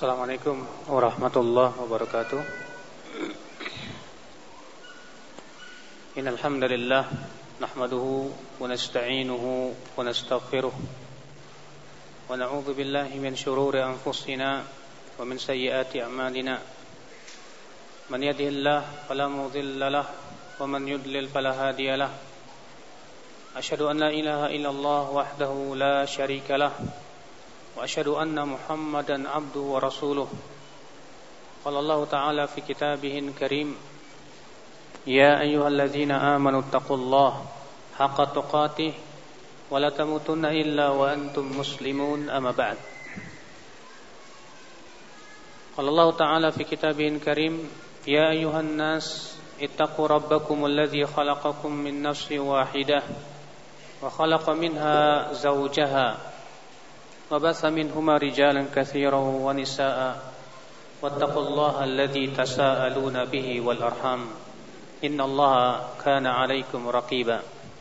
Assalamualaikum warahmatullahi wabarakatuh. Innal hamdalillah nahmaduhu wa nasta'inuhu wa nastaghfiruh wa na'udzu billahi min shururi anfusina wa min sayyiati a'malina. Man yahdihillahu fala mudilla lahu wa man yudlil fala hadiya lahu. Asyhadu an la ilaha illallah wahdahu la syarika lahu. وأشهد أن محمدا عبده ورسوله. قال الله تعالى في كتابه الكريم يا أيها الذين آمنوا اتقوا الله حق تقاته ولا تموتن إلا وأنتم مسلمون أما بعد. قال الله تعالى في كتابه الكريم يا أيها الناس اتقوا ربكم الذي خلقكم من نفس واحدة وخلق منها زوجها وبث منهما رجالا كثيرا ونساء واتقوا الله الذي تساءلون به والأرحام إن الله كان عليكم رقيبا.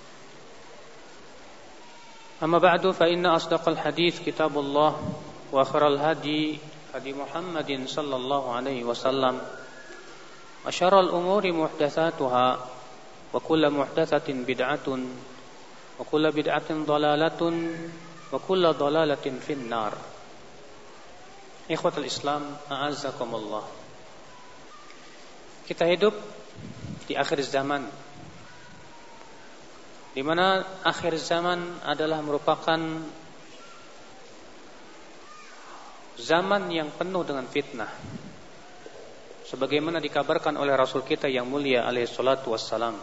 أما بعد فإن أصدق الحديث كتاب الله وخير الهدي هدي محمد صلى الله عليه وسلم وشر الأمور محدثاتها وكل محدثة بدعة وكل بدعة ضلالة wa kullu dhalalatin finnar. Ikhwatul Islam, a'azzakumullah. Kita hidup di akhir zaman, di mana akhir zaman adalah merupakan zaman yang penuh dengan fitnah. Sebagaimana dikabarkan oleh Rasul kita yang mulia alaihi salatu wassalam.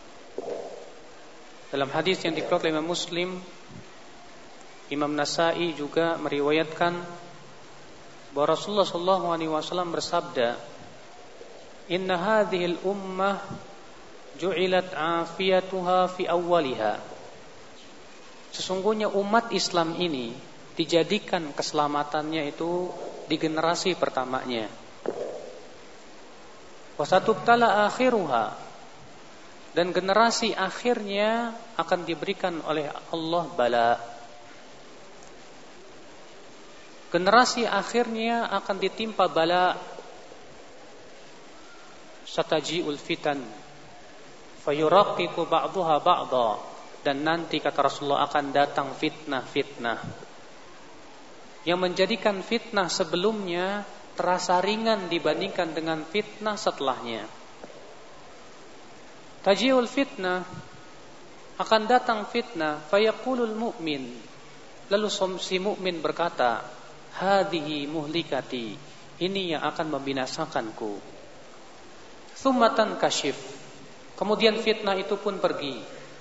Dalam hadis yang dikeluarkan oleh Muslim, Imam Nasa'i juga meriwayatkan bahwa Rasulullah sallallahu alaihi wasallam bersabda, "Inna hadhil ummah ju'ilat 'afiyatuha fi awwaliha." Sesungguhnya umat Islam ini dijadikan keselamatannya itu di generasi pertamanya. Wa satubtala akhiruha, dan generasi akhirnya akan diberikan oleh Allah bala. Generasi akhirnya akan ditimpa bala. Sataji'ul fitan fayuraqiqu ba'daha ba'dha, dan nanti kata Rasulullah akan datang fitnah-fitnah yang menjadikan fitnah sebelumnya terasa ringan dibandingkan dengan fitnah setelahnya. Taji'ul fitnah, akan datang fitnah, fayaqulul mu'min, lalu si mukmin berkata, hadhihi muhlikati, ini yang akan membinasakanku. Tsumatan kashif, kemudian fitnah itu pun pergi.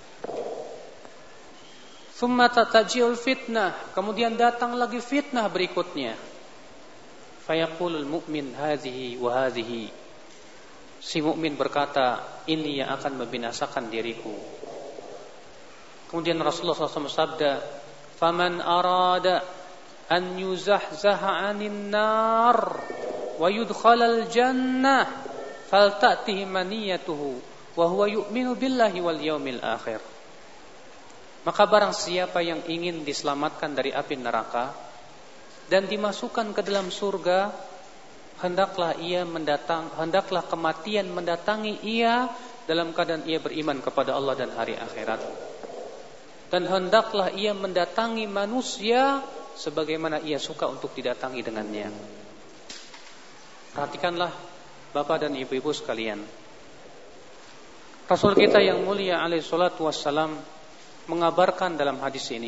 Tsumata taji'ul fitnah, kemudian datang lagi fitnah berikutnya. Fayaqulul mu'min hadhihi wa hadhihi, si mukmin berkata, ini yang akan membinasakan diriku. Kemudian Rasulullah SAW sabda, faman arada an yuzahzaha 'anil nar wa yudkhalal jannah falta'tihi maniyatuhu wa huwa yu'minu billahi wal yaumil akhir. Maka barang siapa yang ingin diselamatkan dari api neraka dan dimasukkan ke dalam surga, hendaklah kematian mendatangi ia dalam keadaan ia beriman kepada Allah dan hari akhirat. Dan hendaklah ia mendatangi manusia sebagaimana ia suka untuk didatangi dengannya. Perhatikanlah Bapak dan Ibu-ibu sekalian. Rasul kita yang mulia alaihi salatu wassalam mengabarkan dalam hadis ini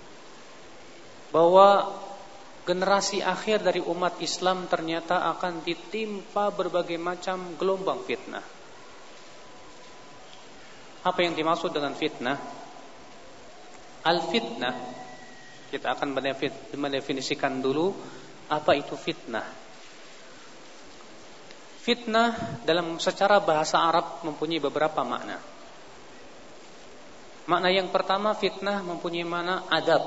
bahwa generasi akhir dari umat Islam ternyata akan ditimpa berbagai macam gelombang fitnah. Apa yang dimaksud dengan fitnah? Al-fitnah, kita akan mendefinisikan dulu apa itu fitnah. Fitnah dalam secara bahasa Arab mempunyai beberapa makna. Makna yang pertama, fitnah mempunyai makna adab.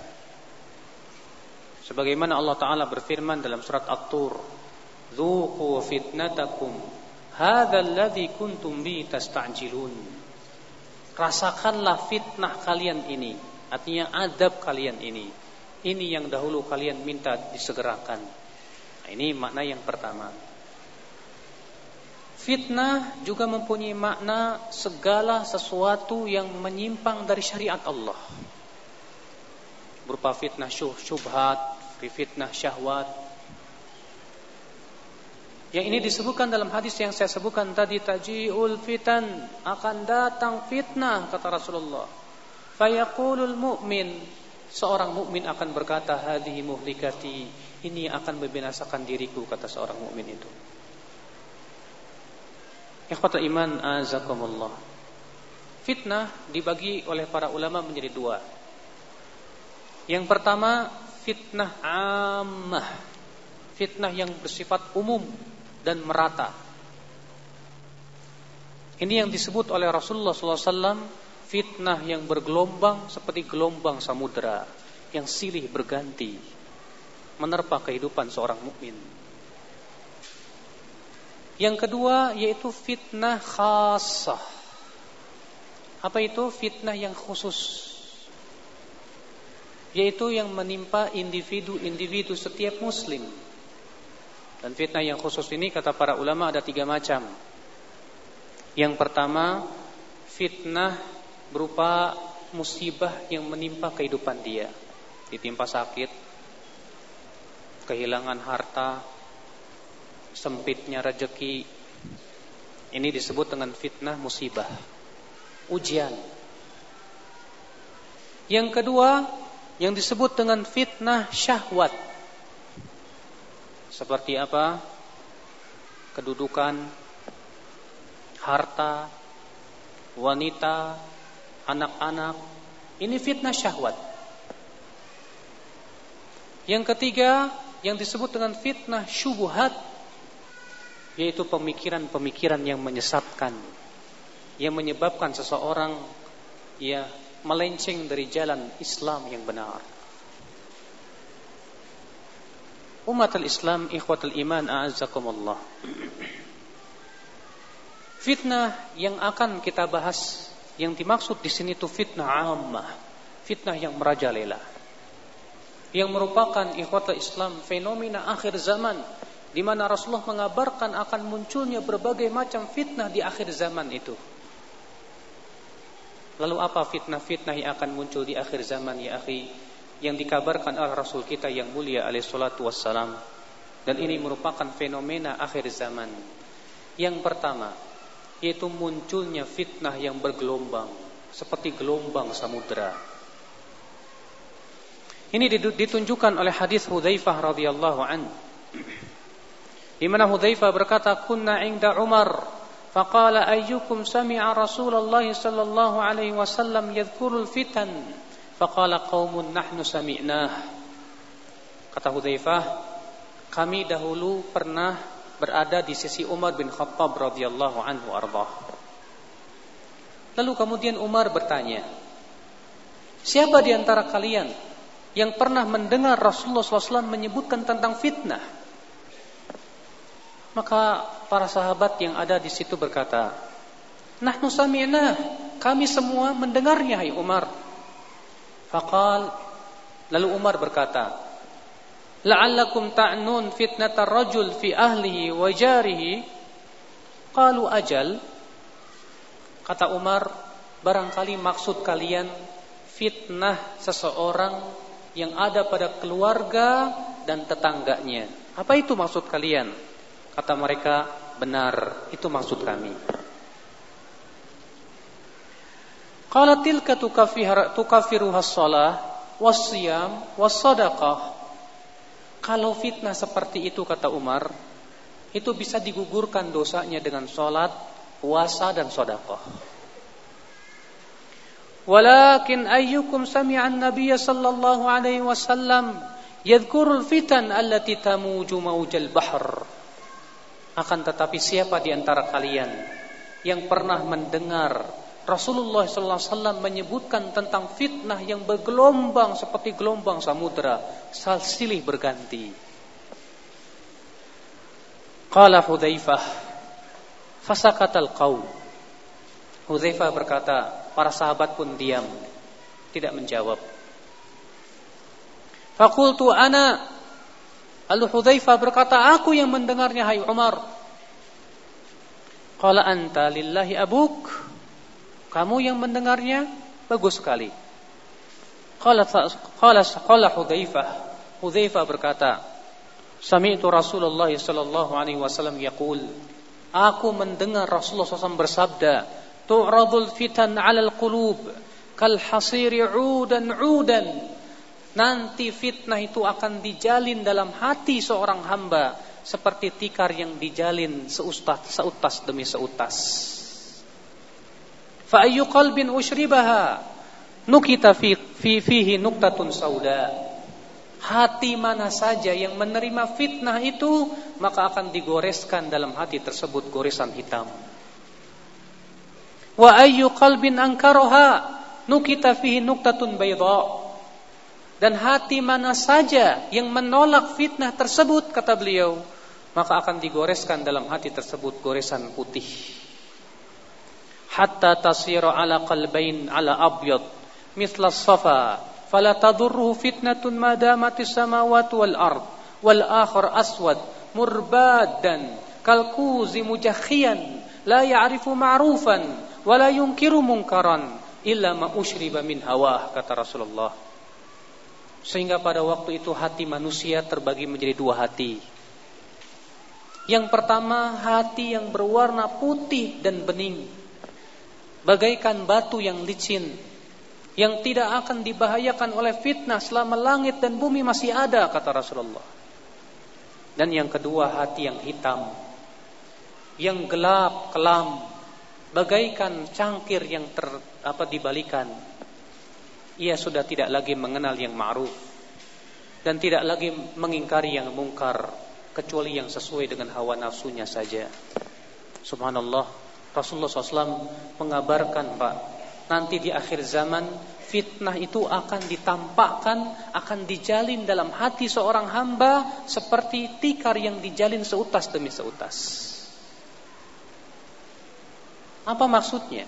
Sebagaimana Allah Ta'ala berfirman dalam surat At-Tur, "Dzuqu fitnatakum hadzal ladzi kuntum bi tasta'jilun." Rasakanlah fitnah kalian ini, artinya adab kalian ini yang dahulu kalian minta disegerakan. Nah, ini makna yang pertama. Fitnah juga mempunyai makna segala sesuatu yang menyimpang dari syariat Allah. Berupa fitnah syubhat, fitnah syahwat. Yang ini disebutkan dalam hadis yang saya sebutkan tadi, taji'ul fitan, akan datang fitnah kata Rasulullah. Fayaqulul mu'min, seorang mukmin akan berkata, hadhihi muhlikati, ini akan membinasakan diriku, kata seorang mukmin itu. Ikhwatul iman azakumullah. Fitnah dibagi oleh para ulama menjadi dua. Yang pertama, fitnah ammah, fitnah yang bersifat umum dan merata. Ini yang disebut oleh Rasulullah SAW fitnah yang bergelombang seperti gelombang samudera yang silih berganti menerpa kehidupan seorang mukmin. Yang kedua yaitu fitnah khassah. Apa itu? Fitnah yang khusus, yaitu yang menimpa individu-individu setiap muslim. Dan fitnah yang khusus ini kata para ulama ada 3 macam. Yang pertama, fitnah berupa musibah yang menimpa kehidupan dia. Ditimpa sakit, kehilangan harta, sempitnya rezeki. Ini disebut dengan fitnah musibah, ujian. Yang kedua, yang disebut dengan fitnah syahwat. Seperti apa? Kedudukan, harta, wanita, anak-anak. Ini fitnah syahwat. Yang ketiga, yang disebut dengan fitnah syubhat, yaitu pemikiran-pemikiran yang menyesatkan, yang menyebabkan seseorang melenceng dari jalan Islam yang benar. Umatul Islam, ikhwatul iman, a'azzakumullah. Fitnah yang akan kita bahas, yang dimaksud di sini itu fitnah ammah, fitnah yang merajalela, yang merupakan ikhwatul Islam fenomena akhir zaman, di mana Rasulullah mengabarkan akan munculnya berbagai macam fitnah di akhir zaman itu. Lalu apa fitnah-fitnah yang akan muncul di akhir zaman ya akhi, yang dikabarkan oleh Rasul kita yang mulia alaihi salatu wassalam? Dan ini merupakan fenomena akhir zaman. Yang pertama, yaitu munculnya fitnah yang bergelombang seperti gelombang samudera. Ini ditunjukkan oleh hadis Hudzaifah radhiyallahu anhu, di mana Hudzaifah berkata, kunna 'inda Umar faqala ayyukum sami'a Rasulullah sallallahu alaihi wasallam yadhkurul fitan faqala qaumun nahnu sami'nah. Kata Hudzaifah, kami dahulu pernah berada di sisi Umar bin Khattab radhiyallahu anhu ardah. Lalu kemudian Umar bertanya, siapa di antara kalian yang pernah mendengar Rasulullah SAW menyebutkan tentang fitnah? Maka para sahabat yang ada di situ berkata, nahnu sami'na, kami semua mendengarnya hai Umar. Faqal, lalu Umar berkata, la'allakum ta'nun fitnatar rajul fi ahlihi wa jarihi. Qalu ajal. Kata Umar, barangkali maksud kalian fitnah seseorang yang ada pada keluarga dan tetangganya. Apa itu maksud kalian? Kata mereka, benar, itu maksud kami. Qala tilka tukafiruha shalah was-siyam was-sadaqah. Kalau fitnah seperti itu, kata Umar, itu bisa digugurkan dosanya dengan salat, puasa dan sedekah. Walakin ayyukum sami'a an-nabiy sallallahu alaihi wasallam yadhkurul fitan allati tamuju maujal bahr. Akan tetapi siapa di antara kalian yang pernah mendengar Rasulullah sallallahu alaihi wasallam menyebutkan tentang fitnah yang bergelombang seperti gelombang samudera, silih berganti? Qala Hudzaifah, fasakatal qaum. Hudzaifah berkata, para sahabat pun diam, tidak menjawab. Faqultu ana, Lalu Hudzaifah berkata, aku yang mendengarnya hai Umar. Qala anta lillahi abuk. Kamu yang mendengarnya, bagus sekali. Qala Hudzaifah. Hudzaifah berkata, sami'tu Rasulullah sallallahu alaihi wasallam yaqul. Aku mendengar Rasulullah SAW bersabda, tu'radul fitan 'alal qulub kal hasiri 'udan 'udan. Nanti fitnah itu akan dijalin dalam hati seorang hamba seperti tikar yang dijalin seutas demi seutas. Fa ayyu qalbin ushribaha nukita fihi nuktatun sauda. Hati mana saja yang menerima fitnah itu, maka akan digoreskan dalam hati tersebut goresan hitam. Wa ayyu qalbin ankaraha nukita fihi nuktatun bayda. Dan hati mana saja yang menolak fitnah tersebut, kata beliau, maka akan digoreskan dalam hati tersebut goresan putih. Hatta tasira ala qalbain ala abyad mithla safa fala tadurruhu fitnatun ma damatis samawati wal ard wal akhar aswad murbadan kal kuzi mujakhiyan la ya'rifu ma'rufan wa la yunkiru munkaran illa ma ushriba min hawah, kata Rasulullah. Sehingga pada waktu itu hati manusia terbagi menjadi dua hati. Yang pertama, hati yang berwarna putih dan bening, bagaikan batu yang licin, yang tidak akan dibahayakan oleh fitnah selama langit dan bumi masih ada, kata Rasulullah. Dan yang kedua, hati yang hitam, yang gelap kelam, bagaikan cangkir yang dibalikan. Ia sudah tidak lagi mengenal yang ma'ruf dan tidak lagi mengingkari yang mungkar, kecuali yang sesuai dengan hawa nafsunya saja. Subhanallah, Rasulullah SAW mengabarkan, Pak, nanti di akhir zaman fitnah itu akan ditampakkan, akan dijalin dalam hati seorang hamba seperti tikar yang dijalin seutas demi seutas. Apa maksudnya?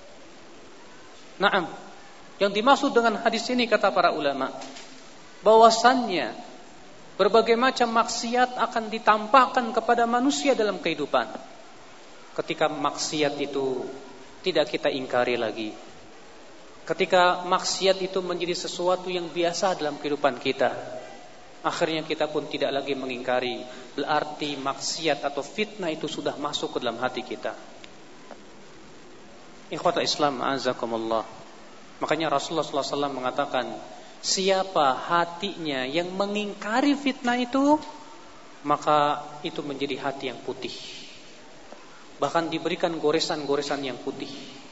Naam, yang dimaksud dengan hadis ini, kata para ulama, bahwasannya berbagai macam maksiat akan ditampakkan kepada manusia dalam kehidupan. Ketika maksiat itu tidak kita ingkari lagi, ketika maksiat itu menjadi sesuatu yang biasa dalam kehidupan kita, akhirnya kita pun tidak lagi mengingkari, berarti maksiat atau fitnah itu sudah masuk ke dalam hati kita. Ikhwatul Islam, azakumullah. Makanya Rasulullah SAW mengatakan, siapa hatinya yang mengingkari fitnah itu, maka itu menjadi hati yang putih, bahkan diberikan goresan-goresan yang putih.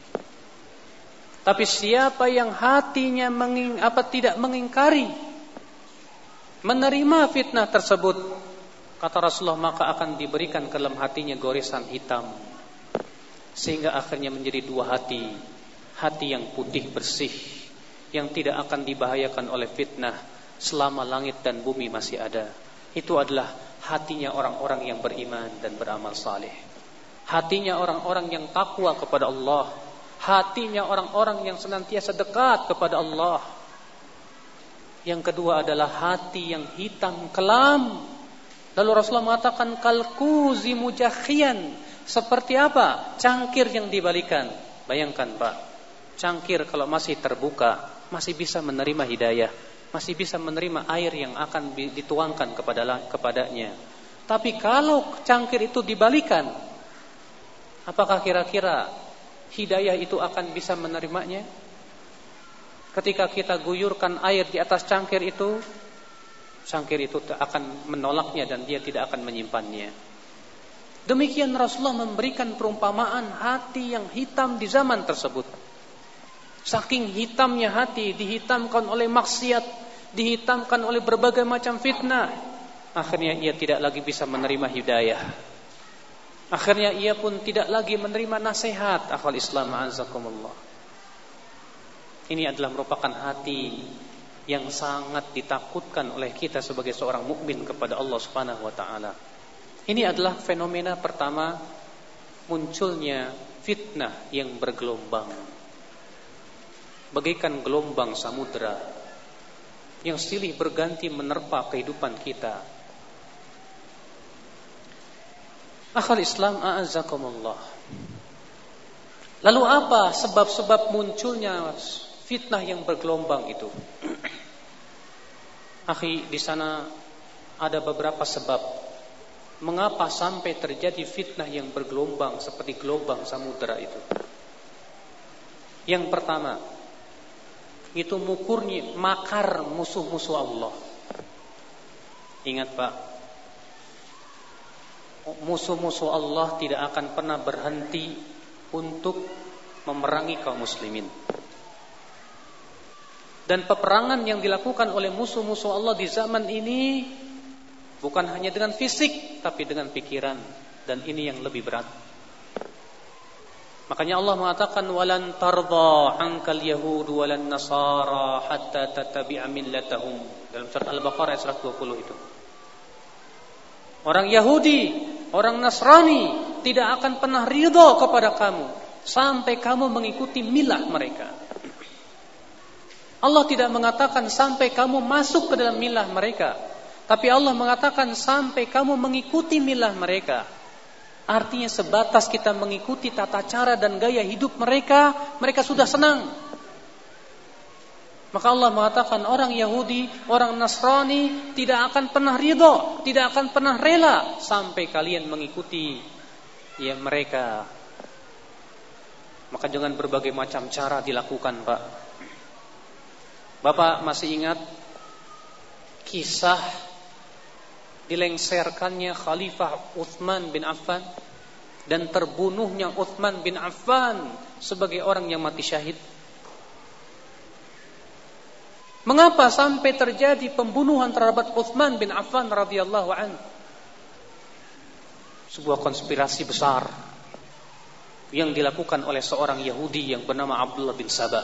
Tapi siapa yang hatinya tidak mengingkari, menerima fitnah tersebut, kata Rasulullah, maka akan diberikan ke dalam hatinya goresan hitam, sehingga akhirnya menjadi dua hati. Hati yang putih bersih, yang tidak akan dibahayakan oleh fitnah selama langit dan bumi masih ada. Itu adalah hatinya orang-orang yang beriman dan beramal saleh. Hatinya orang-orang yang takwa kepada Allah. Hatinya orang-orang yang senantiasa dekat kepada Allah. Yang kedua adalah hati yang hitam kelam. Lalu Rasulullah mengatakan kalkuzi mujakhian. Seperti apa? Cangkir yang dibalikan. Bayangkan, Pak, cangkir kalau masih terbuka, masih bisa menerima hidayah, masih bisa menerima air yang akan dituangkan kepadanya. Tapi kalau cangkir itu dibalikan, apakah kira-kira hidayah itu akan bisa menerimanya? Ketika kita guyurkan air di atas cangkir itu akan menolaknya dan dia tidak akan menyimpannya. Demikian Rasulullah memberikan perumpamaan hati yang hitam di zaman tersebut. Saking hitamnya hati, dihitamkan oleh maksiat, dihitamkan oleh berbagai macam fitnah, akhirnya ia tidak lagi bisa menerima hidayah. Akhirnya ia pun tidak lagi menerima nasihat. Akhwal Islam, azakumullah. Ini adalah merupakan hati yang sangat ditakutkan oleh kita sebagai seorang mukmin kepada Allah Subhanahu wa taala. Ini adalah fenomena pertama munculnya fitnah yang bergelombang. Bagaikan gelombang samudera yang silih berganti menerpa kehidupan kita. Akhal Islam a'azzakumullah. Lalu apa sebab-sebab munculnya fitnah yang bergelombang itu? Akhi, di sana ada beberapa sebab mengapa sampai terjadi fitnah yang bergelombang seperti gelombang samudera itu. Yang pertama, itu murni makar musuh-musuh Allah. Ingat Pak, musuh-musuh Allah tidak akan pernah berhenti untuk memerangi kaum muslimin. Dan peperangan yang dilakukan oleh musuh-musuh Allah di zaman ini bukan hanya dengan fisik, tapi dengan pikiran. Dan ini yang lebih berat. Makanya Allah mengatakan walan tardha ankal yahud walan nasara hatta tattabi'a millatahum, dalam surat Al-Baqarah ayat 120 itu. Orang Yahudi, orang Nasrani tidak akan pernah ridha kepada kamu sampai kamu mengikuti milah mereka. Allah tidak mengatakan sampai kamu masuk ke dalam milah mereka, tapi Allah mengatakan sampai kamu mengikuti milah mereka. Artinya sebatas kita mengikuti tata cara dan gaya hidup mereka, mereka sudah senang. Maka Allah mengatakan orang Yahudi, orang Nasrani tidak akan pernah ridha, tidak akan pernah rela sampai kalian mengikuti ya mereka. Maka jangan berbagai macam cara dilakukan, Pak. Bapak masih ingat kisah dilengserkannya Khalifah Utsman bin Affan dan terbunuhnya Utsman bin Affan sebagai orang yang mati syahid? Mengapa sampai terjadi pembunuhan terhadap Utsman bin Affan radhiyallahu anhu? Sebuah konspirasi besar yang dilakukan oleh seorang Yahudi yang bernama Abdullah bin Saba.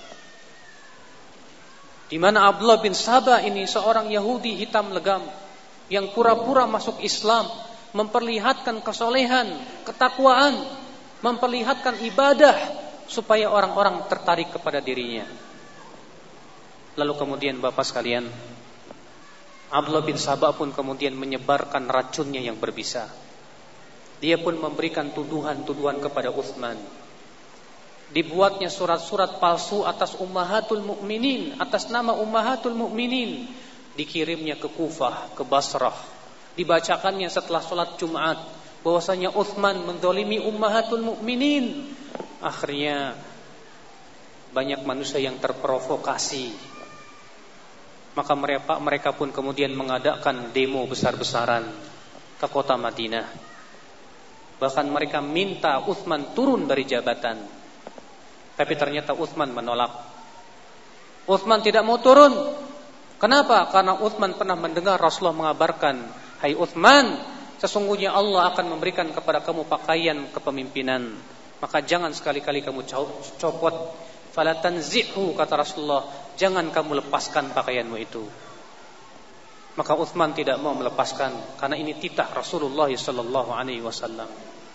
Di mana Abdullah bin Saba ini seorang Yahudi hitam legam yang pura-pura masuk Islam, memperlihatkan kesolehan, ketakwaan, memperlihatkan ibadah supaya orang-orang tertarik kepada dirinya. Lalu kemudian Bapak sekalian, Abdullah bin Saba pun kemudian menyebarkan racunnya yang berbisa. Dia pun memberikan tuduhan-tuduhan kepada Utsman. Dibuatnya surat-surat palsu atas Ummahatul Mukminin, atas nama Ummahatul Mukminin. Dikirimnya ke Kufah, ke Basrah. Dibacakannya setelah sholat Jumat bahwasanya Utsman mendolimi Ummahatul Mukminin. Akhirnya banyak manusia yang terprovokasi. Maka mereka pun kemudian mengadakan demo besar-besaran ke kota Madinah. Bahkan mereka minta Utsman turun dari jabatan. Tapi ternyata Utsman menolak. Utsman tidak mau turun. Kenapa? Karena Utsman pernah mendengar Rasulullah mengabarkan, "Hai Utsman, sesungguhnya Allah akan memberikan kepada kamu pakaian kepemimpinan. Maka jangan sekali-kali kamu copot. Fala tanzihu," kata Rasulullah, "jangan kamu lepaskan pakaianmu itu." Maka Utsman tidak mau melepaskan karena ini titah Rasulullah sallallahu alaihi wasallam.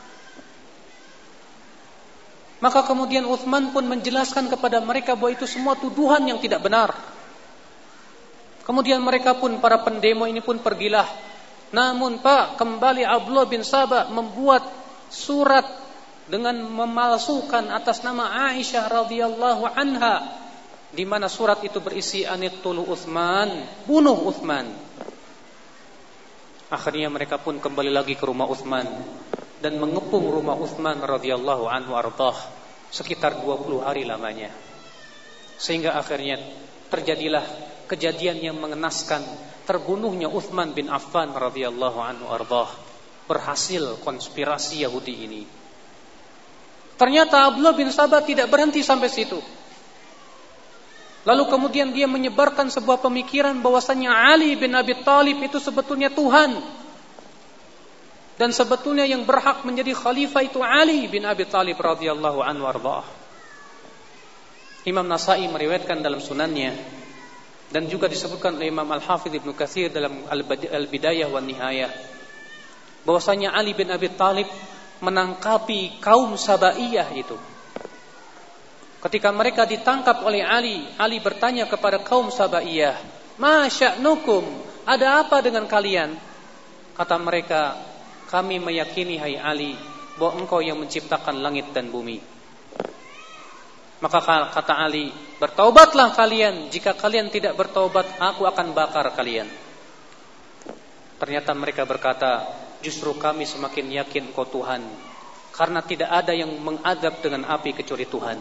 Maka kemudian Utsman pun menjelaskan kepada mereka bahwa itu semua tuduhan yang tidak benar. Kemudian mereka pun, para pendemo ini pun pergilah. Namun Pak, kembali Abdullah bin Saba membuat surat dengan memalsukan atas nama Aisyah radhiyallahu anha, di mana surat itu berisi aniqtulu Utsman, bunuh Utsman. Akhirnya mereka pun kembali lagi ke rumah Utsman dan mengepung rumah Utsman radhiyallahu anhu ardhah sekitar 20 hari lamanya. Sehingga akhirnya terjadilah kejadian yang mengenaskan, terbunuhnya Utsman bin Affan radhiyallahu anhu ardhah. Berhasil konspirasi Yahudi ini. Ternyata Abdullah bin Saba tidak berhenti sampai situ. Lalu kemudian dia menyebarkan sebuah pemikiran bahwasanya Ali bin Abi Thalib itu sebetulnya Tuhan. Dan sebetulnya yang berhak menjadi khalifah itu Ali bin Abi Thalib radhiyallahu anhu ardhah. Imam Nasa'i meriwayatkan dalam sunannya, dan juga disebutkan oleh Imam Al-Hafidz Ibnu Katsir dalam Al-Bidayah wan Nihayah, bahwasanya Ali bin Abi Thalib menangkapi kaum Sabaiyah itu. Ketika mereka ditangkap oleh Ali, Ali bertanya kepada kaum Sabaiyah, "Ma sya'nukum? Ada apa dengan kalian?" Kata mereka, kami meyakini hai Ali bahwa engkau yang menciptakan langit dan bumi. Maka kata Ali, bertaubatlah kalian. Jika kalian tidak bertaubat, aku akan bakar kalian. Ternyata mereka berkata, justru kami semakin yakin engkau Tuhan, karena tidak ada yang mengadab dengan api kecuali Tuhan.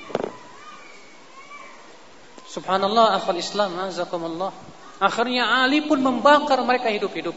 Subhanallah, akhwal Islam, azakumullah. Akhirnya Ali pun membakar mereka hidup-hidup.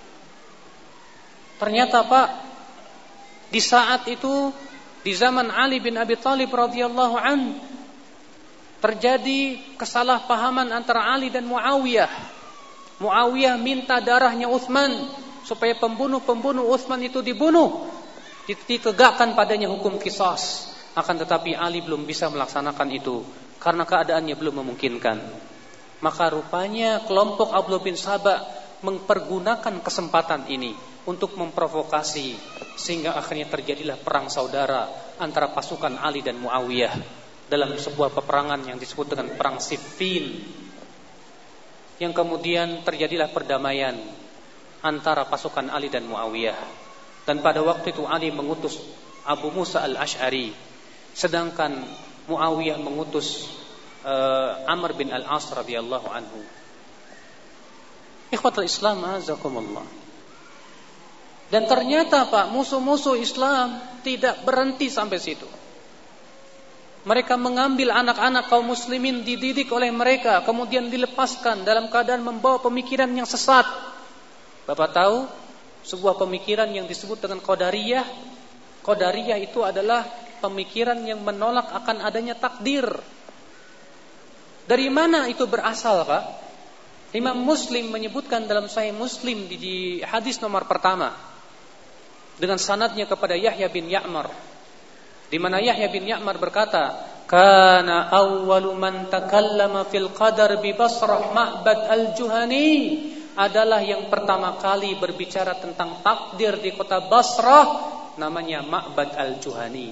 Ternyata Pak, di saat itu, di zaman Ali bin Abi Thalib radhiyallahu an, terjadi kesalahpahaman antara Ali dan Muawiyah. Muawiyah minta darahnya Utsman supaya pembunuh-pembunuh Utsman itu dibunuh, ditegakkan padanya hukum qisas. Akan tetapi Ali belum bisa melaksanakan itu karena keadaannya belum memungkinkan. Maka rupanya kelompok Abdullah bin Saba mempergunakan kesempatan ini untuk memprovokasi, sehingga akhirnya terjadilah perang saudara antara pasukan Ali dan Muawiyah dalam sebuah peperangan yang disebut dengan perang Siffin, yang kemudian terjadilah perdamaian antara pasukan Ali dan Muawiyah. Dan pada waktu itu Ali mengutus Abu Musa al-Ash'ari, sedangkan Muawiyah mengutus Amr bin al-As radhiyallahu anhu. Ikhwatul Islam, azakumullah. Dan ternyata Pak, musuh-musuh Islam tidak berhenti sampai situ. Mereka mengambil anak-anak kaum muslimin, dididik oleh mereka, kemudian dilepaskan dalam keadaan membawa pemikiran yang sesat. Bapak tahu sebuah pemikiran yang disebut dengan Qadariyah? Qadariyah itu adalah pemikiran yang menolak akan adanya takdir. Dari mana itu berasal, Pak? Imam Muslim menyebutkan dalam Sahih Muslim di hadis nomor pertama dengan sanadnya kepada Yahya bin Ya'mar, di mana Yahya bin Ya'mar berkata, "Kana awwalu man takallama fil qadar bi Basrah Ma'bad al-Juhani." Adalah yang pertama kali berbicara tentang takdir di kota Basrah, namanya Ma'bad al-Juhani.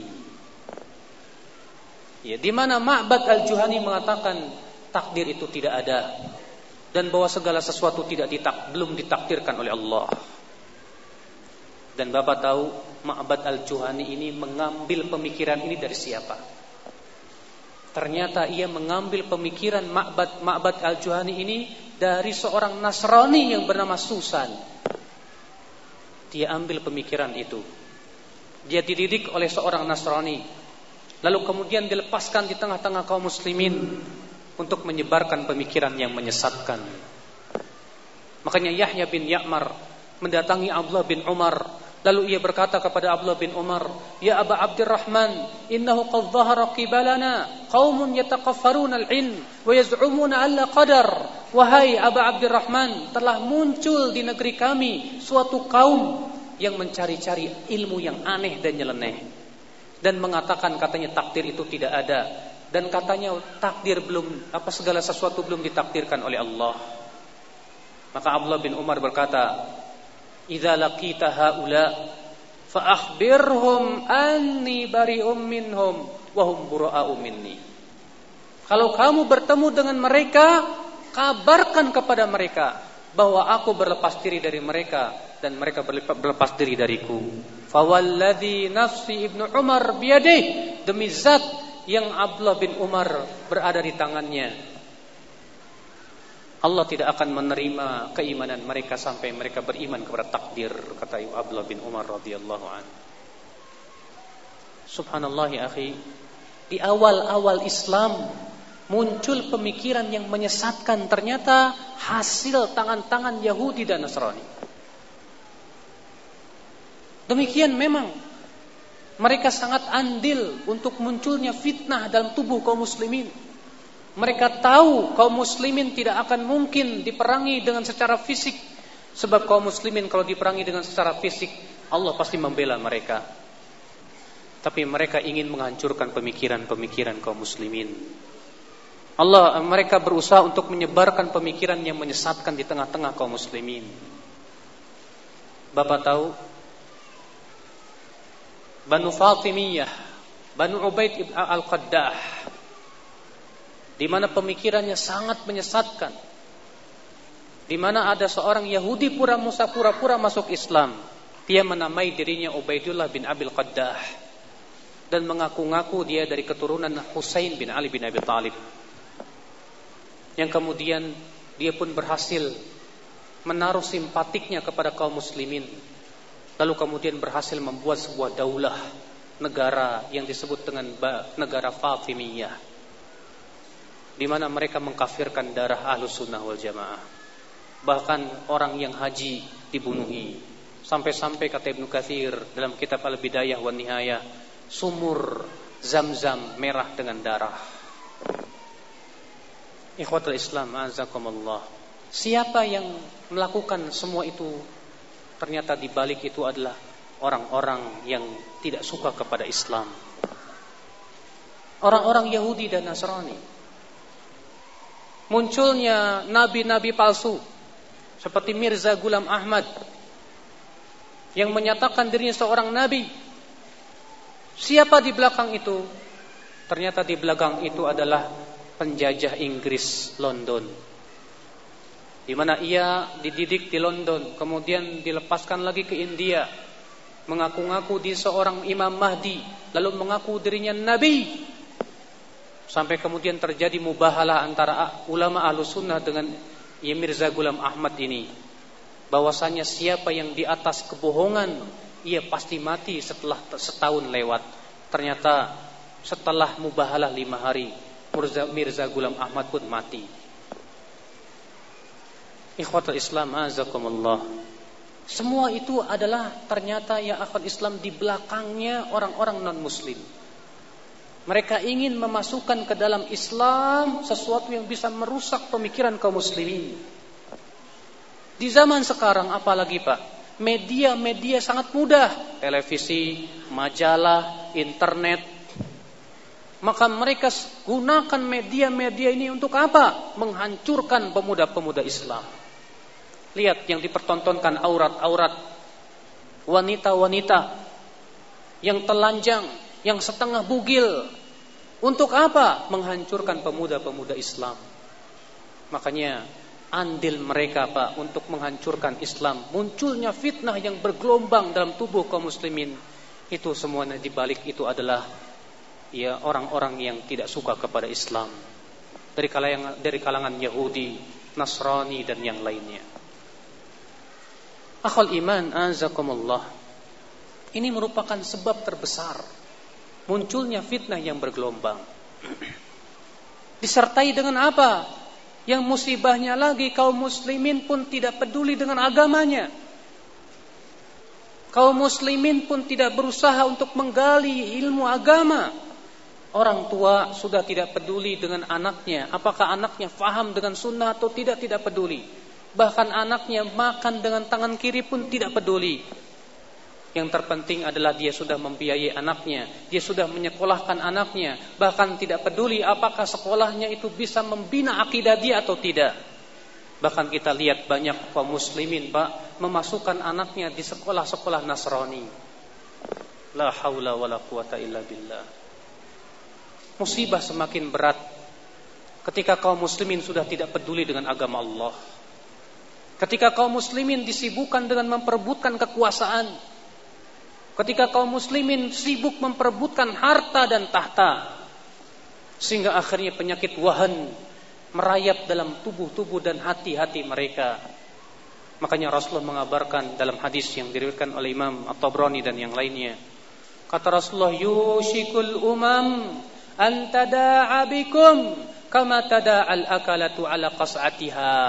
Ya, di mana Ma'bad al-Juhani mengatakan takdir itu tidak ada, dan bahwa segala sesuatu belum ditakdirkan oleh Allah. Dan Bapak tahu Ma'bad al-Juhani ini mengambil pemikiran ini dari siapa? Ternyata ia mengambil pemikiran Ma'bad al-Juhani ini dari seorang Nasrani yang bernama Susan. Dia ambil pemikiran itu. Dia dididik oleh seorang Nasrani, lalu kemudian dilepaskan di tengah-tengah kaum muslimin untuk menyebarkan pemikiran yang menyesatkan. Makanya Yahya bin Ya'mar mendatangi Abdullah bin Umar, lalu ia berkata kepada Abdullah bin Umar, "Ya Aba Abdurrahman, innahu qad dhahara qibalana qaumun yataqaffaruna al-'ilm wa yaz'umuna alla qadar." Wahai Aba Abdurrahman, telah muncul di negeri kami suatu kaum yang mencari-cari ilmu yang aneh dan nyeleneh, dan mengatakan katanya takdir itu tidak ada, dan katanya takdir segala sesuatu belum ditakdirkan oleh Allah. Maka Abdullah bin Umar berkata, "Idza laqita haula fa akhbirhum anni bari'um minhum wa hum bura'u minni." Kalau kamu bertemu dengan mereka, kabarkan kepada mereka bahwa aku berlepas diri dari mereka dan mereka berlepas diri dariku. Fawalladzi nafsi Ibnu Umar biyadihi, demi zat yang Abdullah bin Umar berada di tangannya, Allah tidak akan menerima keimanan mereka sampai mereka beriman kepada takdir, kata Abdullah bin Umar radhiyallahu anhu. Subhanallah ya akhi, di awal-awal Islam muncul pemikiran yang menyesatkan, ternyata hasil tangan-tangan Yahudi dan Nasrani. Demikian memang mereka sangat andil untuk munculnya fitnah dalam tubuh kaum muslimin. Mereka tahu kaum muslimin tidak akan mungkin diperangi dengan secara fisik, sebab kaum muslimin kalau diperangi dengan secara fisik, Allah pasti membela mereka. Tapi mereka ingin menghancurkan pemikiran-pemikiran kaum muslimin. Mereka berusaha untuk menyebarkan pemikiran yang menyesatkan di tengah-tengah kaum muslimin. Bapak tahu Banu Fatimiyah, Banu Ubaid ibn al-Qaddah, di mana pemikirannya sangat menyesatkan, di mana ada seorang Yahudi pura-pura masuk Islam, Dia menamai dirinya Ubaidullah bin Abil Qaddah dan mengaku-ngaku dia dari keturunan Husain bin Ali bin Abi Thalib. Yang kemudian dia pun berhasil menaruh simpatiknya kepada kaum muslimin. Lalu kemudian berhasil membuat sebuah daulah negara yang disebut dengan negara Fatimiyah, di mana mereka mengkafirkan darah Ahlus Sunnah wal Jamaah. Bahkan orang yang haji dibunuhi. Sampai-sampai kata Ibnu Katsir dalam kitab Al-Bidayah wan Nihayah, sumur Zam-Zam merah dengan darah. Ikhwatul Islam, azakumullah. Siapa yang melakukan semua itu? Ternyata di balik itu adalah orang-orang yang tidak suka kepada Islam. Orang-orang Yahudi dan Nasrani. Munculnya nabi-nabi palsu seperti Mirza Ghulam Ahmad yang menyatakan dirinya seorang nabi. Siapa di belakang itu? Ternyata di belakang itu adalah penjajah Inggris London, di mana ia dididik di London, kemudian dilepaskan lagi ke India, mengaku-ngaku dia seorang Imam Mahdi, lalu mengaku dirinya nabi, sampai kemudian terjadi mubahalah antara ulama Ahlus Sunnah dengan Mirza Ghulam Ahmad ini, bahwasanya siapa yang di atas kebohongan ia pasti mati setelah setahun lewat. Ternyata setelah mubahalah 5 hari Mirza Ghulam Ahmad pun mati. Ikhwatul Islam, azakumullah. Semua itu adalah ternyata ya akhwat Islam di belakangnya orang-orang non-muslim. Mereka ingin memasukkan ke dalam Islam sesuatu yang bisa merusak pemikiran kaum muslimin. Di zaman sekarang apalagi Pak, media-media sangat mudah, televisi, majalah, internet. Maka mereka gunakan media-media ini untuk apa? Menghancurkan pemuda-pemuda Islam. Lihat yang dipertontonkan aurat-aurat wanita-wanita yang telanjang, yang setengah bugil. Untuk apa? Menghancurkan pemuda-pemuda Islam. Makanya andil mereka Pak untuk menghancurkan Islam, munculnya fitnah yang bergelombang dalam tubuh kaum muslimin, itu semuanya dibalik itu adalah ya orang-orang yang tidak suka kepada Islam, dari kalangan Yahudi, Nasrani dan yang lainnya. Akhul iman, azakumullah. Ini merupakan sebab terbesar munculnya fitnah yang bergelombang. Disertai dengan apa? Yang musibahnya lagi, kaum muslimin pun tidak peduli dengan agamanya. Kaum muslimin pun tidak berusaha untuk menggali ilmu agama. Orang tua sudah tidak peduli dengan anaknya. Apakah anaknya faham dengan sunnah atau tidak peduli. Bahkan anaknya makan dengan tangan kiri pun tidak peduli. Yang terpenting adalah dia sudah membiayai anaknya, dia sudah menyekolahkan anaknya, bahkan tidak peduli apakah sekolahnya itu bisa membina akidah dia atau tidak. Bahkan kita lihat banyak kaum muslimin Pak memasukkan anaknya di sekolah-sekolah Nasrani. La haula wala quwata illa billah. Musibah semakin berat ketika kaum muslimin sudah tidak peduli dengan agama Allah. Ketika kaum muslimin disibukkan dengan memperebutkan kekuasaan. Ketika kaum muslimin sibuk memperebutkan harta dan tahta, sehingga akhirnya penyakit wahan merayap dalam tubuh-tubuh dan hati-hati mereka. Makanya Rasulullah mengabarkan dalam hadis yang diriwayatkan oleh Imam At-Tabrani dan yang lainnya. Kata Rasulullah, yushikul umam an tada'a bikum kama tada'al akalatu ala qas'atiha.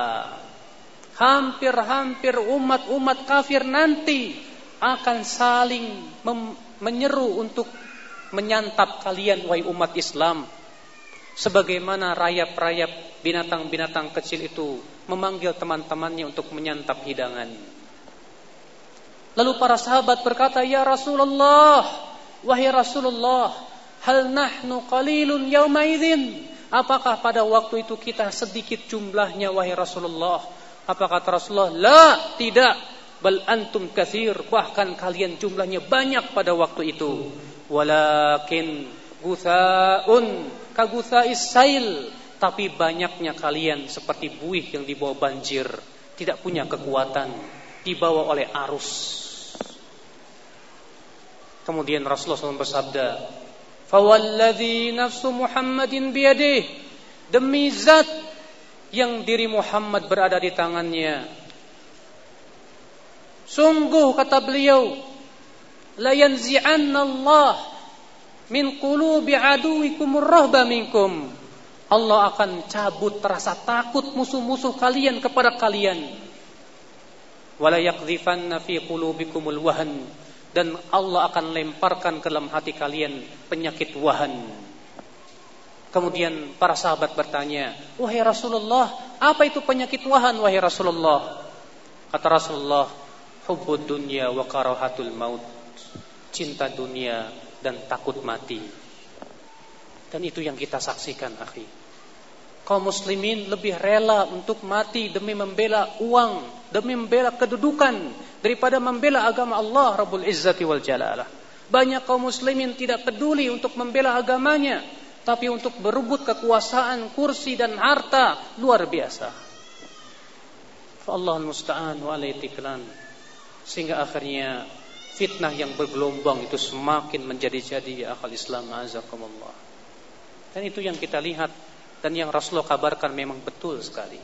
Hampir-hampir umat-umat kafir nanti akan saling menyeru untuk menyantap kalian wahai umat Islam, sebagaimana rayap-rayap binatang-binatang kecil itu memanggil teman-temannya untuk menyantap hidangan. Lalu para sahabat berkata, ya Rasulullah, wahai Rasulullah, hal nahnu qalilun yawma idzin? Apakah pada waktu itu kita sedikit jumlahnya wahai Rasulullah? Apa kata Rasulullah? La, tidak. Bal antum katsir, bahkan kalian jumlahnya banyak pada waktu itu. Walakin guthaun ka guthais sail, tapi banyaknya kalian seperti buih yang dibawa banjir, tidak punya kekuatan, dibawa oleh arus. Kemudian Rasulullah SAW bersabda, "Fawalladzi nafsu Muhammadin biyadih." Demi zat yang diri Muhammad berada di tangannya. Sungguh kata beliau, la yanzi'anna Allah min qulubi aduwikumur rahba minkum. Allah akan cabut rasa takut musuh-musuh kalian kepada kalian. Wala yaqdhifanna fi qulubikumul wahan, dan Allah akan lemparkan ke dalam hati kalian penyakit wahan. Kemudian para sahabat bertanya, "Wahai Rasulullah, apa itu penyakit wahan wahai Rasulullah?" Kata Rasulullah, "Hubbud dunya wa karahatul maut." Cinta dunia dan takut mati. Dan itu yang kita saksikan, akhi. Kaum muslimin lebih rela untuk mati demi membela uang, demi membela kedudukan, daripada membela agama Allah Rabbul Izzati wal Jalalah. Banyak kaum muslimin tidak peduli untuk membela agamanya, tapi untuk berebut kekuasaan, kursi dan harta luar biasa. Allahul musta'an wa alaihi tiklan. Sehingga akhirnya fitnah yang bergelombang itu semakin menjadi-jadi, ya akhal Islam, azakumullah. Dan itu yang kita lihat dan yang Rasulullah kabarkan memang betul sekali.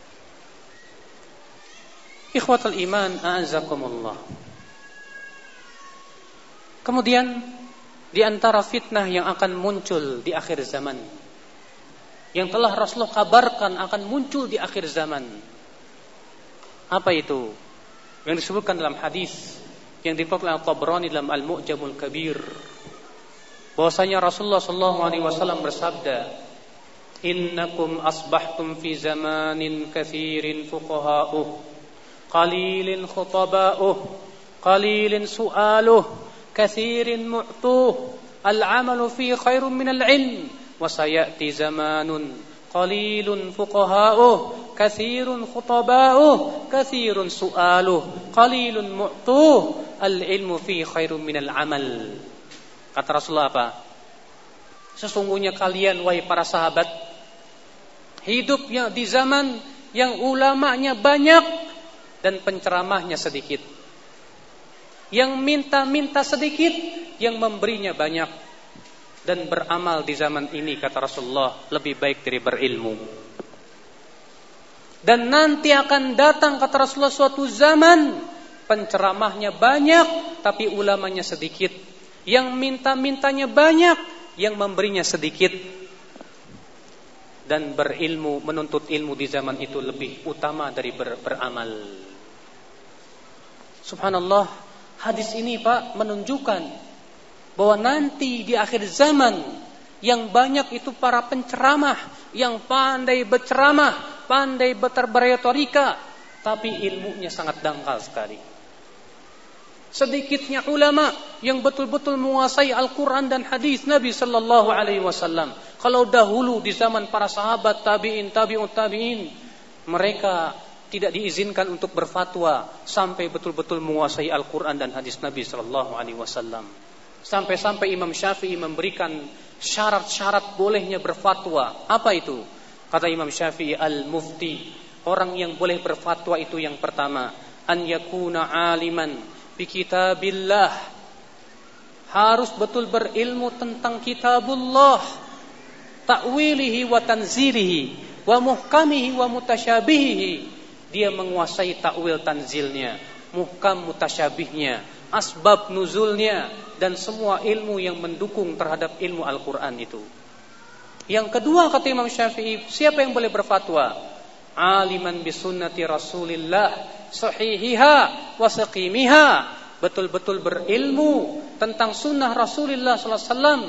Ikhwatul iman, azakumullah. Kemudian di antara fitnah yang akan muncul di akhir zaman, yang telah Rasulullah kabarkan akan muncul di akhir zaman, apa itu? Yang disebutkan dalam hadis yang diriwayatkan oleh Tabrani dalam Al-Mu'jamul Kabir, bahwasanya Rasulullah sallallahu alaihi wasallam bersabda, "Innakum asbahtum fi zamanin katsirin fuqaha'uh, qalilin khutaba'uh, qalilin su'aluh, katsirin mu'tuh, al-'amalu fi khairun min al-'ilm, wa sayati zamanun qalilun fuqaha'uh, katsirun khutaba'uh, katsirun su'aluh, qalilun mu'tuh, al-'ilmu fi khairun min al-'amal." Kata Rasulullah apa? Sesungguhnya kalian wahai para sahabat hidupnya di zaman yang ulamanya banyak dan penceramahnya sedikit. Yang minta-minta sedikit, yang memberinya banyak. Dan beramal di zaman ini, kata Rasulullah, lebih baik dari berilmu. Dan nanti akan datang, kata Rasulullah, suatu zaman penceramahnya banyak tapi ulamanya sedikit. Yang minta-mintanya banyak, yang memberinya sedikit. Dan berilmu, menuntut ilmu di zaman itu lebih utama dari beramal. Subhanallah, hadis ini Pak menunjukkan bahwa nanti di akhir zaman yang banyak itu para penceramah yang pandai berceramah, pandai berretorika, tapi ilmunya sangat dangkal sekali. Sedikitnya ulama yang betul-betul menguasai Al-Quran dan hadis Nabi sallallahu alaihi wasallam. Kalau dahulu di zaman para sahabat, tabi'in, tabi'ut tabi'in, mereka tidak diizinkan untuk berfatwa sampai betul-betul menguasai Al-Quran dan hadis Nabi sallallahu alaihi wasallam. Sampai-sampai Imam Syafi'i memberikan syarat-syarat bolehnya berfatwa. Apa itu? Kata Imam Syafi'i, al-mufti, orang yang boleh berfatwa itu yang pertama, an yakuna aliman bi kitabillah, harus betul berilmu tentang kitabullah, ta'wilihi wa tanzilihi wa muhkamihi wa mutasyabihihi. Dia menguasai ta'wil tanzilnya, muhkam mutasyabihnya, asbab nuzulnya, dan semua ilmu yang mendukung terhadap ilmu Al-Quran itu. Yang kedua, kata Imam Syafi'i, siapa yang boleh berfatwa? Aliman bisunnati Rasulillah sahihiha wa saqimiha, betul-betul berilmu tentang sunnah Rasulullah sallallahu alaihi wasallam,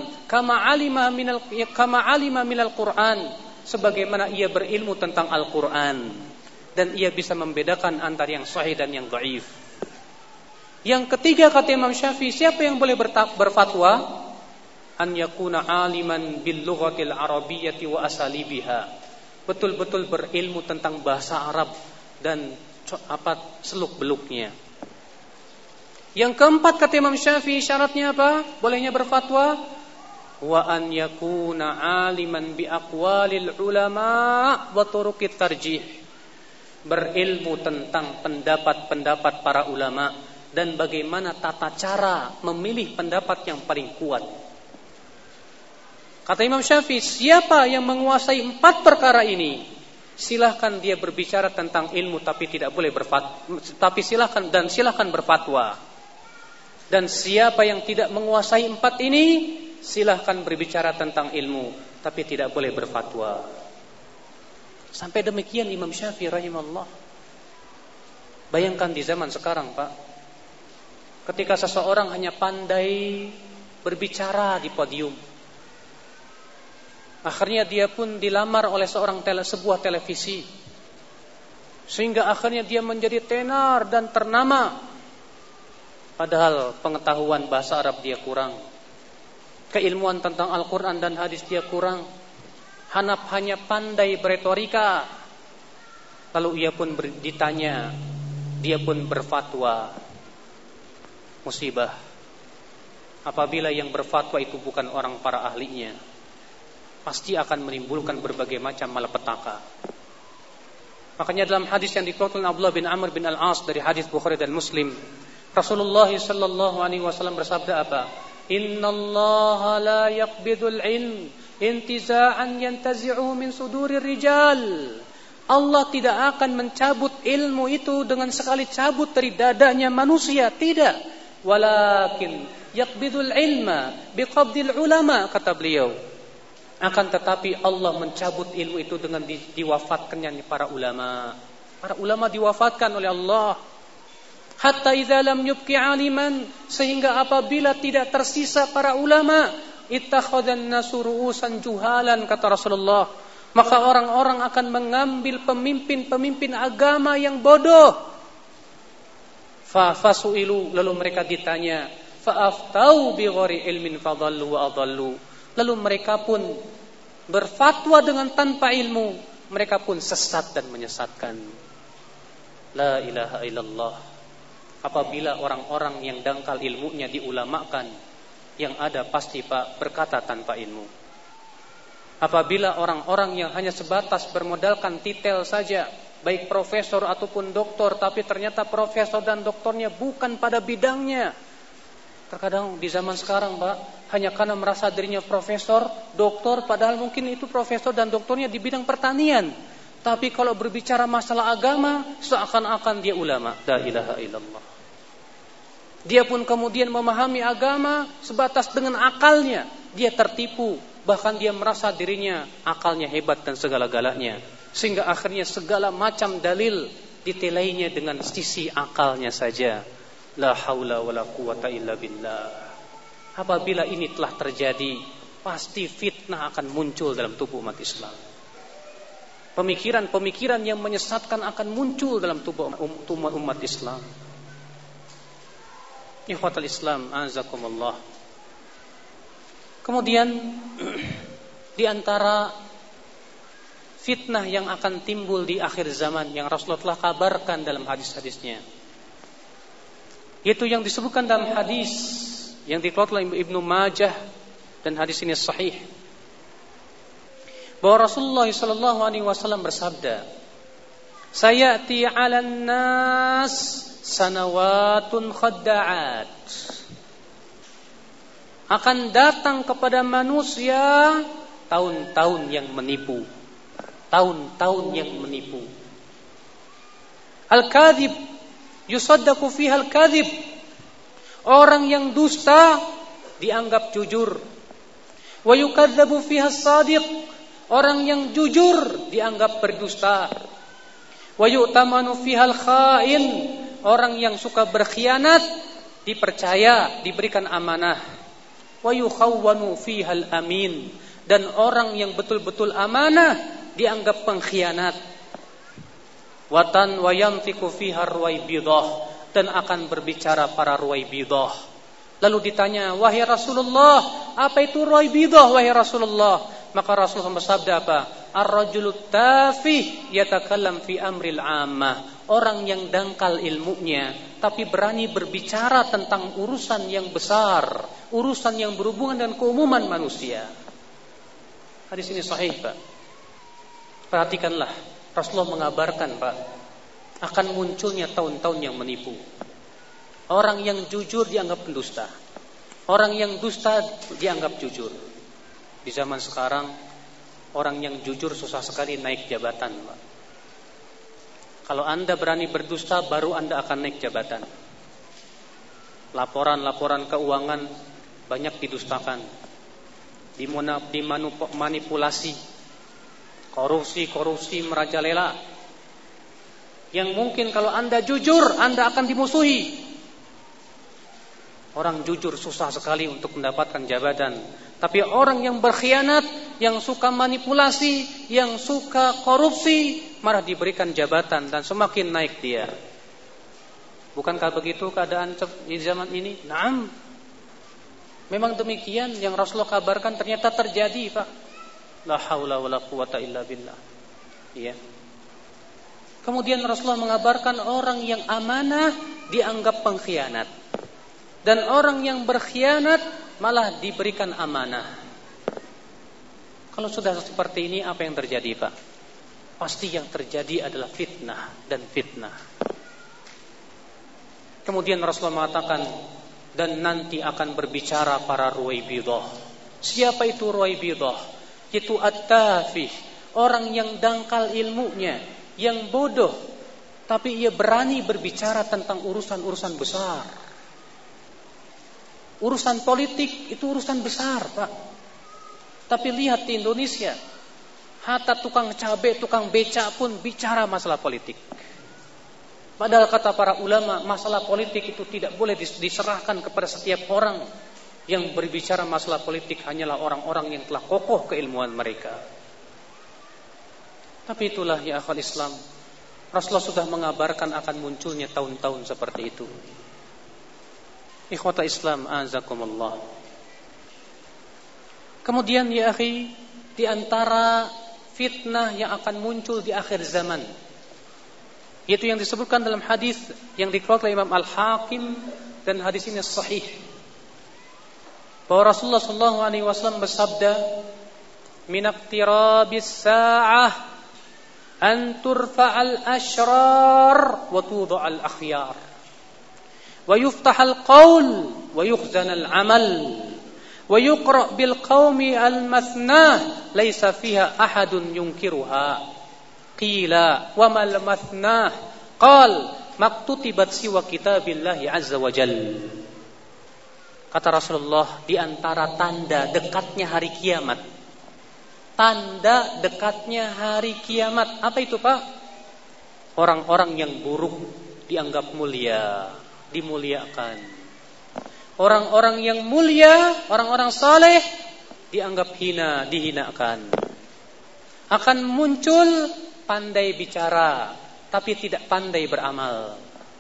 kama alima minal Quran, sebagaimana ia berilmu tentang Al-Quran, dan ia bisa membedakan antara yang sahih dan yang dhaif. Yang ketiga, kata Imam Syafi'i, siapa yang boleh berfatwa? An yakuna aliman bil lughatil arabiyyati wa asalibiha, betul-betul berilmu tentang bahasa Arab dan seluk-beluknya. Yang keempat, kata Imam Syafi'i, syaratnya apa? Bolehnya berfatwa? Wa an yakuna aliman bi aqwalil ulama wa turuqit tarjih, berilmu tentang pendapat-pendapat para ulama dan bagaimana tata cara memilih pendapat yang paling kuat. Kata Imam Syafi'i, siapa yang menguasai 4 perkara ini, silahkan dia berbicara tentang ilmu, tapi tidak boleh silahkan berfatwa. Dan siapa yang tidak menguasai 4 ini, silahkan berbicara tentang ilmu, tapi tidak boleh berfatwa. Sampai demikian Imam Syafi'i rahimahullah. Bayangkan di zaman sekarang, Pak, ketika seseorang hanya pandai berbicara di podium, akhirnya dia pun dilamar oleh sebuah televisi, sehingga akhirnya dia menjadi tenar dan ternama, padahal pengetahuan bahasa Arab dia kurang, keilmuan tentang Al-Quran dan hadis dia kurang, hanya pandai beretorika. Lalu ia pun ditanya, dia pun berfatwa. Musibah apabila yang berfatwa itu bukan orang para ahlinya, pasti akan menimbulkan berbagai macam malapetaka. Makanya dalam hadis yang dikeluarkan Abdullah bin Amr bin Al-As dari hadis Bukhari dan Muslim, Rasulullah sallallahu alaihi wasallam bersabda apa? Innallaha la yaqbidul ilm intiza'an yantazi'u min sudurir rijal. Allah tidak akan mencabut ilmu itu dengan sekali cabut dari dadanya manusia, tidak. Walakin yaqbidul ilma biqabdil ulama, kata beliau. Akan tetapi Allah mencabut ilmu itu dengan diwafatkannya para ulama. Para ulama diwafatkan oleh Allah. Hatta idza lam yubqi aliman, sehingga apabila tidak tersisa para ulama, ittakhadhan nasu ru'usan juhalan, kata Rasulullah, maka orang-orang akan mengambil pemimpin-pemimpin agama yang bodoh. Fasu'ilu, lalu mereka ditanya, fa'aftau bighairi ilmin fadallu wa adallu. Lalu mereka pun berfatwa dengan tanpa ilmu, mereka pun sesat dan menyesatkan. La ilaha illallah. Apabila orang-orang yang dangkal ilmunya diulamakan, yang ada pasti Pak berkata tanpa ilmu. Apabila orang-orang yang hanya sebatas bermodalkan titel saja, baik profesor ataupun doktor, tapi ternyata profesor dan doktornya bukan pada bidangnya. Terkadang di zaman sekarang, Pak, hanya karena merasa dirinya profesor, doktor, padahal mungkin itu profesor dan doktornya di bidang pertanian. Tapi kalau berbicara masalah agama, seakan-akan dia ulama. La ilaha illallah. Dia pun kemudian memahami agama sebatas dengan akalnya. Dia tertipu, bahkan dia merasa dirinya akalnya hebat dan segala-galanya. Sehingga akhirnya segala macam dalil ditelainya dengan sisi akalnya saja. La haula wala quwata illa billah. Apabila ini telah terjadi, pasti fitnah akan muncul dalam tubuh umat Islam. Pemikiran-pemikiran yang menyesatkan akan muncul dalam tubuh umat Islam. Ikhwatul Islam, azakumullah. Kemudian di antara fitnah yang akan timbul di akhir zaman yang Rasulullah telah kabarkan dalam hadis-hadisnya, yaitu yang disebutkan dalam hadis yang dikeluarkan oleh Ibnu Majah, dan hadis ini sahih, bahwa Rasulullah sallallahu alaihi wasallam bersabda, "Sayati 'alan nas sanawatun khadda'at." Akan datang kepada manusia tahun-tahun yang menipu. Tahun-tahun yang menipu. Al-kadhib yusaddaqu fiha al-kadhib. Orang yang dusta dianggap jujur. Wa yukadzabu fiha as-sadiq. Orang yang jujur dianggap berdusta. Wa yu'tamanu fiha al-kha'in. Orang yang suka berkhianat dipercaya, diberikan amanah. Wa yukhawwanu fiha al-amin. Dan orang yang betul-betul amanah dianggap pengkhianat. Watan wa yantiqu fiha ar-ruwaibidah, dan akan berbicara para ruwaibidah. Lalu ditanya, wahai Rasulullah, apa itu ruwaibidah wahai Rasulullah? Maka Rasulullah bersabda apa? Ar-rajulu tafih yatakallam fi amril ammah. Orang yang dangkal ilmunya tapi berani berbicara tentang urusan yang besar, urusan yang berhubungan dengan keumuman manusia. Hadis ini sahih, Pak. Perhatikanlah, Rasulullah mengabarkan, Pak, akan munculnya tahun-tahun yang menipu. Orang yang jujur dianggap pendusta. Orang yang dusta dianggap jujur. Di zaman sekarang, orang yang jujur susah sekali naik jabatan, Pak. Kalau Anda berani berdusta, baru Anda akan naik jabatan. Laporan-laporan keuangan banyak didustakan, dimanipulasi, korupsi merajalela. Yang mungkin kalau Anda jujur, Anda akan dimusuhi. Orang jujur susah sekali untuk mendapatkan jabatan. Tapi orang yang berkhianat, yang suka manipulasi, yang suka korupsi, malah diberikan jabatan dan semakin naik dia. Bukankah begitu keadaan di zaman ini? Naam. Memang demikian yang Rasulullah kabarkan ternyata terjadi, Pak. La haula wala quwata illa billah. Iya. Kemudian Rasulullah mengabarkan orang yang amanah dianggap pengkhianat. Dan orang yang berkhianat malah diberikan amanah. Kalau sudah seperti ini, apa yang terjadi, Pak? Pasti yang terjadi adalah fitnah dan fitnah. Kemudian Rasulullah mengatakan, dan nanti akan berbicara para ruwaibidah. Siapa itu ruwaibidah? Itu at-tafih, orang yang dangkal ilmunya, yang bodoh, tapi ia berani berbicara tentang urusan-urusan besar. Urusan politik itu urusan besar, Pak. Tapi lihat di Indonesia, hatta tukang cabai, tukang beca pun bicara masalah politik. Padahal kata para ulama, masalah politik itu tidak boleh diserahkan kepada setiap orang. Yang berbicara masalah politik hanyalah orang-orang yang telah kokoh keilmuan mereka. Tapi itulah ya akhwal Islam, Rasulullah sudah mengabarkan akan munculnya tahun-tahun seperti itu. Ikhwata Islam azakumullah. Kemudian ya akhi, di antara fitnah yang akan muncul di akhir zaman, yaitu yang disebutkan dalam hadis yang dikeluarkan oleh Imam Al-Hakim, dan hadis ini sahih, bahwa Rasulullah sallallahu alaihi wasallam bersabda, "Min iqtirabis sa'ah an turfa'al ashrar wa tudha'al akhyar." ويفتح القول ويخزن العمل ويقرأ بالقوم المثناه ليس فيها أحد ينكرها قيل وما المثناه قال ما كتبت سوى كتاب الله عز وجل. Kata Rasulullah, di antara tanda dekatnya hari kiamat, tanda dekatnya hari kiamat, apa itu, Pak? Orang-orang yang buruk dianggap mulia, dimuliakan. Orang-orang yang mulia, orang-orang saleh dianggap hina, dihinakan. Akan muncul pandai bicara tapi tidak pandai beramal.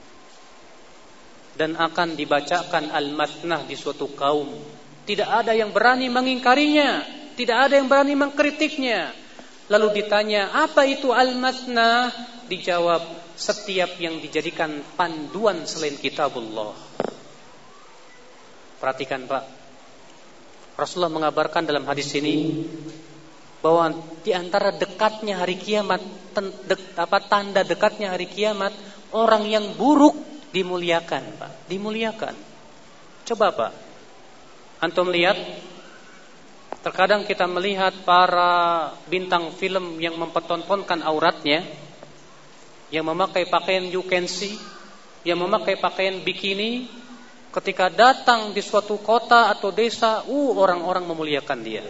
Dan akan dibacakan al-mathnah di suatu kaum. Tidak ada yang berani mengingkarinya, tidak ada yang berani mengkritiknya. Lalu ditanya, apa itu al-mathnah? Dijawab, setiap yang dijadikan panduan selain kitabullah. Perhatikan, Pak. Rasulullah mengabarkan dalam hadis ini bahwa di antara dekatnya hari kiamat, tanda dekatnya hari kiamat, orang yang buruk dimuliakan, Pak. Dimuliakan. Coba, Pak, antum lihat, terkadang kita melihat para bintang film yang mempertontonkan auratnya, yang memakai pakaian you can see, yang memakai pakaian bikini, ketika datang di suatu kota atau desa, orang-orang memuliakan dia.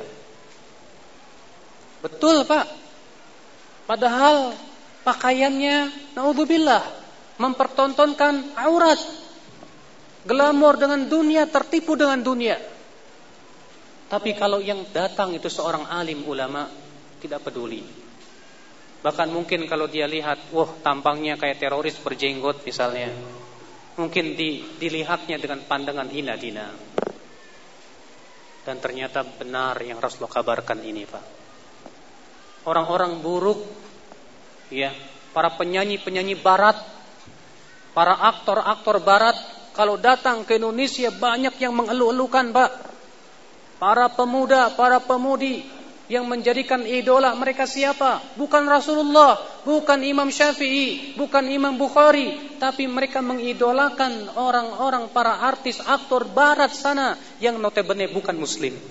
Betul, Pak. Padahal pakaiannya, naudzubillah, mempertontonkan aurat, glamor dengan dunia, tertipu dengan dunia. Tapi kalau yang datang itu seorang alim ulama, tidak peduli. Bahkan mungkin kalau dia lihat, tampangnya kayak teroris berjenggot misalnya, mungkin dilihatnya dengan pandangan hina-dina. Dan ternyata benar yang Rasulullah kabarkan ini, Pak. Orang-orang buruk, ya, para penyanyi-penyanyi barat, para aktor-aktor barat, kalau datang ke Indonesia banyak yang mengeluh-elukan, Pak. Para pemuda, para pemudi Yang menjadikan idola mereka siapa? Bukan Rasulullah, bukan Imam Syafi'i, bukan Imam Bukhari, tapi mereka mengidolakan orang-orang para artis, aktor barat sana yang notabene bukan muslim.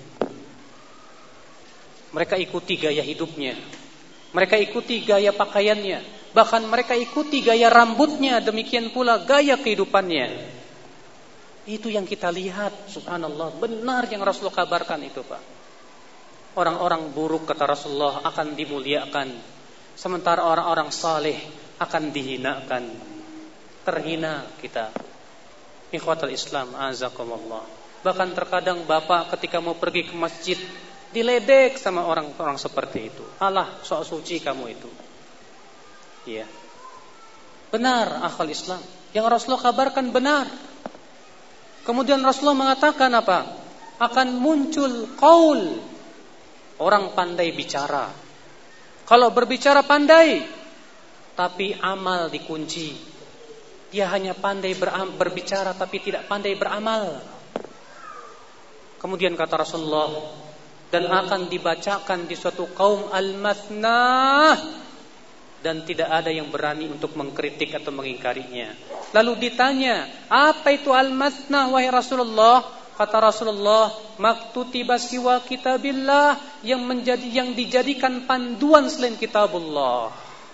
Mereka ikuti gaya hidupnya, mereka ikuti gaya pakaiannya, bahkan mereka ikuti gaya rambutnya, demikian pula gaya kehidupannya. Itu yang kita lihat, subhanallah, benar yang Rasulullah kabarkan itu, Pak. Orang-orang buruk, kata Rasulullah, akan dimuliakan, sementara orang-orang saleh akan dihinakan. Terhina kita. Ikhwatul Islam, azakumullah. Bahkan terkadang bapak ketika mau pergi ke masjid diledek sama orang-orang seperti itu. Alah, sok suci kamu itu. Iya. Benar, akhwal Islam. Yang Rasulullah kabarkan benar. Kemudian Rasulullah mengatakan apa? Akan muncul qaul, orang pandai bicara. Kalau berbicara pandai, tapi amal dikunci. Dia hanya pandai berbicara tapi tidak pandai beramal. Kemudian kata Rasulullah, dan akan dibacakan di suatu kaum al-mathnah, dan tidak ada yang berani untuk mengkritik atau mengingkarinya. Lalu ditanya, apa itu al-mathnah wahai Rasulullah? Kata Rasulullah, maktutiba siwa kitabillah, yang dijadikan panduan selain kitabullah.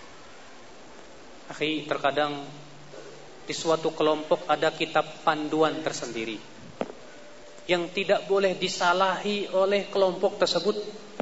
Akhi, terkadang di suatu kelompok ada kitab panduan tersendiri yang tidak boleh disalahi oleh kelompok tersebut.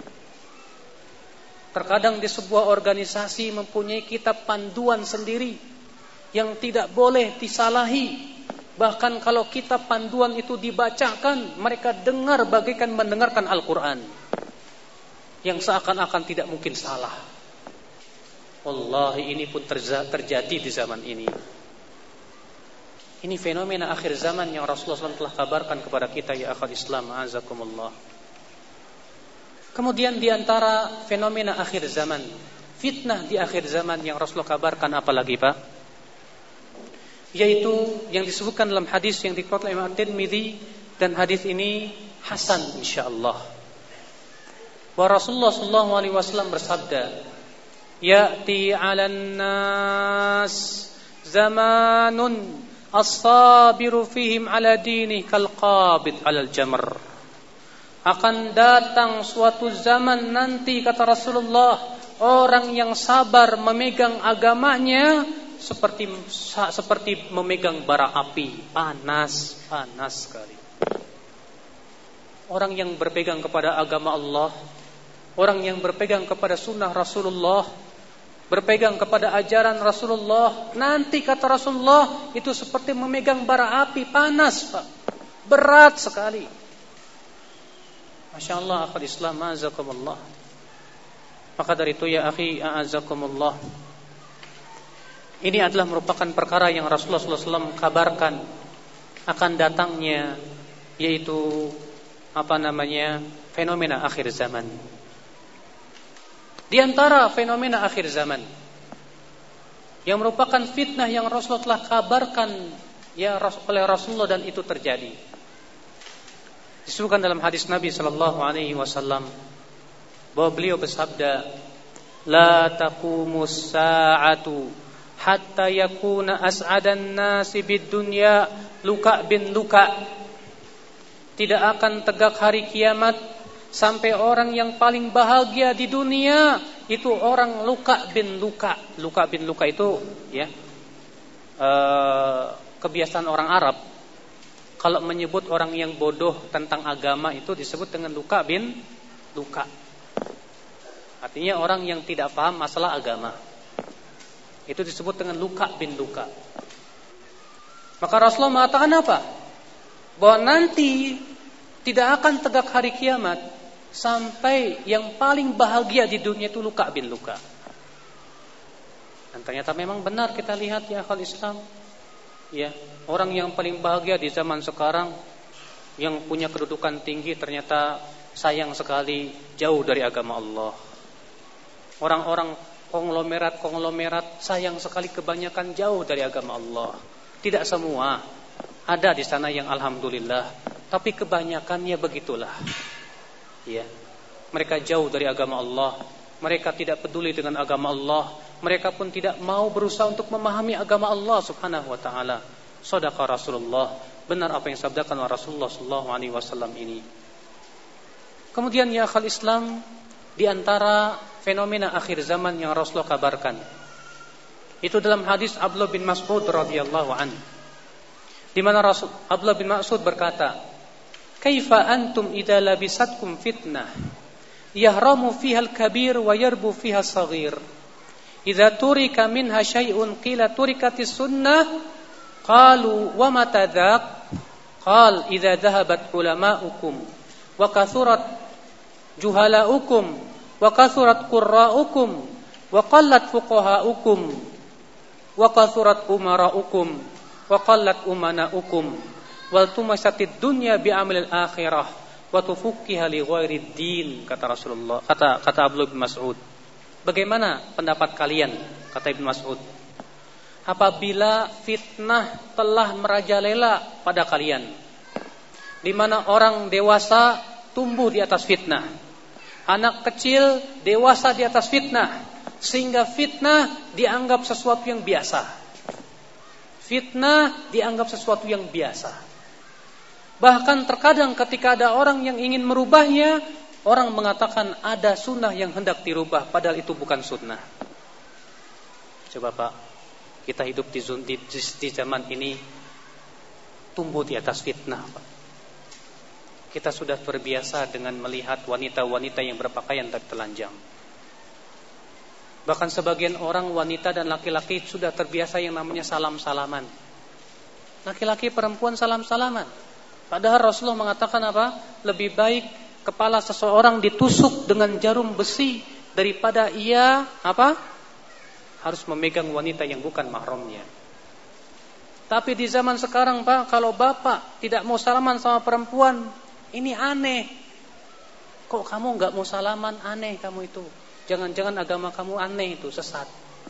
Terkadang di sebuah organisasi mempunyai kitab panduan sendiri yang tidak boleh disalahi. Bahkan kalau kitab panduan itu dibacakan, mereka dengar bagaikan mendengarkan Al-Quran, yang seakan-akan tidak mungkin salah. Wallahi, ini pun terjadi di zaman ini. Ini fenomena akhir zaman yang Rasulullah SAW telah kabarkan kepada kita, ya akhal Islam, azakumullah. Kemudian di antara fenomena akhir zaman, fitnah di akhir zaman yang Rasulullah kabarkan apa lagi, Pak? Yaitu yang disebutkan dalam hadis yang dikeluarkan Imam At-Tirmidzi, dan hadis ini hasan insyaallah. Bahwa Rasulullah SAW bersabda, "Ya'ti 'alan nas zamanun as-sabiru fihim 'ala dinihi kal qabid 'alal jamr." Akan datang suatu zaman nanti, kata Rasulullah, orang yang sabar memegang agamanya seperti memegang bara api, panas sekali. Orang yang berpegang kepada agama Allah, orang yang berpegang kepada sunnah Rasulullah, berpegang kepada ajaran Rasulullah, nanti kata Rasulullah itu seperti memegang bara api, panas, Pak. Berat sekali. Masya Allah, akhwat Islam, a'azakumullah. Maka dari itu ya akhi, a'azakumullah, ini adalah merupakan perkara yang Rasulullah SAW kabarkan akan datangnya, yaitu fenomena akhir zaman. Di antara fenomena akhir zaman yang merupakan fitnah yang Rasulullah telah kabarkan ya oleh Rasulullah, dan itu terjadi. Disebutkan dalam hadis Nabi sallallahu alaihi wasallam bahwa beliau bersabda, "La taqumus sa'atu hatta yakuna as'adan nasi bid dunya luka bin luka." Tidak akan tegak hari kiamat sampai orang yang paling bahagia di dunia itu orang luka bin luka. Luka bin luka itu ya kebiasaan orang Arab. Kalau menyebut orang yang bodoh tentang agama itu disebut dengan luka bin luka. Artinya orang yang tidak paham masalah agama. Itu disebut dengan luka bin luka. Maka Rasulullah mengatakan apa? Bahwa nanti tidak akan tegak hari kiamat sampai yang paling bahagia di dunia itu luka bin luka. Dan ternyata memang benar kita lihat ya akhwal Islam. Ya, orang yang paling bahagia di zaman sekarang, yang punya kedudukan tinggi, ternyata sayang sekali jauh dari agama Allah. Orang-orang konglomerat sayang sekali kebanyakan jauh dari agama Allah. Tidak semua, ada di sana yang alhamdulillah, tapi kebanyakannya begitulah. Ya. mereka jauh dari agama Allah. Mereka tidak peduli dengan agama Allah. Mereka pun tidak mau berusaha untuk memahami agama Allah Subhanahu wa taala. Shadaqa Rasulullah, benar apa yang sabdakan Rasulullah sallallahu alaihi wasallam ini. Kemudian ya akhal Islam, di antara fenomena akhir zaman yang Rasulullah kabarkan, itu dalam hadis Abdullah bin Mas'ud radhiyallahu anhu, di mana Abdullah bin Mas'ud berkata, "Kaifa antum idza labisatkum fitnah yahramu fiha al-kabir wa yarbu fiha as-saghir. Idza turika minha syai'un qila turikatis sunnah qalu wa mata dzak qal idza dhahabat ulama'ukum wa kathurat juhala'ukum wa kathurat qurra'ukum wa qallat fuqaha'ukum wa kathurat umara'ukum wa qallat umana'ukum wal tumasatid dunya bi amalil akhirah wa tufukkiha li ghairid din," kata Rasulullah, kata Abdullah bin Mas'ud. Bagaimana pendapat kalian, kata Ibnu Mas'ud, apabila fitnah telah merajalela pada kalian, di mana orang dewasa tumbuh di atas fitnah, anak kecil dewasa di atas fitnah, sehingga fitnah dianggap sesuatu yang biasa. Fitnah dianggap sesuatu yang biasa. Bahkan terkadang ketika ada orang yang ingin merubahnya, orang mengatakan ada sunnah yang hendak dirubah, padahal itu bukan sunnah. Coba Pak, kita hidup di zaman ini tumbuh di atas fitnah, Pak. Kita sudah terbiasa dengan melihat wanita-wanita yang berpakaian tapi telanjang. Bahkan sebagian orang, wanita dan laki-laki, sudah terbiasa yang namanya salam-salaman. Laki-laki perempuan salam-salaman. Padahal Rasulullah mengatakan apa? Lebih baik kepala seseorang ditusuk dengan jarum besi daripada ia apa? Harus memegang wanita yang bukan mahramnya. Tapi di zaman sekarang, Pak, kalau bapak tidak mau salaman sama perempuan, ini aneh. Kok kamu nggak mau salaman? Aneh kamu itu. Jangan-jangan agama kamu aneh, itu sesat.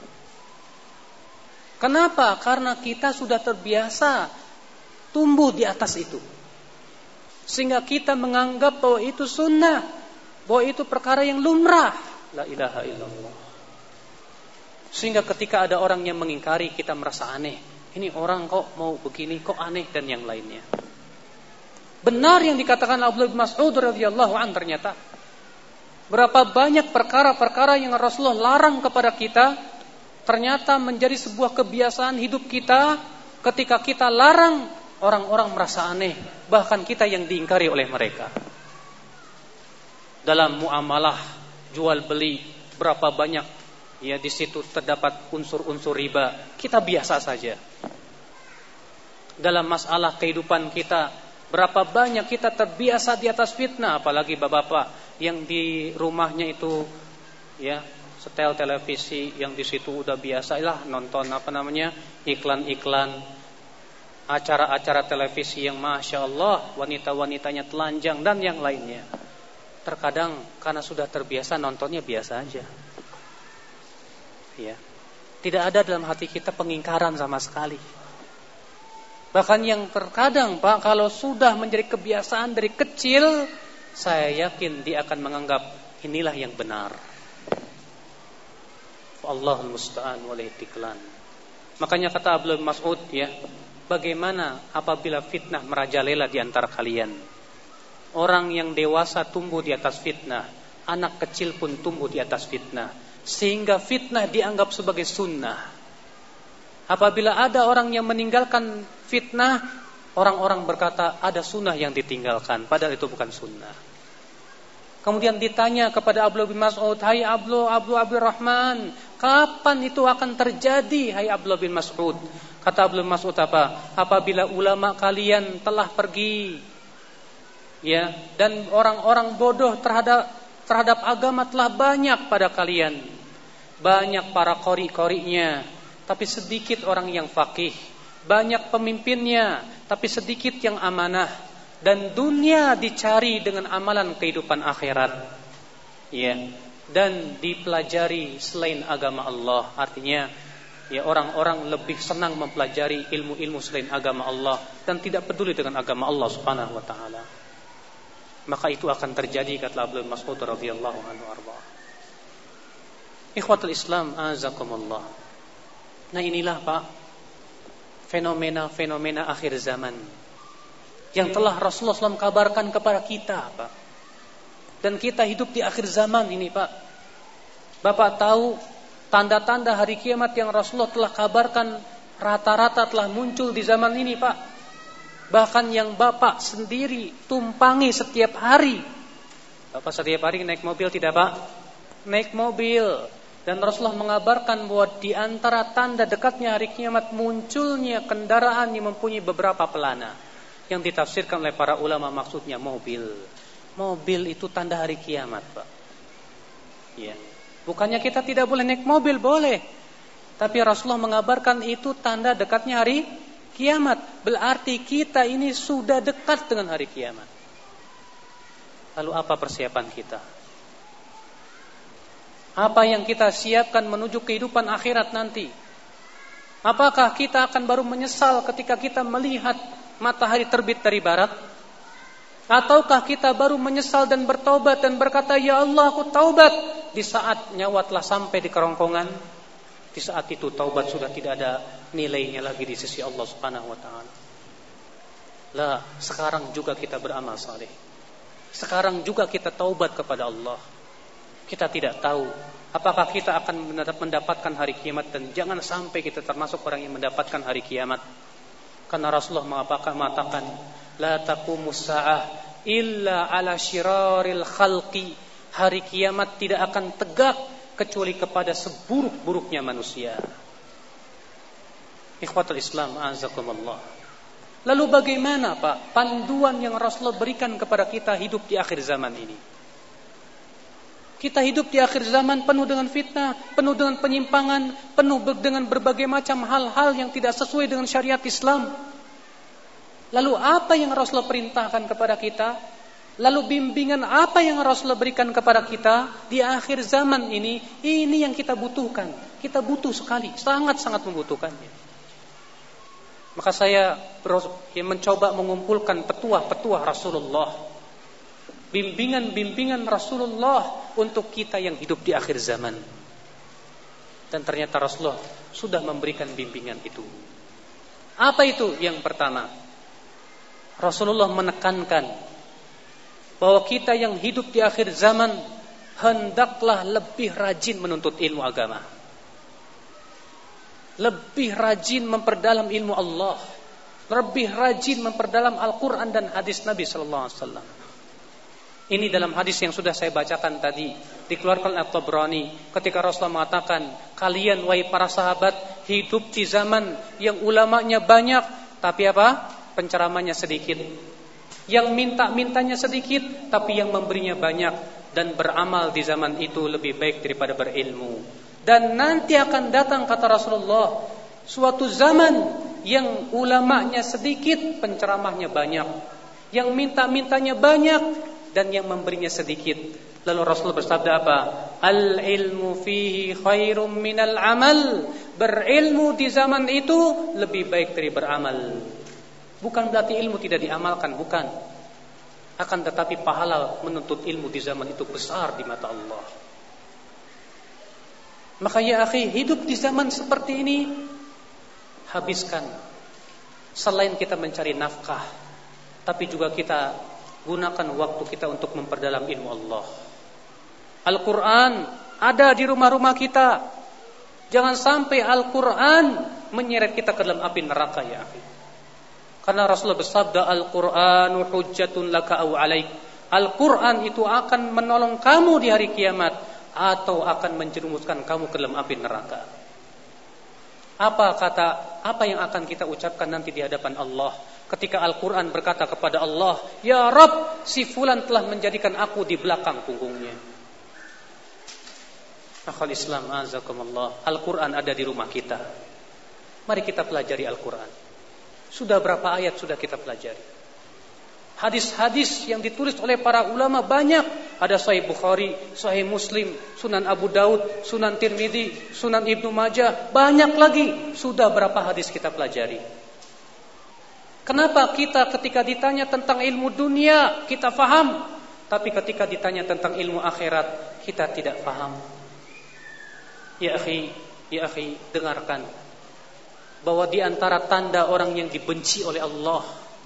Kenapa? Karena kita sudah terbiasa tumbuh di atas itu, sehingga kita menganggap bahwa itu sunnah, bahwa itu perkara yang lumrah. La ilaha illallah. Sehingga ketika ada orang yang mengingkari, kita merasa aneh. Ini orang kok mau begini, kok aneh, dan yang lainnya. Benar yang dikatakan Abdullah bin Mas'ud radhiyallahu anhu, ternyata berapa banyak perkara-perkara yang Rasulullah larang kepada kita, ternyata menjadi sebuah kebiasaan hidup kita. Ketika kita larang, orang-orang merasa aneh, bahkan kita yang diingkari oleh mereka. Dalam muamalah jual beli, berapa banyak ya di situ terdapat unsur-unsur riba, kita biasa saja. Dalam masalah kehidupan kita, berapa banyak kita terbiasa di atas fitnah, apalagi bapak-bapak yang di rumahnya itu ya setel televisi, yang di situ udah biasa lah nonton iklan-iklan, acara-acara televisi yang masya Allah wanita-wanitanya telanjang dan yang lainnya. Terkadang karena sudah terbiasa nontonnya biasa aja. Ya. Tidak ada dalam hati kita pengingkaran sama sekali. Bahkan yang terkadang, Pak, kalau sudah menjadi kebiasaan dari kecil, saya yakin dia akan menganggap inilah yang benar. Allahul musta'an wal istiqlan. Makanya kata Abdullah bin Mas'ud, ya, bagaimana apabila fitnah merajalela di antara kalian? Orang yang dewasa tumbuh di atas fitnah, anak kecil pun tumbuh di atas fitnah, sehingga fitnah dianggap sebagai sunnah. Apabila ada orang yang meninggalkan fitnah, orang-orang berkata ada sunnah yang ditinggalkan, padahal itu bukan sunnah. Kemudian ditanya kepada Abdullah bin Mas'ud, "Hai Abu Abdurrahman, kapan itu akan terjadi, hai Abdullah bin Mas'ud?" Kata Abdullah bin Mas'ud apa? Apabila ulama kalian telah pergi, ya, dan orang-orang bodoh terhadap agama telah banyak pada kalian. Banyak para qori-qorinya, tapi sedikit orang yang faqih. Banyak pemimpinnya, tapi sedikit yang amanah. Dan dunia dicari dengan amalan kehidupan akhirat, ya, dan dipelajari selain agama Allah. Artinya, ya, orang-orang lebih senang mempelajari ilmu-ilmu selain agama Allah dan tidak peduli dengan agama Allah Subhanahu wa taala. maka itu akan terjadi, kata Abdul Mas'ud radhiyallahu anhu arba. Ikhwatul Islam azakumullah. Nah inilah Pak, fenomena-fenomena akhir zaman yang telah Rasulullah SAW kabarkan kepada kita Pak. Dan kita hidup di akhir zaman ini Pak. Bapak tahu tanda-tanda hari kiamat yang Rasulullah telah kabarkan rata-rata telah muncul di zaman ini Pak. Bahkan yang Bapak sendiri tumpangi setiap hari. Bapak setiap hari naik mobil tidak Pak? Naik mobil. Dan Rasulullah mengabarkan bahwa di antara tanda dekatnya hari kiamat munculnya kendaraan yang mempunyai beberapa pelana. Yang ditafsirkan oleh para ulama maksudnya mobil. Mobil itu tanda hari kiamat Pak. Ya. Bukannya kita tidak boleh naik mobil, boleh. Tapi Rasulullah mengabarkan itu tanda dekatnya hari kiamat. Berarti kita ini sudah dekat dengan hari kiamat. Lalu apa persiapan kita? Apa yang kita siapkan menuju kehidupan akhirat nanti? Apakah kita akan baru menyesal ketika kita melihat matahari terbit dari barat? Ataukah kita baru menyesal dan bertaubat dan berkata, ya Allah aku taubat, di saat nyawa telah sampai di kerongkongan? Di saat itu taubat sudah tidak ada nilainya lagi di sisi Allah Subhanahu wa taala. Lah, sekarang juga kita beramal saleh. Sekarang juga kita taubat kepada Allah. Kita tidak tahu apakah kita akan mendapatkan hari kiamat, dan jangan sampai kita termasuk orang yang mendapatkan hari kiamat. Karena Rasulullah mengatakan, la taqumus sa'ah illa ala syiraril khalqi. Hari kiamat tidak akan tegak kecuali kepada seburuk-buruknya manusia. Ikhwatul Islam azakumullah. Lalu bagaimana Pak panduan yang Rasulullah berikan kepada kita hidup di akhir zaman ini? Kita hidup di akhir zaman penuh dengan fitnah, penuh dengan penyimpangan, penuh dengan berbagai macam hal-hal yang tidak sesuai dengan syariat Islam. Lalu apa yang Rasulullah perintahkan kepada kita? Lalu bimbingan apa yang Rasulullah berikan kepada kita di akhir zaman ini? Ini yang kita butuhkan. Kita butuh sekali, sangat-sangat membutuhkannya. Maka saya mencoba mengumpulkan petuah-petuah Rasulullah, bimbingan-bimbingan Rasulullah untuk kita yang hidup di akhir zaman. Dan ternyata Rasulullah sudah memberikan bimbingan itu. Apa itu? Yang pertama, Rasulullah menekankan bahwa kita yang hidup di akhir zaman hendaklah lebih rajin menuntut ilmu agama, lebih rajin memperdalam ilmu Allah, lebih rajin memperdalam Al-Quran dan hadis Nabi Sallallahu Alaihi Wasallam. Ini dalam hadis yang sudah saya bacakan tadi, dikeluarkan oleh Tabrani ketika Rasulullah mengatakan, kalian wahai para sahabat hidup di zaman yang ulamanya banyak, tapi apa? Penceramahnya sedikit. Yang minta-mintanya sedikit, tapi yang memberinya banyak. Dan beramal di zaman itu lebih baik daripada berilmu. Dan nanti akan datang, kata Rasulullah, suatu zaman yang ulamanya sedikit, penceramahnya banyak. Yang minta-mintanya banyak, dan yang memberinya sedikit. Lalu Rasulullah bersabda apa? Al-ilmu fihi khairum minal amal. Berilmu di zaman itu lebih baik dari beramal. Bukan berarti ilmu tidak diamalkan, bukan. Akan tetapi pahala menuntut ilmu di zaman itu besar di mata Allah. Maka ya akhi, hidup di zaman seperti ini, habiskan. Selain kita mencari nafkah, tapi juga kita gunakan waktu kita untuk memperdalam ilmu Allah. Al-Quran ada di rumah-rumah kita. Jangan sampai Al-Quran menyeret kita ke dalam api neraka ya akhi. Karena Rasulullah bersabda, Al-Quranu hujjatun laka aw alaik. Al-Quran itu akan menolong kamu di hari kiamat, atau akan menjerumuskan kamu ke dalam api neraka. Apa yang akan kita ucapkan nanti di hadapan Allah ketika Al-Quran berkata kepada Allah, ya Rabb, si fulan telah menjadikan aku di belakang punggungnya. Akhal Islam azakumullah, Al-Quran ada di rumah kita. Mari kita pelajari Al-Quran. Sudah berapa ayat sudah kita pelajari? Hadis-hadis yang ditulis oleh para ulama banyak. Ada Sahih Bukhari, Sahih Muslim, Sunan Abu Daud, Sunan Tirmidzi, Sunan Ibnu Majah. Banyak lagi. Sudah berapa hadis kita pelajari? Kenapa kita ketika ditanya tentang ilmu dunia kita faham, tapi ketika ditanya tentang ilmu akhirat kita tidak faham? Ya akhi, dengarkan bahwa di antara tanda orang yang dibenci oleh Allah,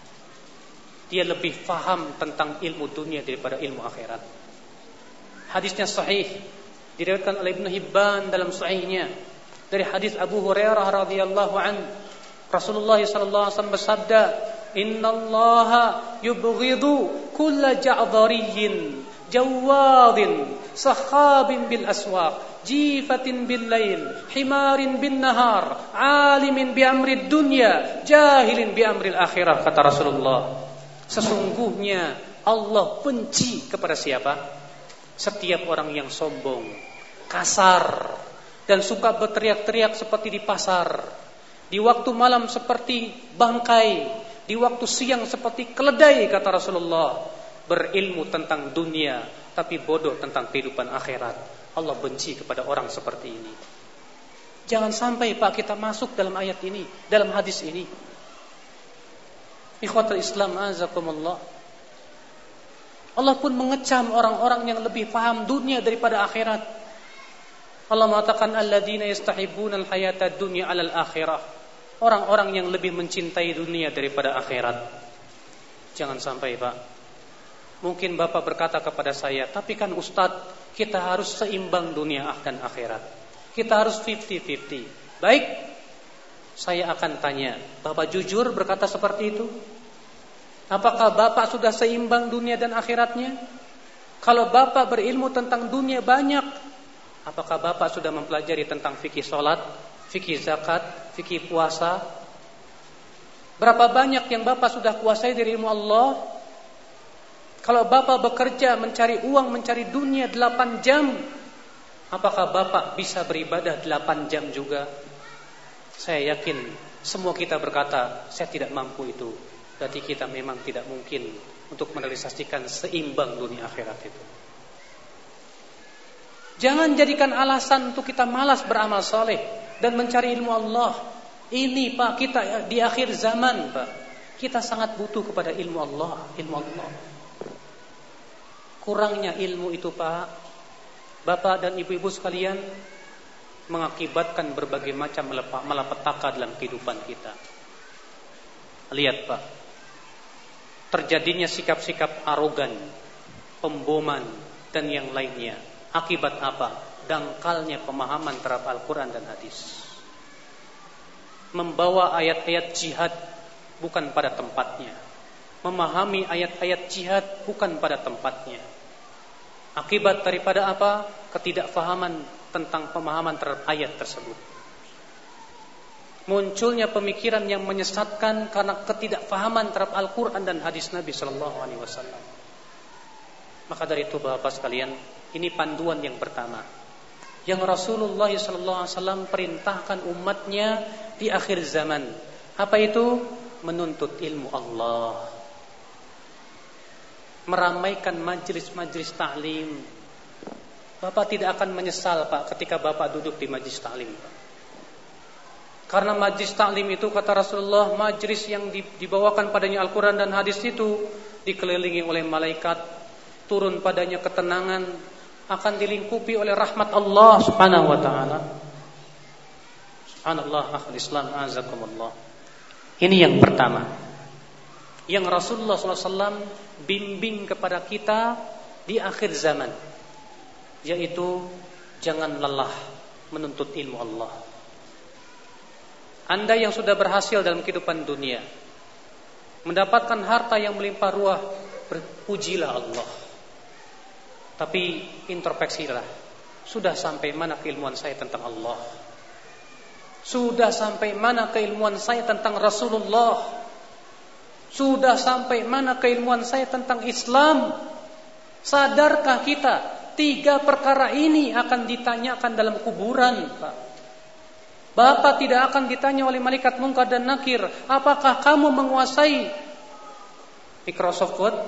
dia lebih faham tentang ilmu dunia daripada ilmu akhirat. Hadisnya sahih, diriwayatkan oleh Ibnu Hibban dalam sahihnya dari hadis Abu Hurairah radhiyallahu an. Rasulullah sallallahu alaihi wasallam bersabda, "Innallaha yubghidu kulla ja'dhariyyin jawadin sakhabin bil aswaq jifatin bil lail himarin bin nahar alimin bi amri dunya jahilin bi amri akhirah." Kata Rasulullah, sesungguhnya Allah benci kepada siapa? Setiap orang yang sombong, kasar, dan suka berteriak-teriak seperti di pasar, di waktu malam seperti bangkai, di waktu siang seperti keledai. Kata Rasulullah, berilmu tentang dunia tapi bodoh tentang kehidupan akhirat. Allah benci kepada orang seperti ini. Jangan sampai Pak kita masuk dalam ayat ini, dalam hadis ini. Ikhwatul Islam azakumullah, Allah pun mengecam orang-orang yang lebih paham dunia daripada akhirat. Allah mengatakan alladzina yastahibbuna al-hayata ad-dunya 'alal akhirah. Orang-orang yang lebih mencintai dunia daripada akhirat. Jangan sampai Pak. Mungkin Bapak berkata kepada saya, tapi kan Ustadz, kita harus seimbang dunia dan akhirat. Kita harus 50-50. Baik, saya akan tanya, Bapak jujur berkata seperti itu? Apakah Bapak sudah seimbang dunia dan akhiratnya? Kalau Bapak berilmu tentang dunia banyak, apakah Bapak sudah mempelajari tentang fikih salat, fikih zakat, fikih puasa? Berapa banyak yang Bapak sudah kuasai dari ilmu Allah? Kalau Bapak bekerja mencari uang, mencari dunia 8 jam, apakah Bapak bisa beribadah 8 jam juga? Saya yakin semua kita berkata, saya tidak mampu itu. Berarti kita memang tidak mungkin untuk merealisasikan seimbang dunia akhirat itu. Jangan jadikan alasan untuk kita malas beramal saleh dan mencari ilmu Allah. Ini Pak, kita di akhir zaman Pak, kita sangat butuh kepada ilmu Allah. Ilmu Allah. Kurangnya ilmu itu Pak, Bapak dan ibu-ibu sekalian, mengakibatkan berbagai macam malapetaka dalam kehidupan kita. Lihat Pak, terjadinya sikap-sikap arogan, pemboman, dan yang lainnya. Akibat apa? Dangkalnya pemahaman terhadap Al-Quran dan hadis. Membawa ayat-ayat jihad bukan pada tempatnya. Memahami ayat-ayat jihad bukan pada tempatnya. Akibat daripada apa? Ketidakfahaman tentang pemahaman terhadap ayat tersebut. Munculnya pemikiran yang menyesatkan karena ketidakfahaman terhadap Al-Quran dan hadis Nabi SAW. Maka dari itu Bapak sekalian, ini panduan yang pertama yang Rasulullah SAW perintahkan umatnya di akhir zaman. Apa itu? Menuntut ilmu Allah, meramaikan majlis-majlis ta'lim. Bapak tidak akan menyesal Pak ketika Bapak duduk di majlis ta'lim Pak. Karena majlis ta'lim itu kata Rasulullah, majlis yang dibawakan padanya Al-Quran dan hadis itu dikelilingi oleh malaikat, turun padanya ketenangan, akan dilingkupi oleh rahmat Allah Subhanahu wa taala. Subhanallah, akhul Islam azakumullah. Ini yang pertama, yang Rasulullah SAW bimbing kepada kita di akhir zaman, yaitu jangan lelah menuntut ilmu Allah. Anda yang sudah berhasil dalam kehidupan dunia, mendapatkan harta yang melimpah ruah, berpujilah Allah. Tapi introspeksilah, sudah sampai mana keilmuan saya tentang Allah? Sudah sampai mana keilmuan saya tentang Rasulullah? Sudah sampai mana keilmuan saya tentang Islam? Sadarkah kita 3 perkara ini akan ditanyakan dalam kuburan Pak? Bapak tidak akan ditanya oleh malaikat Munkar dan Nakir, apakah kamu menguasai Microsoft Word?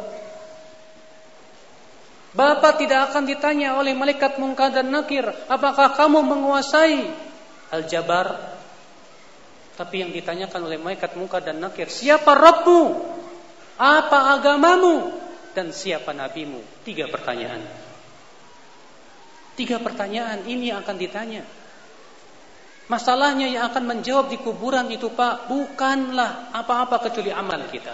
Bapak tidak akan ditanya oleh malaikat Munkar dan Nakir, apakah kamu menguasai Aljabar? Tapi yang ditanyakan oleh malaikat Munkar dan Nakir, siapa Rabbmu? Apa agamamu? Dan siapa nabimu? 3 pertanyaan. 3 pertanyaan ini yang akan ditanya. Masalahnya yang akan menjawab di kuburan itu, Pak, bukanlah apa-apa kecuali amal kita.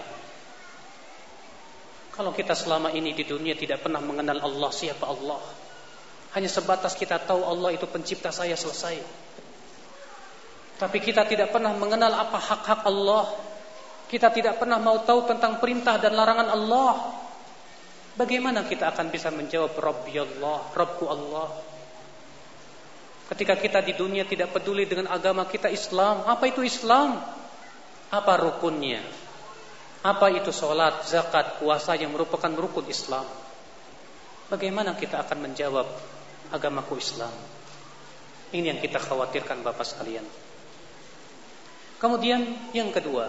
Kalau kita selama ini di dunia tidak pernah mengenal Allah, siapa Allah, hanya sebatas kita tahu Allah itu pencipta saya, selesai. Tapi kita tidak pernah mengenal apa hak-hak Allah. Kita tidak pernah mau tahu tentang perintah dan larangan Allah. Bagaimana kita akan bisa menjawab Rabbi Allah, Rabbku Allah? Ketika kita di dunia tidak peduli dengan agama kita Islam. Apa itu Islam? Apa rukunnya? Apa itu sholat, zakat, puasa yang merupakan rukun Islam? Bagaimana kita akan menjawab agamaku Islam? Ini yang kita khawatirkan Bapak sekalian. Kemudian yang kedua,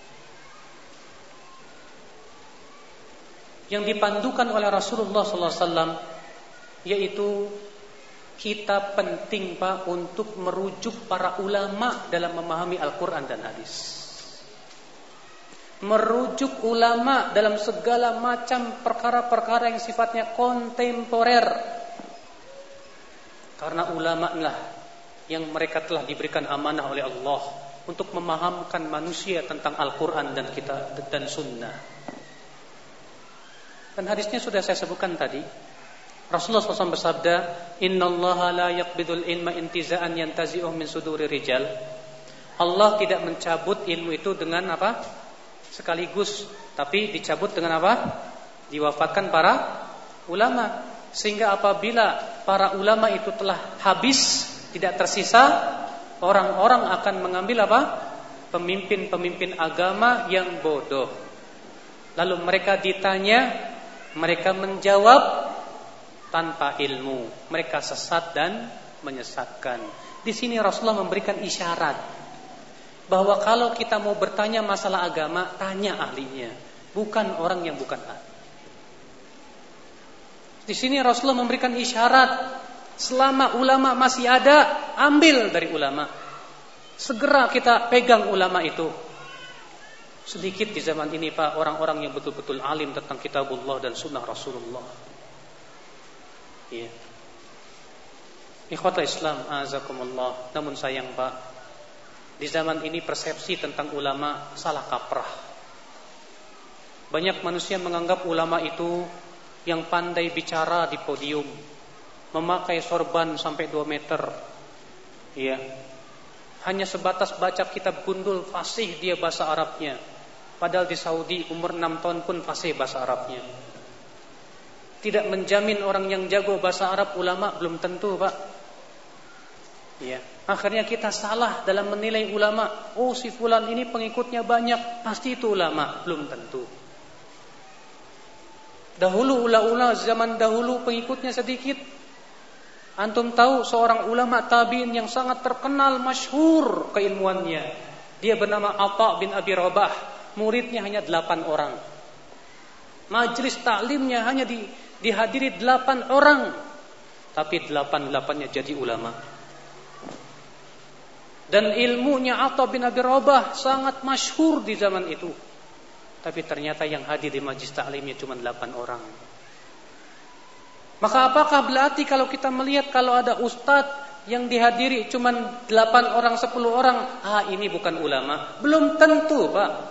yang dipandukan oleh Rasulullah SAW, yaitu kita penting, Pak, untuk merujuk para ulama dalam memahami Al-Quran dan hadis. Merujuk ulama dalam segala macam perkara-perkara yang sifatnya kontemporer. Karena ulama lah yang mereka telah diberikan amanah oleh Allah untuk memahamkan manusia tentang Al-Quran dan dan Sunnah. Dan hadisnya sudah saya sebutkan tadi. Rasulullah SAW bersabda, Innallaha la yaqbidul ilma intiza'an yantazi'uh min suduri rijal. Allah tidak mencabut ilmu itu dengan apa? Sekaligus, tapi dicabut dengan apa? Diwafatkan para ulama. Sehingga apabila para ulama itu telah habis, tidak tersisa, orang-orang akan mengambil apa? Pemimpin-pemimpin agama yang bodoh. Lalu mereka ditanya, mereka menjawab tanpa ilmu, mereka sesat dan menyesatkan. Di sini Rasulullah memberikan isyarat bahwa kalau kita mau bertanya masalah agama, tanya ahlinya, bukan orang yang bukan ahli. Di sini Rasulullah memberikan isyarat, selama ulama masih ada, ambil dari ulama. Segera kita pegang ulama itu. Sedikit di zaman ini, Pak, orang-orang yang betul-betul alim tentang kitabullah dan sunnah Rasulullah. Ya. Ikhwatul Islam, azakumullah. Namun sayang, Pak, di zaman ini persepsi tentang ulama salah kaprah. Banyak manusia menganggap ulama itu yang pandai bicara di podium, memakai sorban sampai 2 meter. Ya. Hanya sebatas baca kitab gundul, fasih dia bahasa Arabnya. Padahal di Saudi umur 6 tahun pun fasih bahasa Arabnya. Tidak menjamin orang yang jago bahasa Arab ulama, belum tentu, Pak. Ya. Akhirnya kita salah dalam menilai ulama. Oh, si fulan ini pengikutnya banyak, pasti itu ulama, belum tentu. Dahulu ulama zaman dahulu pengikutnya sedikit. Antum tahu seorang ulama tabi'in yang sangat terkenal, masyhur keilmuannya. Dia bernama Atha bin Abi Rabah. Muridnya hanya 8 orang. Majelis taklimnya hanya dihadiri 8 orang. Tapi 8-8-nya jadi ulama. Dan ilmunya Atha bin Abi Rabah sangat masyhur di zaman itu. Tapi ternyata yang hadir di majelis taklimnya cuma 8 orang. Maka apakah berarti kalau kita melihat kalau ada ustadz yang dihadiri cuma 8 orang, 10 orang, ini bukan ulama? Belum tentu, Pak.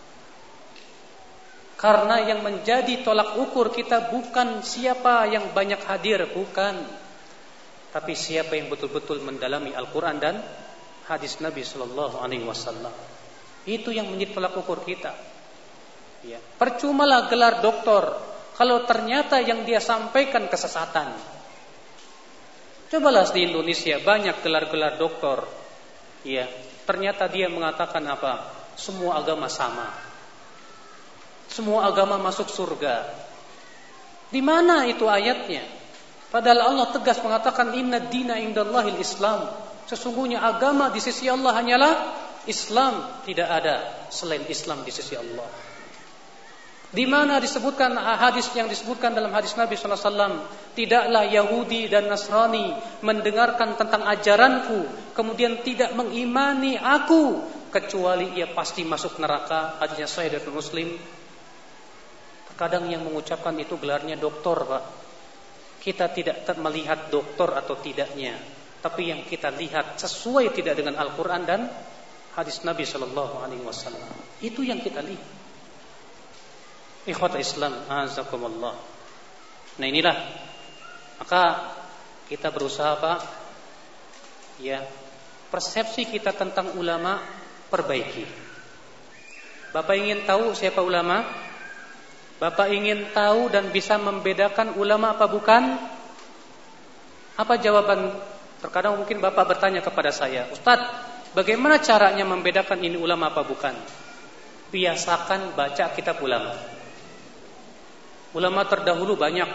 Karena yang menjadi tolak ukur kita bukan siapa yang banyak hadir, bukan. Tapi siapa yang betul-betul mendalami Al-Quran dan hadis Nabi Sallallahu Alaihi Wasallam. Itu yang menjadi tolak ukur kita. Ya. Percumalah gelar doktor kalau ternyata yang dia sampaikan kesesatan. Cobalah di Indonesia banyak gelar-gelar doktor. Ya, ternyata dia mengatakan apa? Semua agama sama. Semua agama masuk surga. Di mana itu ayatnya? Padahal Allah tegas mengatakan inna dina indallahil Islam. Sesungguhnya agama di sisi Allah hanyalah Islam. Tidak ada selain Islam di sisi Allah. Di mana disebutkan hadis yang disebutkan dalam hadis Nabi SAW, tidaklah Yahudi dan Nasrani mendengarkan tentang ajaranku kemudian tidak mengimani aku kecuali ia pasti masuk neraka. Hadisnya sahih dari Muslim. Terkadang yang mengucapkan itu gelarnya doktor, Pak. Kita tidak melihat doktor atau tidaknya, tapi yang kita lihat sesuai tidak dengan Al-Quran dan hadis Nabi Sallallahu Alaihi Wasallam. Itu yang kita lihat. Ikhwat Islam, azakumullah. Nah inilah, maka kita berusaha, Pak, ya, persepsi kita tentang ulama perbaiki. Bapak ingin tahu siapa ulama? Bapak ingin tahu dan bisa membedakan ulama apa bukan? Apa jawaban? Terkadang mungkin Bapak bertanya kepada saya, Ustadz, bagaimana caranya membedakan ini ulama apa bukan? Biasakan baca kitab ulama. Ulama terdahulu banyak.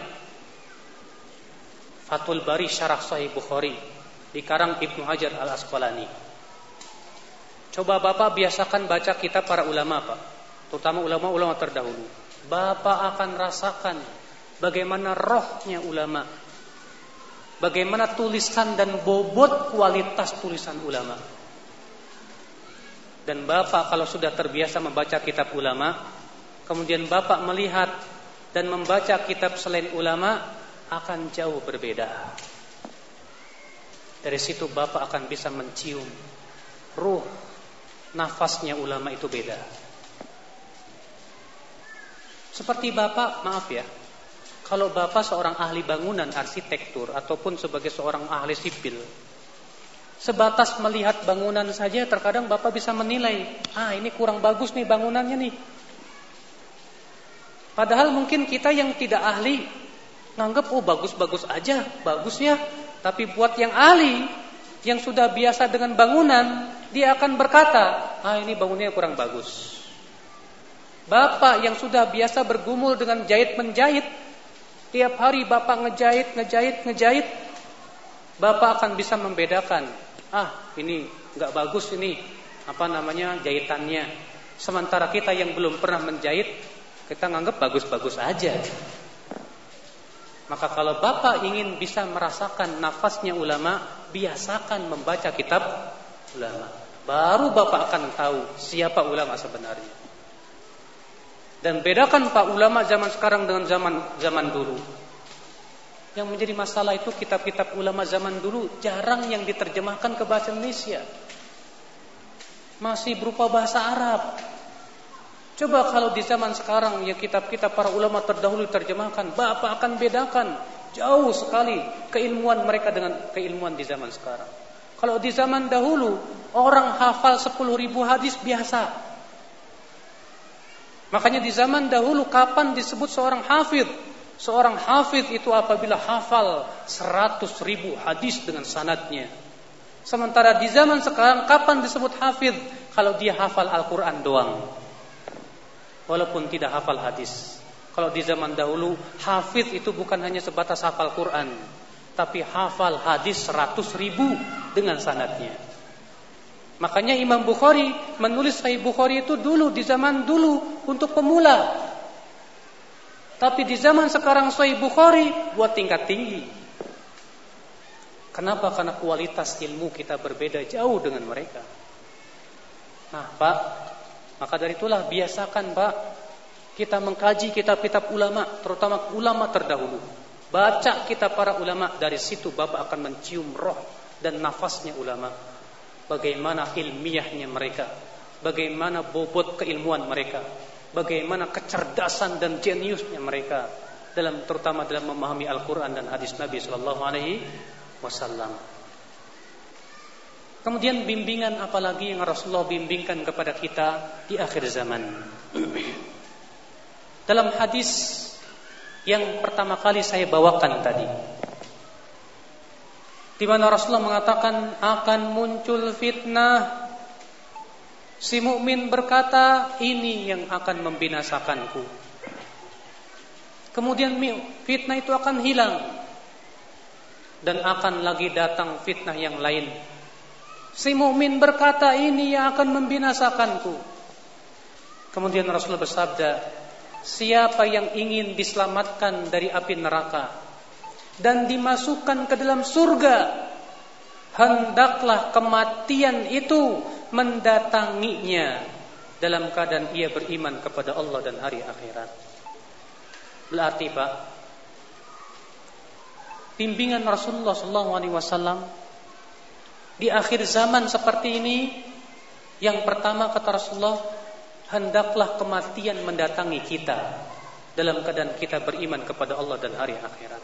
Fathul Bari Syarah Sahih Bukhari dikarang Ibnu Hajar Al-Asqalani. Coba Bapak biasakan baca kitab para ulama, Pak, terutama ulama-ulama terdahulu. Bapak akan rasakan bagaimana rohnya ulama, bagaimana tulisan dan bobot kualitas tulisan ulama. Dan Bapak kalau sudah terbiasa membaca kitab ulama, kemudian Bapak melihat dan membaca kitab selain ulama, akan jauh berbeda. Dari situ Bapak akan bisa mencium ruh, nafasnya ulama itu beda. Seperti Bapak, maaf ya, kalau Bapak seorang ahli bangunan arsitektur ataupun sebagai seorang ahli sipil, sebatas melihat bangunan saja terkadang Bapak bisa menilai, ini kurang bagus nih bangunannya nih. Padahal mungkin kita yang tidak ahli nganggap bagus-bagus aja, bagus ya. Tapi buat yang ahli, yang sudah biasa dengan bangunan, dia akan berkata, ini bangunannya kurang bagus. Bapak yang sudah biasa bergumul dengan jahit-menjahit, tiap hari Bapak ngejahit, Bapak akan bisa membedakan, ini nggak bagus ini, jahitannya. Sementara kita yang belum pernah menjahit, kita nganggap bagus-bagus aja. Maka kalau Bapak ingin bisa merasakan nafasnya ulama, biasakan membaca kitab ulama. Baru Bapak akan tahu siapa ulama sebenarnya. Dan bedakan Pak ulama zaman sekarang dengan zaman dulu. Yang menjadi masalah itu kitab-kitab ulama zaman dulu jarang yang diterjemahkan ke bahasa Indonesia. Masih berupa bahasa Arab. Coba kalau di zaman sekarang ya kitab-kitab para ulama terdahulu diterjemahkan, Bapak akan bedakan jauh sekali keilmuan mereka dengan keilmuan di zaman sekarang. Kalau di zaman dahulu orang hafal 10.000 hadis biasa. Makanya di zaman dahulu kapan disebut seorang hafidh? Seorang hafidh itu apabila hafal 100.000 hadis dengan sanadnya. Sementara di zaman sekarang kapan disebut hafidh? Kalau dia hafal Al-Quran doang, walaupun tidak hafal hadis. Kalau di zaman dahulu hafidh itu bukan hanya sebatas hafal Quran, tapi hafal hadis 100.000 dengan sanadnya. Makanya Imam Bukhari menulis Sahih Bukhari itu dulu, di zaman dulu untuk pemula. Tapi di zaman sekarang Sahih Bukhari buat tingkat tinggi. Kenapa? Karena kualitas ilmu kita berbeda jauh dengan mereka. Nah Pak, maka dari itulah biasakan Pak, kita mengkaji kitab-kitab ulama, terutama ulama terdahulu. Baca kitab para ulama, dari situ Bapak akan mencium roh dan nafasnya ulama. Bagaimana ilmiahnya mereka, bagaimana bobot keilmuan mereka, bagaimana kecerdasan dan jeniusnya mereka terutama dalam memahami Al-Quran dan hadis Nabi Sallallahu Alaihi Wasallam. Kemudian bimbingan apalagi yang Rasulullah bimbingkan kepada kita di akhir zaman. Dalam hadis yang pertama kali saya bawakan tadi, di mana Rasulullah mengatakan akan muncul fitnah. Si mukmin berkata, ini yang akan membinasakanku. Kemudian fitnah itu akan hilang dan akan lagi datang fitnah yang lain. Si mukmin berkata, ini yang akan membinasakanku. Kemudian Rasulullah bersabda, siapa yang ingin diselamatkan dari api neraka dan dimasukkan ke dalam surga, hendaklah kematian itu mendatanginya dalam keadaan ia beriman kepada Allah dan hari akhirat. Berarti Pak, bimbingan Rasulullah SAW di akhir zaman seperti ini, yang pertama kata Rasulullah, hendaklah kematian mendatangi kita dalam keadaan kita beriman kepada Allah dan hari akhirat.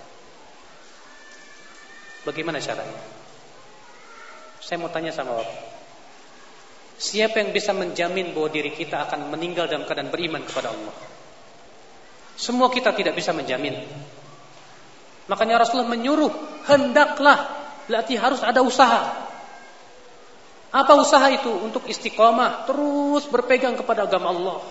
Bagaimana caranya? Saya mau tanya sama Bapak, siapa yang bisa menjamin bahwa diri kita akan meninggal dalam keadaan beriman kepada Allah? Semua kita tidak bisa menjamin. Makanya Rasulullah menyuruh, hendaklah, berarti harus ada usaha. Apa usaha itu? Untuk istiqamah, terus berpegang kepada agama Allah.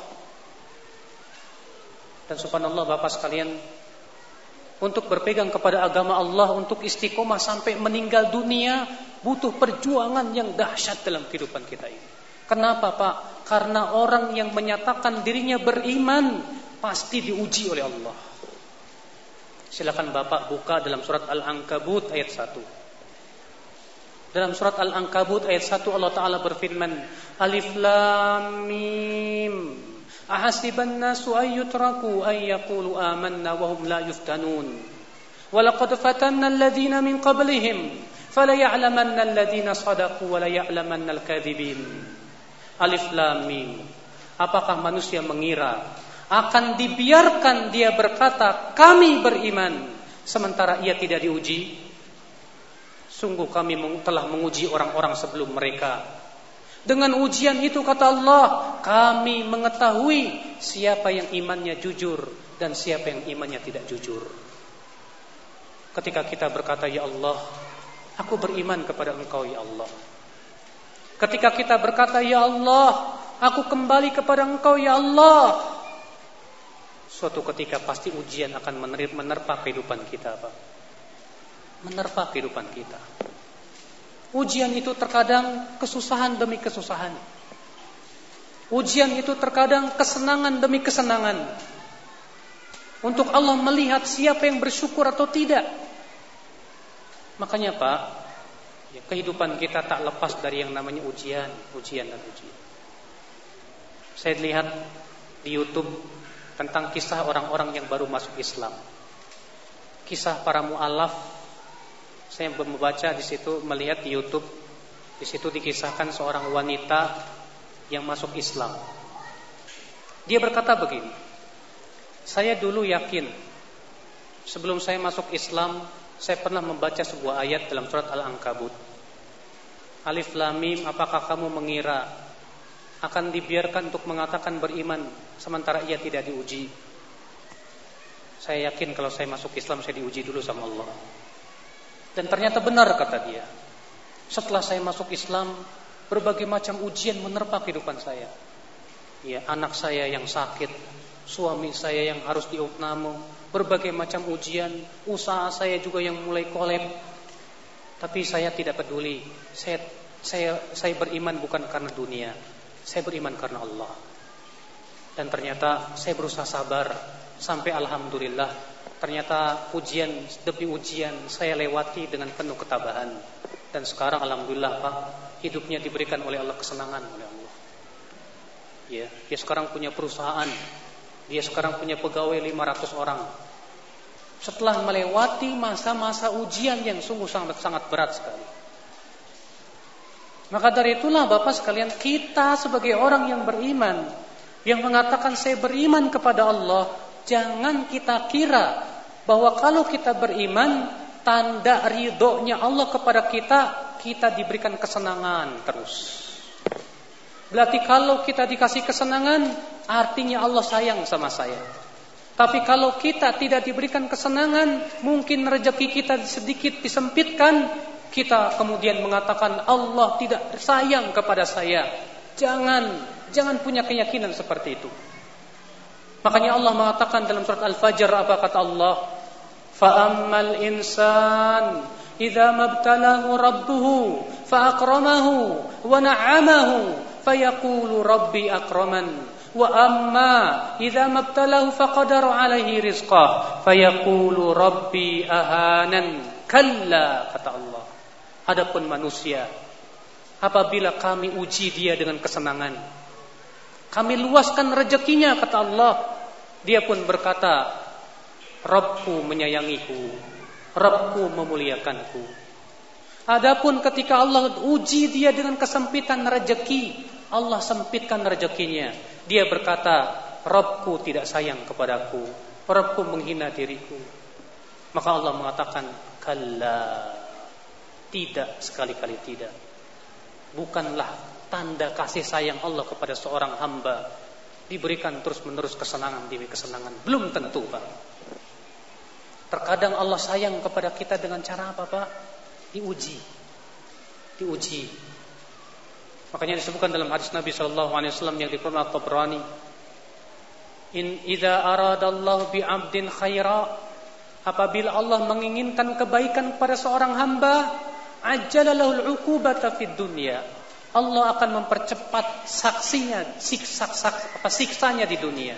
Dan subhanallah Bapak sekalian, untuk berpegang kepada agama Allah, untuk istiqomah sampai meninggal dunia, butuh perjuangan yang dahsyat dalam kehidupan kita ini. Kenapa Pak? Karena orang yang menyatakan dirinya beriman pasti diuji oleh Allah. Silakan Bapak buka dalam surat Al-Ankabut ayat 1. Dalam surat Al-Ankabut ayat 1 Allah Ta'ala berfirman, Alif Lam Mim, ahasiban nasu ayyutraku ayyakulu amanna wahum la yuftanun, walaqad fatanna alladhina min qablihim falaya'lamanna alladhina sadaqu walaya'lamanna al-kadhibin. Alif Lam Mim. Apakah manusia mengira akan dibiarkan dia berkata kami beriman sementara ia tidak diuji? Sungguh kami telah menguji orang-orang sebelum mereka. Dengan ujian itu kata Allah, kami mengetahui siapa yang imannya jujur dan siapa yang imannya tidak jujur. Ketika kita berkata, ya Allah, aku beriman kepada Engkau ya Allah. Ketika kita berkata, ya Allah, aku kembali kepada Engkau ya Allah, suatu ketika pasti ujian akan menerpa kehidupan kita, Pak. Menerpa kehidupan kita. Ujian itu terkadang kesusahan demi kesusahan. Ujian itu terkadang kesenangan demi kesenangan. Untuk Allah melihat siapa yang bersyukur atau tidak. Makanya Pak, ya, kehidupan kita tak lepas dari yang namanya ujian dan ujian. Saya lihat di YouTube tentang kisah orang-orang yang baru masuk Islam. Kisah para mu'alaf. Saya membaca di situ, melihat di YouTube, di situ dikisahkan seorang wanita yang masuk Islam. Dia berkata begini, saya dulu yakin sebelum saya masuk Islam, saya pernah membaca sebuah ayat dalam surat Al-Ankabut. Alif Lam Mim, apakah kamu mengira akan dibiarkan untuk mengatakan beriman sementara ia tidak diuji? Saya yakin kalau saya masuk Islam, saya diuji dulu sama Allah. Dan ternyata benar kata dia. Setelah saya masuk Islam, berbagai macam ujian menerpa kehidupan saya. Ya, anak saya yang sakit, suami saya yang harus diopname, berbagai macam ujian, usaha saya juga yang mulai kolab. Tapi saya tidak peduli. Saya beriman bukan karena dunia. Saya beriman karena Allah. Dan ternyata saya berusaha sabar sampai alhamdulillah, ternyata ujian demi ujian saya lewati dengan penuh ketabahan. Dan sekarang alhamdulillah Pak, hidupnya diberikan oleh Allah kesenangan oleh Allah. Ya, dia sekarang punya perusahaan. Dia sekarang punya pegawai 500 orang. Setelah melewati masa-masa ujian yang sungguh sangat berat sekali. Maka dari itulah Bapak sekalian, kita sebagai orang yang beriman, yang mengatakan saya beriman kepada Allah, jangan kita kira bahwa kalau kita beriman, tanda ridhonya Allah kepada kita diberikan kesenangan terus. Berarti kalau kita dikasih kesenangan, artinya Allah sayang sama saya. Tapi kalau kita tidak diberikan kesenangan, mungkin rezeki kita sedikit disempitkan, kita kemudian mengatakan Allah tidak sayang kepada saya. Jangan punya keyakinan seperti itu. Makanya Allah mengatakan dalam surat Al-Fajr, apa kata Allah? Fa'ammal insan idza mabtalahu rabbuhu fa'akramahu wa na'amahu fayaqulu rabbi akraman wa amma idza mabtalahu faqadara 'alaihi rizqah fayaqulu rabbi ahanan. Kalla, kata Allah. Adapun manusia apabila kami uji dia dengan kesenangan. Kami luaskan rezekinya, kata Allah. Dia pun berkata, Rabbku menyayangiku, Rabbku memuliakanku. Adapun ketika Allah uji dia dengan kesempitan rezeki, Allah sempitkan rezekinya. Dia berkata, Rabbku tidak sayang kepadaku, Rabbku menghina diriku. Maka Allah mengatakan, kalla, tidak, sekali-kali tidak. Bukanlah tanda kasih sayang Allah kepada seorang hamba diberikan terus-menerus kesenangan demi kesenangan. Belum tentu, Pak. Terkadang Allah sayang kepada kita dengan cara apa, Pak? Diuji. Makanya disebutkan dalam hadis Nabi SAW yang diriwayatkan At-Tabrani, idza aradallahu bi 'abdin khaira, apabila Allah menginginkan kebaikan kepada seorang hamba, ajjala lahul 'uqubata fid dunya, Allah akan mempercepat siksanya di dunia.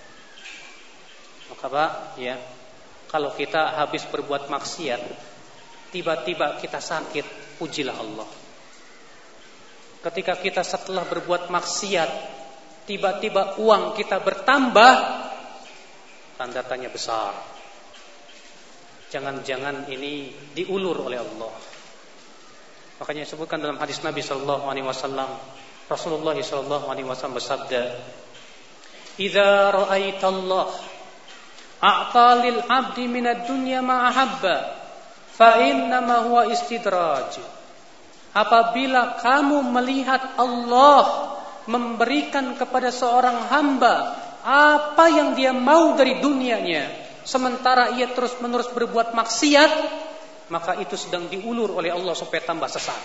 Maka Pak, ya, kalau kita habis berbuat maksiat, tiba-tiba kita sakit, pujilah Allah. Ketika kita setelah berbuat maksiat, tiba-tiba uang kita bertambah, tanda tanya besar. Jangan-jangan ini diulur oleh Allah. Makanya disebutkan dalam hadis Nabi SAW, Rasulullah SAW bersabda, "Idza ra'aitallah a'ta lil 'abdi minad dunya ma ahabba, fa innama huwa istidraj." Apabila kamu melihat Allah memberikan kepada seorang hamba apa yang dia mau dari dunianya, sementara ia terus-menerus berbuat maksiat, maka itu sedang diulur oleh Allah supaya tambah sesat.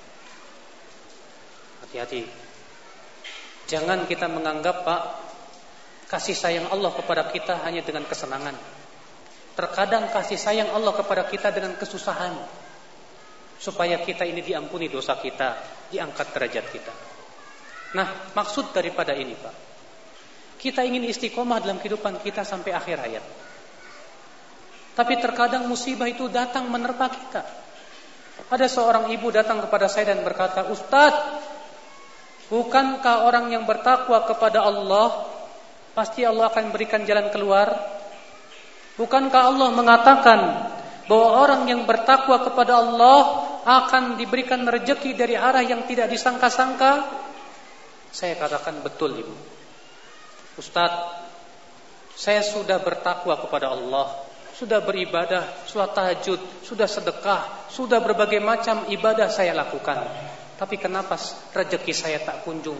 Hati-hati. Jangan kita menganggap, Pak, kasih sayang Allah kepada kita hanya dengan kesenangan. Terkadang kasih sayang Allah kepada kita dengan kesusahan, supaya kita ini diampuni dosa kita, diangkat derajat kita. Nah, maksud daripada ini, Pak, kita ingin istiqomah dalam kehidupan kita sampai akhir hayat. Tapi terkadang musibah itu datang menerpa kita. Ada seorang ibu datang kepada saya dan berkata, "Ustadz, bukankah orang yang bertakwa kepada Allah pasti Allah akan berikan jalan keluar? Bukankah Allah mengatakan bahwa orang yang bertakwa kepada Allah akan diberikan rezeki dari arah yang tidak disangka-sangka?" Saya katakan, betul Ibu. Ustadz, saya sudah bertakwa kepada Allah, sudah beribadah, sholat tahajud, sudah sedekah, sudah berbagai macam ibadah saya lakukan. Tapi kenapa rezeki saya tak kunjung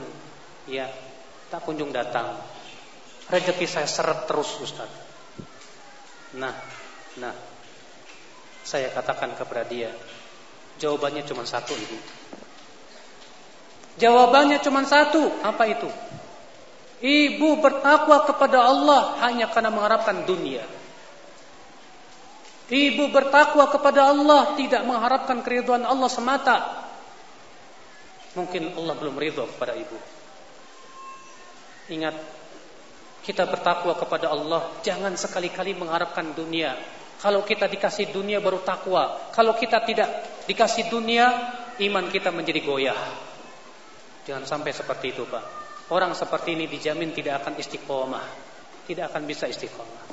datang? Rezeki saya seret terus, Ustadz. Nah, saya katakan kepada dia, jawabannya cuma satu, Ibu. Jawabannya cuma satu. Apa itu? Ibu bertakwa kepada Allah hanya karena mengharapkan dunia. Ibu bertakwa kepada Allah tidak mengharapkan keridhaan Allah semata. Mungkin Allah belum ridha kepada ibu. Ingat, kita bertakwa kepada Allah, jangan sekali-kali mengharapkan dunia. Kalau kita dikasih dunia baru takwa. Kalau kita tidak dikasih dunia, iman kita menjadi goyah. Jangan sampai seperti itu, Pak. Orang seperti ini dijamin tidak akan istiqomah, tidak akan bisa istiqomah.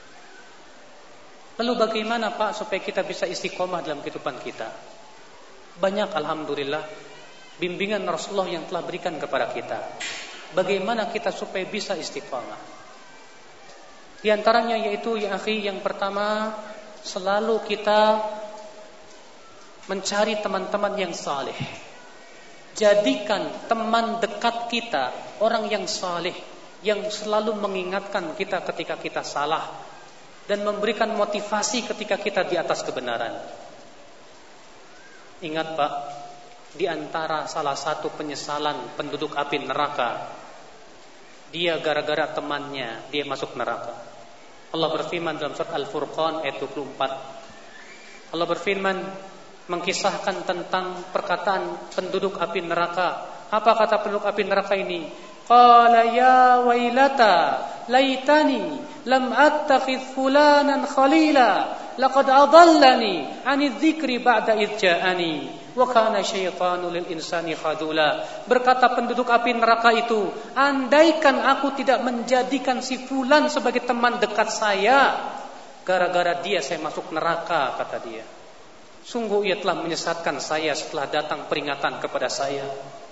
Lalu bagaimana, Pak, supaya kita bisa istiqomah dalam kehidupan kita? Banyak, alhamdulillah, bimbingan Rasulullah yang telah berikan kepada kita. Bagaimana kita supaya bisa istiqomah? Di antaranya yaitu, ya akhi, yang pertama, selalu kita mencari teman-teman yang saleh. Jadikan teman dekat kita orang yang saleh, yang selalu mengingatkan kita ketika kita salah dan memberikan motivasi ketika kita di atas kebenaran. Ingat, Pak, di antara salah satu penyesalan penduduk api neraka, dia gara-gara temannya dia masuk neraka. Allah berfirman dalam surat Al-Furqan ayat 24. Allah berfirman mengkisahkan tentang perkataan penduduk api neraka. Apa kata penduduk api neraka ini? Qala ya wailata laitani lam attakhidh fulanan khalila laqad adallani 'ani dzikri ba'da idh ja'ani. Wa kana syaitanu lil insani khadula. Berkata penduduk api neraka itu, andaikan aku tidak menjadikan si fulan sebagai teman dekat saya, gara-gara dia saya masuk neraka, kata dia. Sungguh ia telah menyesatkan saya setelah datang peringatan kepada saya.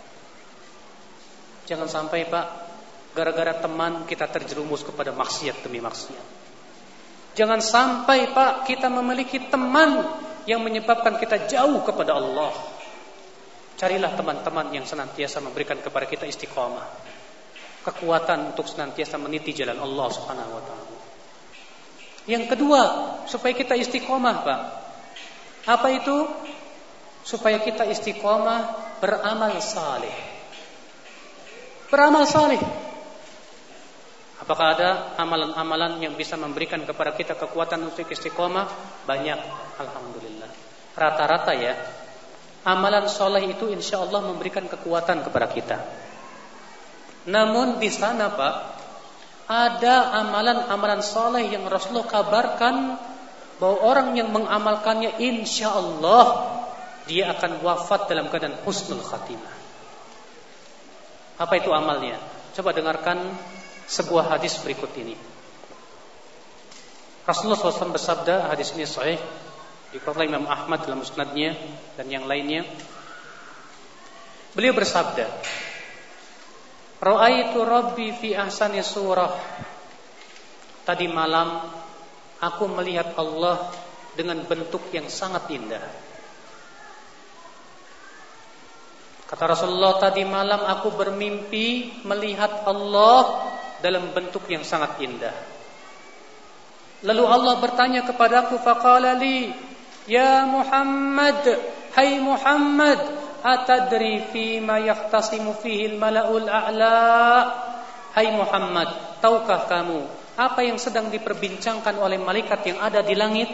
Jangan sampai Pak, gara-gara teman kita terjerumus kepada maksiat demi maksiat. Jangan sampai Pak, kita memiliki teman yang menyebabkan kita jauh kepada Allah. Carilah teman-teman yang senantiasa memberikan kepada kita istiqamah, kekuatan untuk senantiasa meniti jalan Allah Subhanahu wa taala. Yang kedua, supaya kita istiqamah Pak. Apa itu? Supaya kita istiqamah beramal saleh. Beramal saleh. Apakah ada amalan-amalan yang bisa memberikan kepada kita kekuatan untuk istiqomah? Banyak, alhamdulillah. Rata-rata ya, amalan soleh itu insya Allah memberikan kekuatan kepada kita. Namun di sana Pak, ada amalan-amalan soleh yang Rasulullah kabarkan bahwa orang yang mengamalkannya insya Allah dia akan wafat dalam keadaan husnul khatimah. Apa itu amalnya? Coba dengarkan sebuah hadis berikut ini. Rasulullah SAW bersabda, hadis ini sahih, dikeluarkan Imam Ahmad dalam musnadnya dan yang lainnya. Beliau bersabda, Ra'aitu Rabbi fi ahsani surah. Tadi malam aku melihat Allah dengan bentuk yang sangat indah. Kata Rasulullah, tadi malam aku bermimpi melihat Allah dalam bentuk yang sangat indah. Lalu Allah bertanya kepadaku, faqala li, ya Muhammad, hai Muhammad, atadri fima yahtasimu fihi al-mala'ul a'la? Hai Muhammad, tahukah kamu apa yang sedang diperbincangkan oleh malaikat yang ada di langit?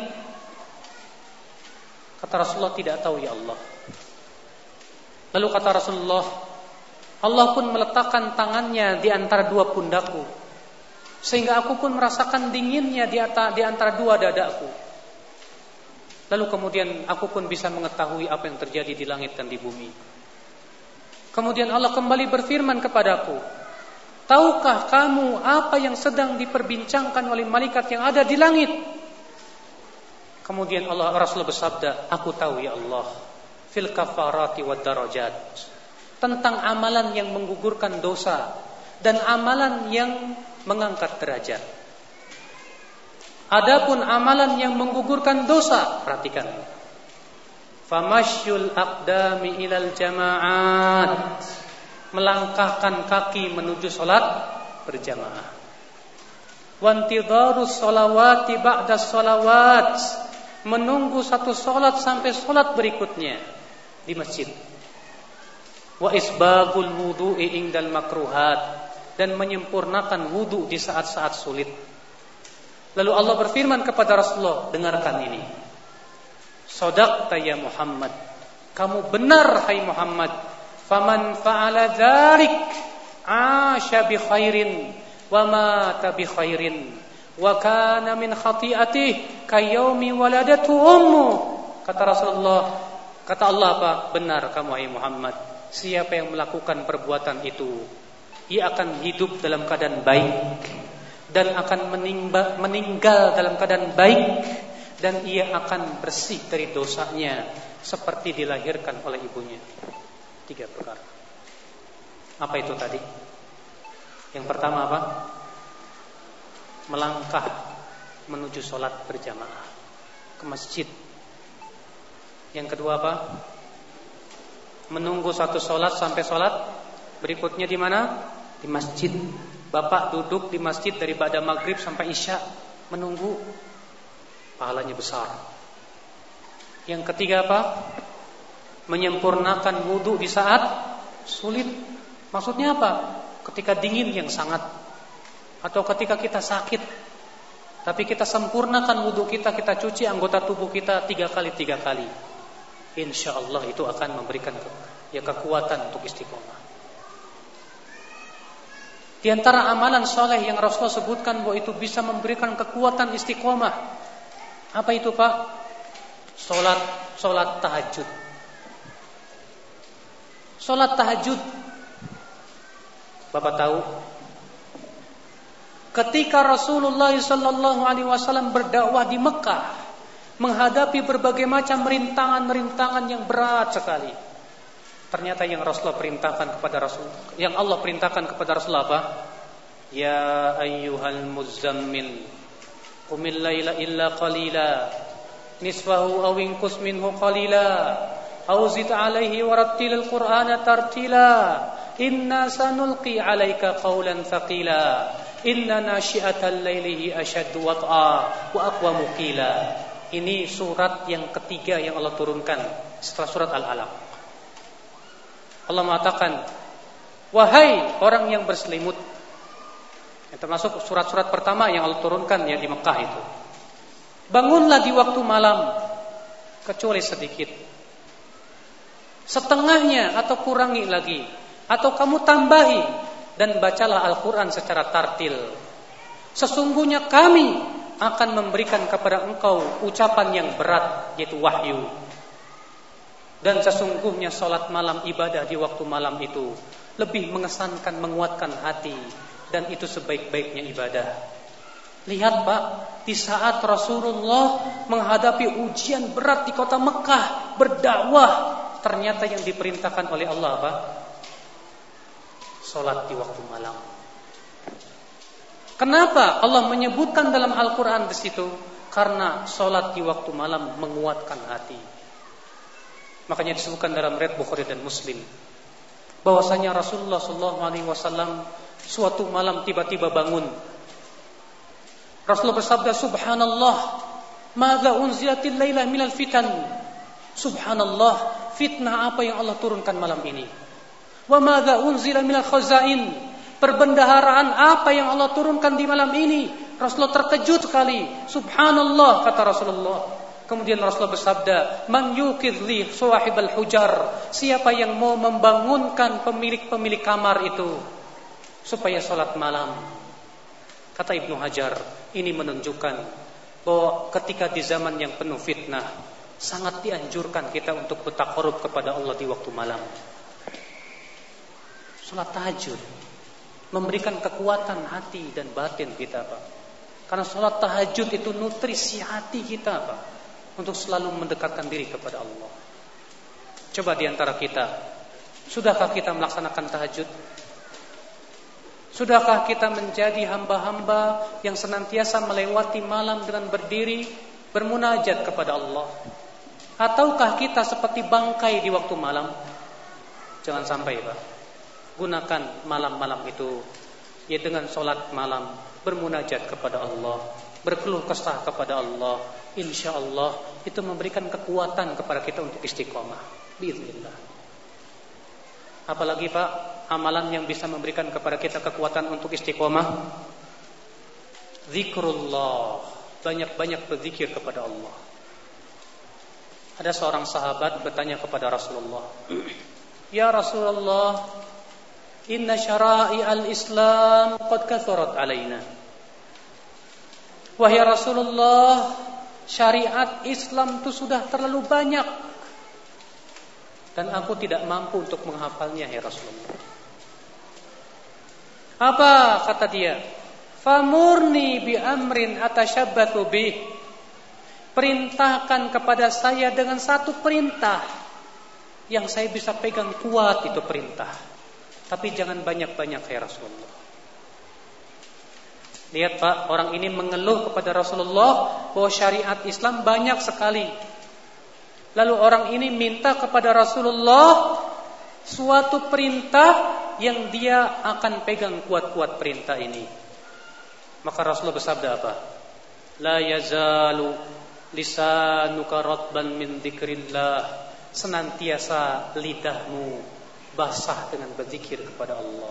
Kata Rasulullah, tidak tahu ya Allah. Lalu kata Rasulullah, Allah pun meletakkan tangannya di antara dua pundakku, sehingga aku pun merasakan dinginnya di antara dua dadaku. Lalu kemudian aku pun bisa mengetahui apa yang terjadi di langit dan di bumi. Kemudian Allah kembali berfirman kepadaku, tahukah kamu apa yang sedang diperbincangkan oleh malaikat yang ada di langit? Kemudian Rasulullah bersabda, aku tahu ya Allah, fil kafarati wad darajat, tentang amalan yang menggugurkan dosa dan amalan yang mengangkat derajat. Adapun amalan yang menggugurkan dosa, perhatikan. Famasyul aqdami ilal jama'at, melangkahkan kaki menuju salat berjamaah. Wantidharus sholawati ba'da sholawat, menunggu satu salat sampai salat berikutnya di masjid. Wa isbagul wudu'i indal makruhat, dan menyempurnakan wudu di saat-saat sulit. Lalu Allah berfirman kepada Rasulullah, dengarkan ini. Shadaqta ya Muhammad, kamu benar hai Muhammad. Faman fa'ala dzalik 'asha bi khairin wa mata bi khairin wa kana min khati'atihi kayaumi waladatu ummu. Kata Rasulullah, kata Allah apa? Benar kamu hai Muhammad. Siapa yang melakukan perbuatan itu, ia akan hidup dalam keadaan baik dan akan meninggal dalam keadaan baik, dan ia akan bersih dari dosanya seperti dilahirkan oleh ibunya. 3 perkara. Apa itu tadi? Yang pertama apa? Melangkah menuju sholat berjamaah ke masjid. Yang kedua apa? Menunggu satu sholat sampai sholat berikutnya di mana? Di masjid. Bapak duduk di masjid dari ba'da maghrib sampai isya menunggu, pahalanya besar. Yang ketiga apa? Menyempurnakan wudu di saat sulit. Maksudnya apa? Ketika dingin yang sangat, atau ketika kita sakit, tapi kita sempurnakan wudu kita, kita cuci anggota tubuh kita 3 kali. Insya Allah itu akan memberikan kekuatan untuk istiqomah. Di antara amalan soleh yang Rasulullah sebutkan bahwa itu bisa memberikan kekuatan istiqomah, apa itu Pak? Solat tahajud. Salat tahajud. Bapak tahu, ketika Rasulullah SAW berdakwah di Mekah, menghadapi berbagai macam rintangan-rintangan yang berat sekali. Ternyata yang Rasulullah perintahkan kepada Rasul, yang Allah perintahkan kepada Rasulullah apa? Ya ayyuhal muzammil, qumil laila illa qalila, nisfahu aw inqus minhu qalila, aw zid alaihi warattilil qur'ana tartila, inna sanulqi alaika qawlan thaqila, inna nasyi'atal laili asyaddu wat'a wa aqwamu qila. Ini surat yang ketiga yang Allah turunkan setelah surat Al-Alaq. Allah mengatakan, wahai orang yang berselimut, yang termasuk surat-surat pertama yang Allah turunkan ya di Mekah itu, bangunlah di waktu malam kecuali sedikit, setengahnya atau kurangi lagi, atau kamu tambahi, dan bacalah Al-Quran secara tartil. Sesungguhnya kami akan memberikan kepada engkau ucapan yang berat, yaitu wahyu. Dan sesungguhnya salat malam, ibadah di waktu malam itu lebih mengesankan, menguatkan hati, dan itu sebaik-baiknya ibadah. Lihat Pak, di saat Rasulullah menghadapi ujian berat di kota Mekah, berdakwah, ternyata yang diperintahkan oleh Allah apa? Salat di waktu malam. Kenapa Allah menyebutkan dalam Al-Quran di situ? Karena salat di waktu malam menguatkan hati. Makanya disebutkan dalam riwayat Bukhari dan Muslim bahwasanya Rasulullah SAW suatu malam tiba-tiba bangun. Rasulullah bersabda, Subhanallah, madza unzilatil lailah minal fitan. Subhanallah, fitnah apa yang Allah turunkan malam ini. Wa madza unzila minal khazain. Perbendaharaan apa yang Allah turunkan di malam ini. Rasulullah terkejut sekali. Subhanallah, kata Rasulullah. Kemudian Rasulullah bersabda, man yuqidh li sahibal hujar. Siapa yang mau membangunkan pemilik-pemilik kamar itu supaya salat malam. Kata Ibnu Hajar, ini menunjukkan bahwa ketika di zaman yang penuh fitnah, sangat dianjurkan kita untuk bertaqarrub kepada Allah di waktu malam. Salat tahajud memberikan kekuatan hati dan batin kita, Pak. Karena salat tahajud itu nutrisi hati kita, Pak, untuk selalu mendekatkan diri kepada Allah. Coba di antara kita, sudahkah kita melaksanakan tahajud? Sudahkah kita menjadi hamba-hamba yang senantiasa melewati malam dengan berdiri bermunajat kepada Allah? Ataukah kita seperti bangkai di waktu malam? Jangan sampai, Pak. Gunakan malam-malam itu ya dengan salat malam, bermunajat kepada Allah, berkeluh kesah kepada Allah. Insya Allah itu memberikan kekuatan kepada kita untuk istiqomah. Bismillah. Apalagi Pak, amalan yang bisa memberikan kepada kita kekuatan untuk istiqomah, zikrullah, banyak-banyak berzikir kepada Allah. Ada seorang sahabat bertanya kepada Rasulullah, ya Rasulullah, inna syara'i al-Islam qad kathurat alaina. Wahai Rasulullah, syariat Islam itu sudah terlalu banyak dan aku tidak mampu untuk menghafalnya, ya Rasulullah. Apa kata dia? Famurni bi amrin atasyabbatu bih. Perintahkan kepada saya dengan satu perintah yang saya bisa pegang kuat, itu perintah. Tapi jangan banyak-banyak, ya Rasulullah. Lihat Pak, orang ini mengeluh kepada Rasulullah bahwa syariat Islam banyak sekali. Lalu orang ini minta kepada Rasulullah suatu perintah yang dia akan pegang kuat-kuat perintah ini. Maka Rasulullah bersabda apa? La yazalu lisanuka ratban min dzikrillah. Senantiasa lidahmu basah dengan berzikir kepada Allah.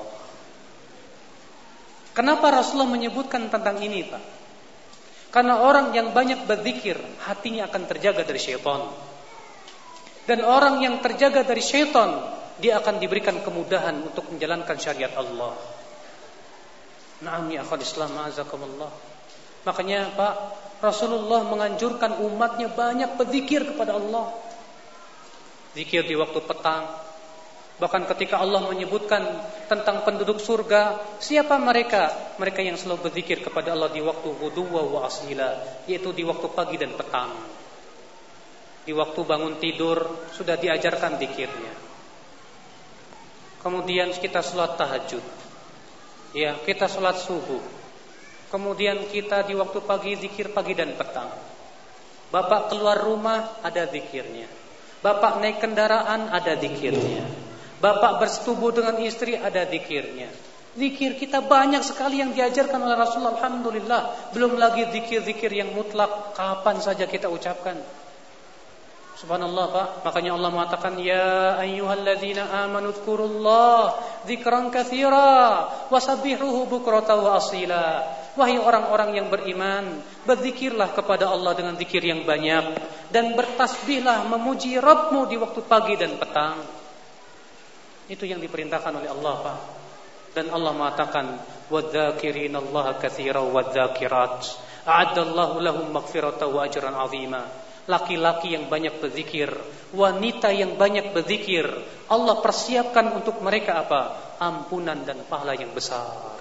Kenapa Rasulullah menyebutkan tentang ini, Pak? Karena orang yang banyak berzikir, hatinya akan terjaga dari syaitan. Dan orang yang terjaga dari syaitan, dia akan diberikan kemudahan untuk menjalankan syariat Allah. Na'am ya akhwal Islam, ma'azakumullah. Makanya Pak, Rasulullah menganjurkan umatnya banyak berzikir kepada Allah. Zikir di waktu petang, Bahkan ketika Allah menyebutkan tentang penduduk surga, siapa mereka? Mereka yang selalu berzikir kepada Allah di waktu ghuduwa wa asila, yaitu di waktu pagi dan petang. Di waktu bangun tidur sudah diajarkan zikirnya. Kemudian kita sholat tahajud. Ya, kita sholat subuh. Kemudian kita di waktu pagi zikir pagi dan petang. Bapak keluar rumah ada zikirnya. Bapak naik kendaraan ada zikirnya. Bapak bersetubuh dengan istri ada zikirnya. Zikir kita banyak sekali yang diajarkan oleh Rasulullah. Alhamdulillah. Belum lagi zikir-zikir yang mutlak kapan saja kita ucapkan. Subhanallah Pak. Makanya Allah mengatakan, ya ayyuhalladzina amanu dzkurullah dzikran katsira wasabbihuhu bukratan wa asila. Wahai orang-orang yang beriman, berzikirlah kepada Allah dengan zikir yang banyak dan bertasbihlah memuji Rabbmu di waktu pagi dan petang. Itu yang diperintahkan oleh Allah, Pak. Dan Allah mengatakan, wadzakirinallaha katsiran wadzakirat a'addallahu lahum maghfiratan wa ajran 'azima. Laki-laki yang banyak berzikir, wanita yang banyak berzikir, Allah persiapkan untuk mereka apa? Ampunan dan pahala yang besar.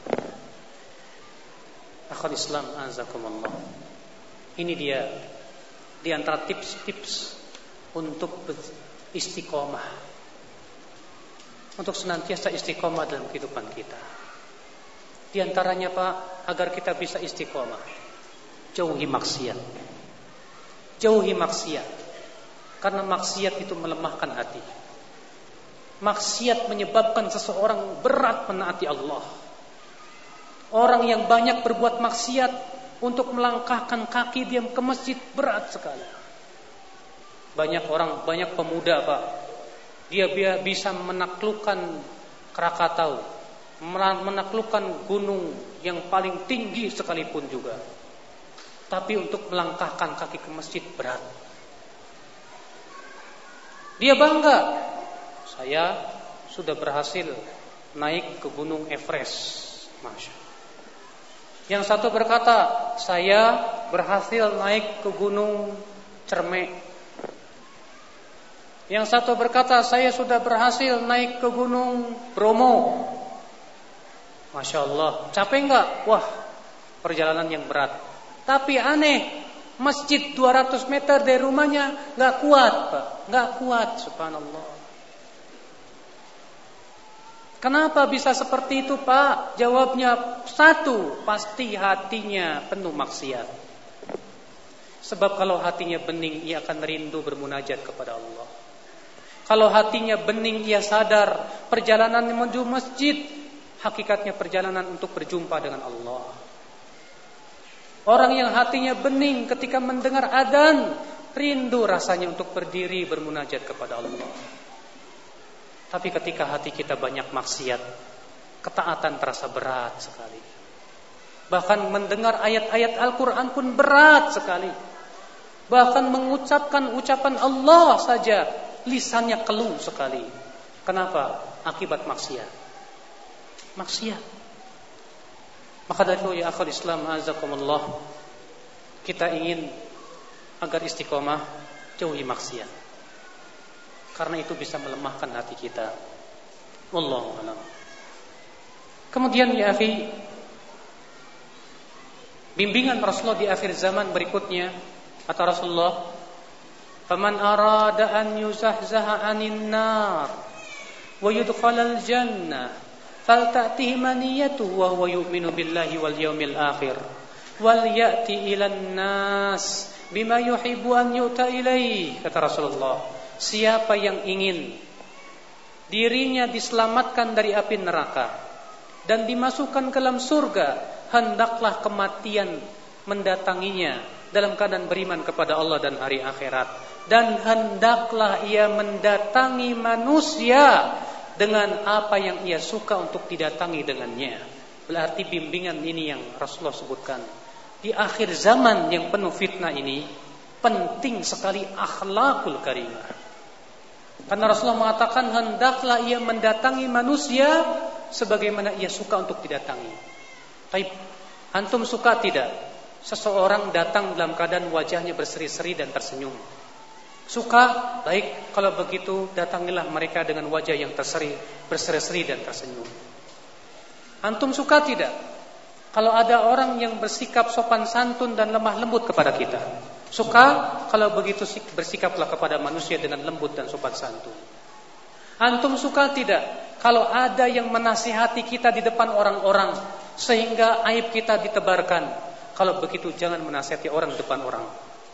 Akhul Islam azakumullah. Ini dia di antara tips-tips untuk istiqomah. Untuk senantiasa istiqomah dalam kehidupan kita. Di antaranya Pak, agar kita bisa istiqomah, jauhi maksiat. Jauhi maksiat. Karena maksiat itu melemahkan hati. Maksiat menyebabkan seseorang berat menaati Allah. Orang yang banyak berbuat maksiat, untuk melangkahkan kaki dia ke masjid berat sekali. Banyak pemuda Pak, dia bisa menaklukkan Krakatau, menaklukkan gunung yang paling tinggi sekalipun juga. Tapi untuk melangkahkan kaki ke masjid berat. Dia bangga, saya sudah berhasil naik ke gunung Everest. Masya Allah. Yang satu berkata, saya berhasil naik ke gunung Cermek. Yang satu berkata, saya sudah berhasil naik ke gunung Bromo. Masya Allah, capek enggak? Wah, perjalanan yang berat. Tapi aneh, masjid 200 meter dari rumahnya enggak kuat Pak. Enggak kuat, subhanallah. Kenapa bisa seperti itu Pak? Jawabnya satu, pasti hatinya penuh maksiat. Sebab kalau hatinya bening, ia akan rindu bermunajat kepada Allah. Kalau hatinya bening, ia sadar perjalanan menuju masjid hakikatnya perjalanan untuk berjumpa dengan Allah. Orang yang hatinya bening ketika mendengar adzan, rindu rasanya untuk berdiri bermunajat kepada Allah. Tapi ketika hati kita banyak maksiat, ketaatan terasa berat sekali. Bahkan mendengar ayat-ayat Al-Quran pun berat sekali. Bahkan mengucapkan ucapan Allah saja, lisannya keluh sekali. Kenapa? Akibat maksiat. Maksiat. Maka dari itu ya akhul Islam azakumullah, kita ingin agar istiqomah, jauhi maksiat. Karena itu bisa melemahkan hati kita. Wallahu a'lam. Kemudian ya akhi, bimbingan Rasulullah di akhir zaman berikutnya, kata Rasulullah, "Faman arada an yuzahzaha 'anil nar wa yudkhalal jannah falta'tihi maniyatuhu wa huwa yu'minu billahi wal yawmil akhir wal ya'ti ilan nas bima yuhibbu an yu'ta ilaihi." Kata Rasulullah, siapa yang ingin dirinya diselamatkan dari api neraka dan dimasukkan ke dalam surga, hendaklah kematian mendatanginya dalam keadaan beriman kepada Allah dan hari akhirat, dan hendaklah ia mendatangi manusia dengan apa yang ia suka untuk didatangi dengannya. Berarti bimbingan ini yang Rasulullah sebutkan di akhir zaman yang penuh fitnah ini, penting sekali akhlakul karimah. Karena Rasulullah mengatakan hendaklah ia mendatangi manusia sebagaimana ia suka untuk didatangi. Tapi antum suka tidak seseorang datang dalam keadaan wajahnya berseri-seri dan tersenyum? Suka? Baik, kalau begitu datangilah mereka dengan wajah yang berseri-seri dan tersenyum. Antum suka tidak? Kalau ada orang yang bersikap sopan santun dan lemah lembut kepada kita. Suka? Kalau begitu bersikaplah kepada manusia dengan lembut dan sopan santun. Antum suka tidak? Kalau ada yang menasihati kita di depan orang-orang sehingga aib kita ditebarkan. Kalau begitu jangan menasihati orang di depan orang.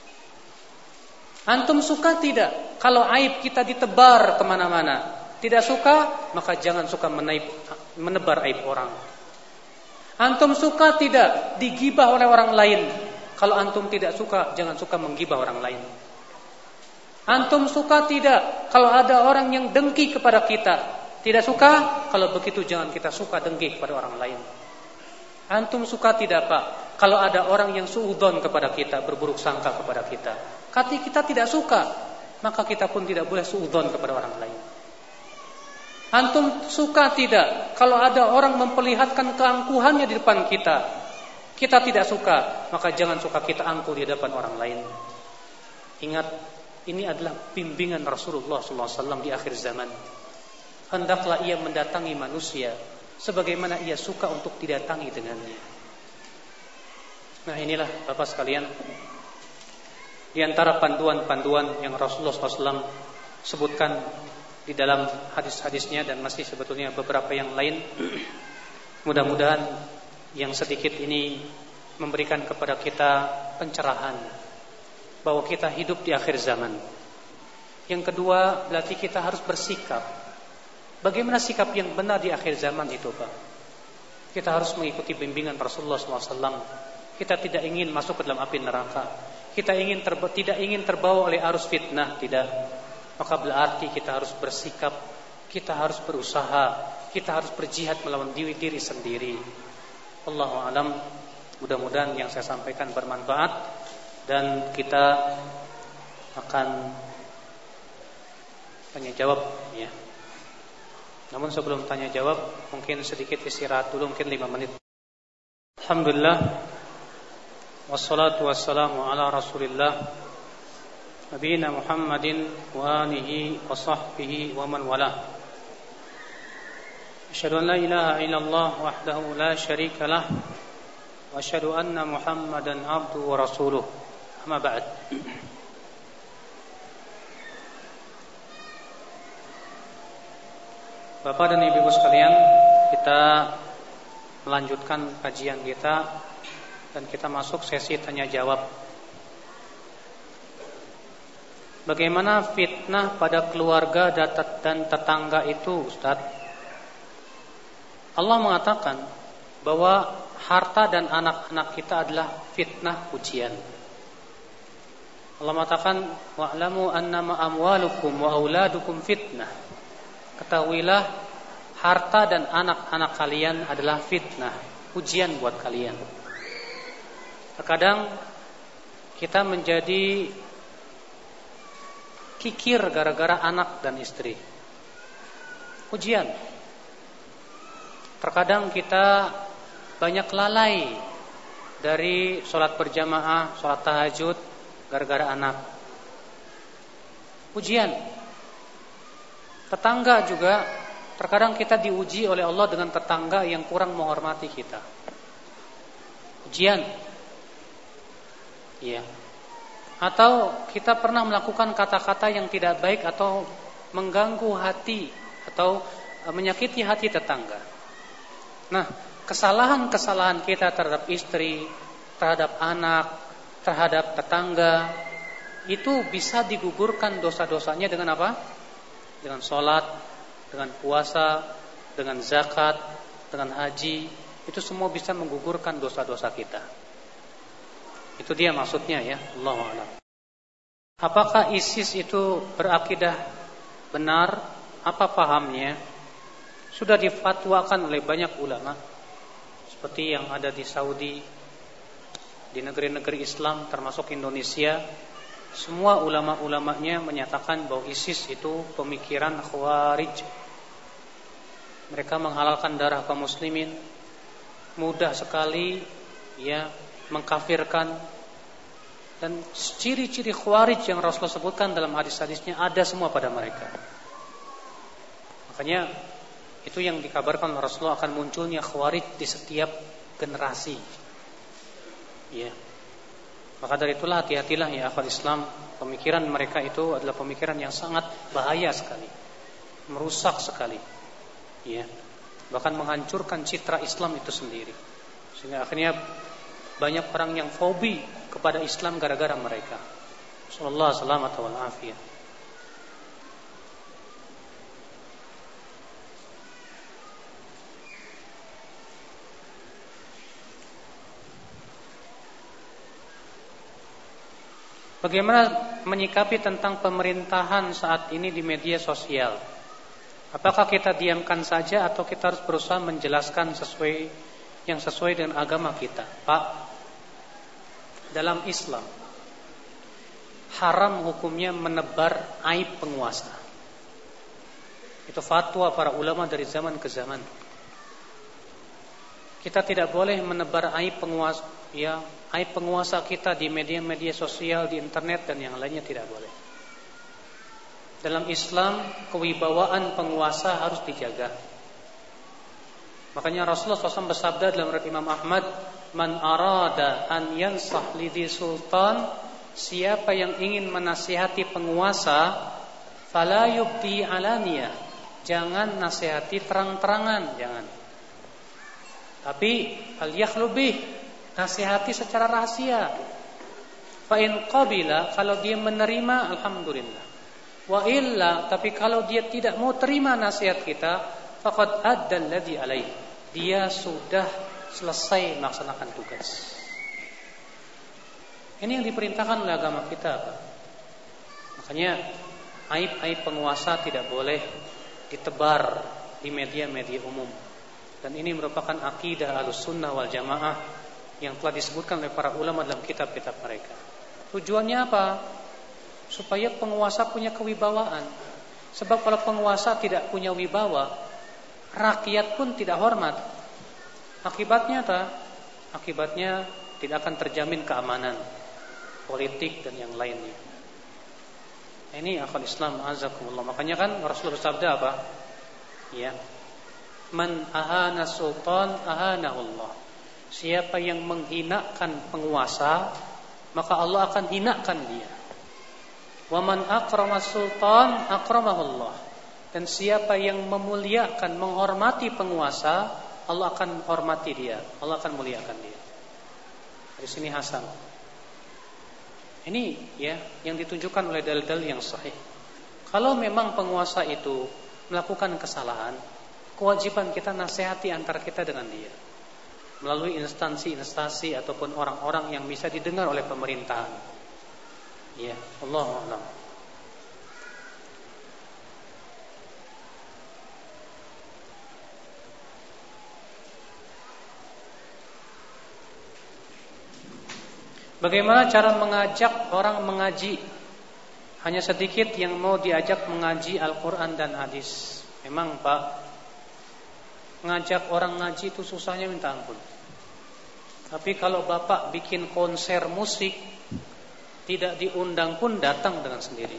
Antum suka tidak kalau aib kita ditebar kemana-mana? Tidak suka, maka jangan suka menebar aib orang. Antum suka tidak digibah oleh orang lain? Kalau antum tidak suka, jangan suka menggibah orang lain. Antum suka tidak kalau ada orang yang dengki kepada kita? Tidak suka? Kalau begitu jangan kita suka dengki kepada orang lain. Antum suka tidak Pak kalau ada orang yang suudzon kepada kita, berburuk sangka kepada kita? Kata kita tidak suka, maka kita pun tidak boleh suudzon kepada orang lain. Antum suka tidak kalau ada orang memperlihatkan keangkuhannya di depan kita? Kita tidak suka, maka jangan suka kita angkuh di depan orang lain. Ingat, ini adalah bimbingan Rasulullah SAW di akhir zaman. Hendaklah ia mendatangi manusia sebagaimana ia suka untuk didatangi dengannya. Nah, inilah Bapak sekalian, di antara panduan-panduan yang Rasulullah SAW sebutkan di dalam hadis-hadisnya, dan masih sebetulnya beberapa yang lain. Mudah-mudahan yang sedikit ini memberikan kepada kita pencerahan bahwa kita hidup di akhir zaman. Yang kedua, berarti kita harus bersikap. Bagaimana sikap yang benar di akhir zaman itu, Pak? Kita harus mengikuti bimbingan Rasulullah SAW. Kita tidak ingin masuk ke dalam api neraka. Kita tidak ingin terbawa oleh arus fitnah, tidak. Maka berarti kita harus bersikap, kita harus berusaha, kita harus berjihad melawan diri sendiri. Allahu a'lam. Mudah-mudahan yang saya sampaikan bermanfaat dan kita akan tanya jawab ya. Namun sebelum tanya jawab, mungkin sedikit istirahat dulu, mungkin 5 menit. Alhamdulillah, wassalatu wassalamu ala Rasulillah Nabiyina Muhammadin wa alihi wa sahbihi wa man wala. Asyhadu an la ilaha illallah wahdahu la syarika lah wa asyhadu anna Muhammadan abduhu wa rasuluh. Amma ba'd. Bapak dan Ibu sekalian, kita melanjutkan kajian kita dan kita masuk sesi tanya jawab. Bagaimana fitnah pada keluarga dan tetangga itu, Ustaz? Allah mengatakan bahwa harta dan anak-anak kita adalah fitnah ujian. Allah mengatakan wa'lamu annama amwalukum wa auladukum fitnah. Ketahuilah harta dan anak-anak kalian adalah fitnah, ujian buat kalian. Terkadang kita menjadi kikir gara-gara anak dan istri. Ujian. Terkadang kita banyak lalai dari sholat berjamaah, sholat tahajud gara-gara anak. Ujian. Tetangga juga, terkadang kita diuji oleh Allah dengan tetangga yang kurang menghormati kita. Ujian. Iya. Atau kita pernah melakukan kata-kata yang tidak baik atau mengganggu hati atau menyakiti hati tetangga. Nah, kesalahan-kesalahan kita terhadap istri, terhadap anak, terhadap tetangga, itu bisa digugurkan dosa-dosanya dengan apa? Dengan sholat, dengan puasa, dengan zakat, dengan haji. Itu semua bisa menggugurkan dosa-dosa kita. Itu dia maksudnya ya, Allahu a'lam. Apakah ISIS itu berakidah benar? Apa pahamnya? Sudah difatwakan oleh banyak ulama, seperti yang ada di Saudi, di negeri-negeri Islam termasuk Indonesia. Semua ulama-ulamanya menyatakan bahwa ISIS itu pemikiran Khawarij. Mereka menghalalkan darah kaum muslimin, mudah sekali ya mengkafirkan, Dan ciri-ciri khawarij yang Rasulullah sebutkan dalam hadis-hadisnya ada semua pada mereka. Makanya itu yang dikabarkan Rasulullah akan munculnya khawarij di setiap generasi. Ya. Maka dari itulah hati-hatilah ya akhwat Islam, pemikiran mereka itu adalah pemikiran yang sangat bahaya sekali. Merusak sekali. Ya. Bahkan menghancurkan citra Islam itu sendiri. Sehingga akhirnya banyak orang yang fobi kepada Islam gara-gara mereka. Sallallahu alaihi wasallam. Bagaimana menyikapi tentang pemerintahan saat ini di media sosial? Apakah kita diamkan saja atau kita harus berusaha menjelaskan sesuai dengan agama kita? Pak, dalam Islam haram hukumnya menebar aib penguasa. Itu fatwa para ulama dari zaman ke zaman. Kita tidak boleh menebar aib penguasa, ya, aib penguasa kita di media-media sosial, di internet dan yang lainnya tidak boleh. Dalam Islam kewibawaan penguasa harus dijaga. Makanya Rasulullah SAW bersabda dalam riwayat Imam Ahmad, "Man arada an yansah lidhi sultan," siapa yang ingin menasihati penguasa, fala yubdi alaniyah, jangan nasihati terang-terangan, jangan. Tapi al-yakhlu bih, nasihati secara rahasia. Fa in qabila, kalau dia menerima alhamdulillah. Wa illa, tapi kalau dia tidak mau terima nasihat kita, faqad adda alladhi alaih, dia sudah selesai melaksanakan tugas. Ini yang diperintahkan oleh agama kita, Pak. Makanya aib-aib penguasa tidak boleh ditebar di media-media umum. Dan ini merupakan akidah Ahlussunnah wal Jamaah yang telah disebutkan oleh para ulama dalam kitab-kitab mereka. Tujuannya apa? Supaya penguasa punya kewibawaan. Sebab kalau penguasa tidak punya wibawa, rakyat pun tidak hormat. Akibatnya apa? Akibatnya tidak akan terjamin keamanan politik dan yang lainnya. Ini akhwat Islam azakumullah. Makanya kan Rasulullah bersabda apa? Ya. Man ahana sultan ahanahullah. Siapa yang menghinakan penguasa, maka Allah akan hinakan dia. Wa man akrama sultan akramahullah. Dan siapa yang memuliakan, menghormati penguasa, Allah akan hormati dia, Allah akan muliakan dia. Dari sini Hasan. Ini ya yang ditunjukkan oleh dalil-dalil yang sahih. Kalau memang penguasa itu melakukan kesalahan, kewajiban kita nasihati antara kita dengan dia melalui instansi-instansi ataupun orang-orang yang bisa didengar oleh pemerintahan. Ya, Allahu a'lam. Bagaimana cara mengajak orang mengaji? Hanya sedikit yang mau diajak mengaji Al-Quran dan hadis. Memang Pak, ngajak orang ngaji itu susahnya minta ampun. Tapi kalau Bapak bikin konser musik, tidak diundang pun datang dengan sendiri.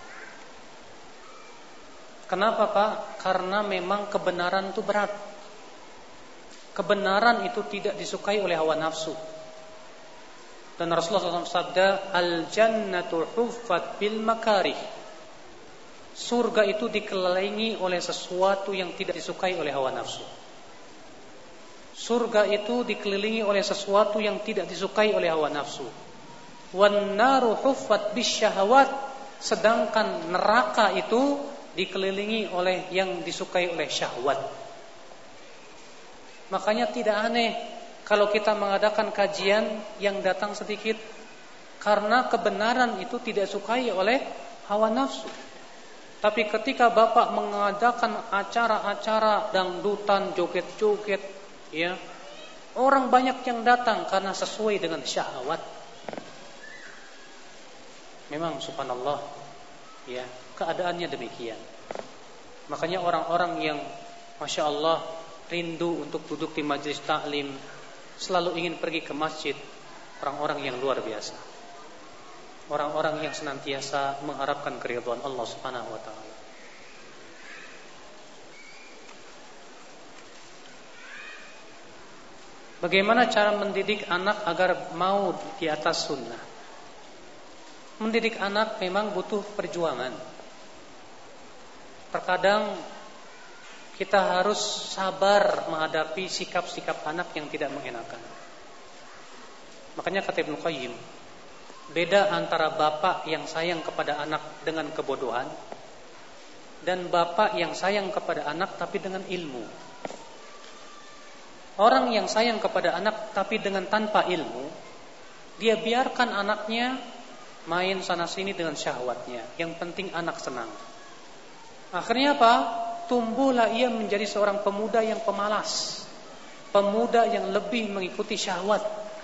Kenapa Pak? Karena memang kebenaran itu berat. Kebenaran itu tidak disukai oleh hawa nafsu. Dan Rasulullah SAW sabda, al-jannatu huffat bil makarih. Surga itu dikelilingi oleh sesuatu yang tidak disukai oleh hawa nafsu. Surga itu dikelilingi oleh sesuatu yang tidak disukai oleh hawa nafsu. Wan naru huffat bis syahawat. Sedangkan neraka itu dikelilingi oleh yang disukai oleh syahwat. Makanya tidak aneh kalau kita mengadakan kajian yang datang sedikit, karena kebenaran itu tidak disukai oleh hawa nafsu. Tapi ketika Bapak mengadakan acara-acara dangdutan, joget-joget, ya, orang banyak yang datang karena sesuai dengan syahwat. Memang subhanallah, ya, keadaannya demikian. Makanya orang-orang yang masya Allah rindu untuk duduk di majelis taklim, selalu ingin pergi ke masjid, orang-orang yang luar biasa. orang-orang yang senantiasa mengharapkan keridhaan Allah Subhanahu wa taala. Bagaimana cara mendidik anak agar mau di atas sunnah? Mendidik anak memang butuh perjuangan. Terkadang kita harus sabar menghadapi sikap-sikap anak yang tidak mengenakan. Makanya kata Ibnu Qayyim, beda antara bapak yang sayang kepada anak dengan kebodohan dan bapak yang sayang kepada anak tapi dengan ilmu. Orang yang sayang kepada anak tapi dengan tanpa ilmu, dia biarkan anaknya main sana sini dengan syahwatnya. Yang penting anak senang. Akhirnya apa? Tumbuhlah ia menjadi seorang pemuda yang pemalas, pemuda yang lebih mengikuti syahwat.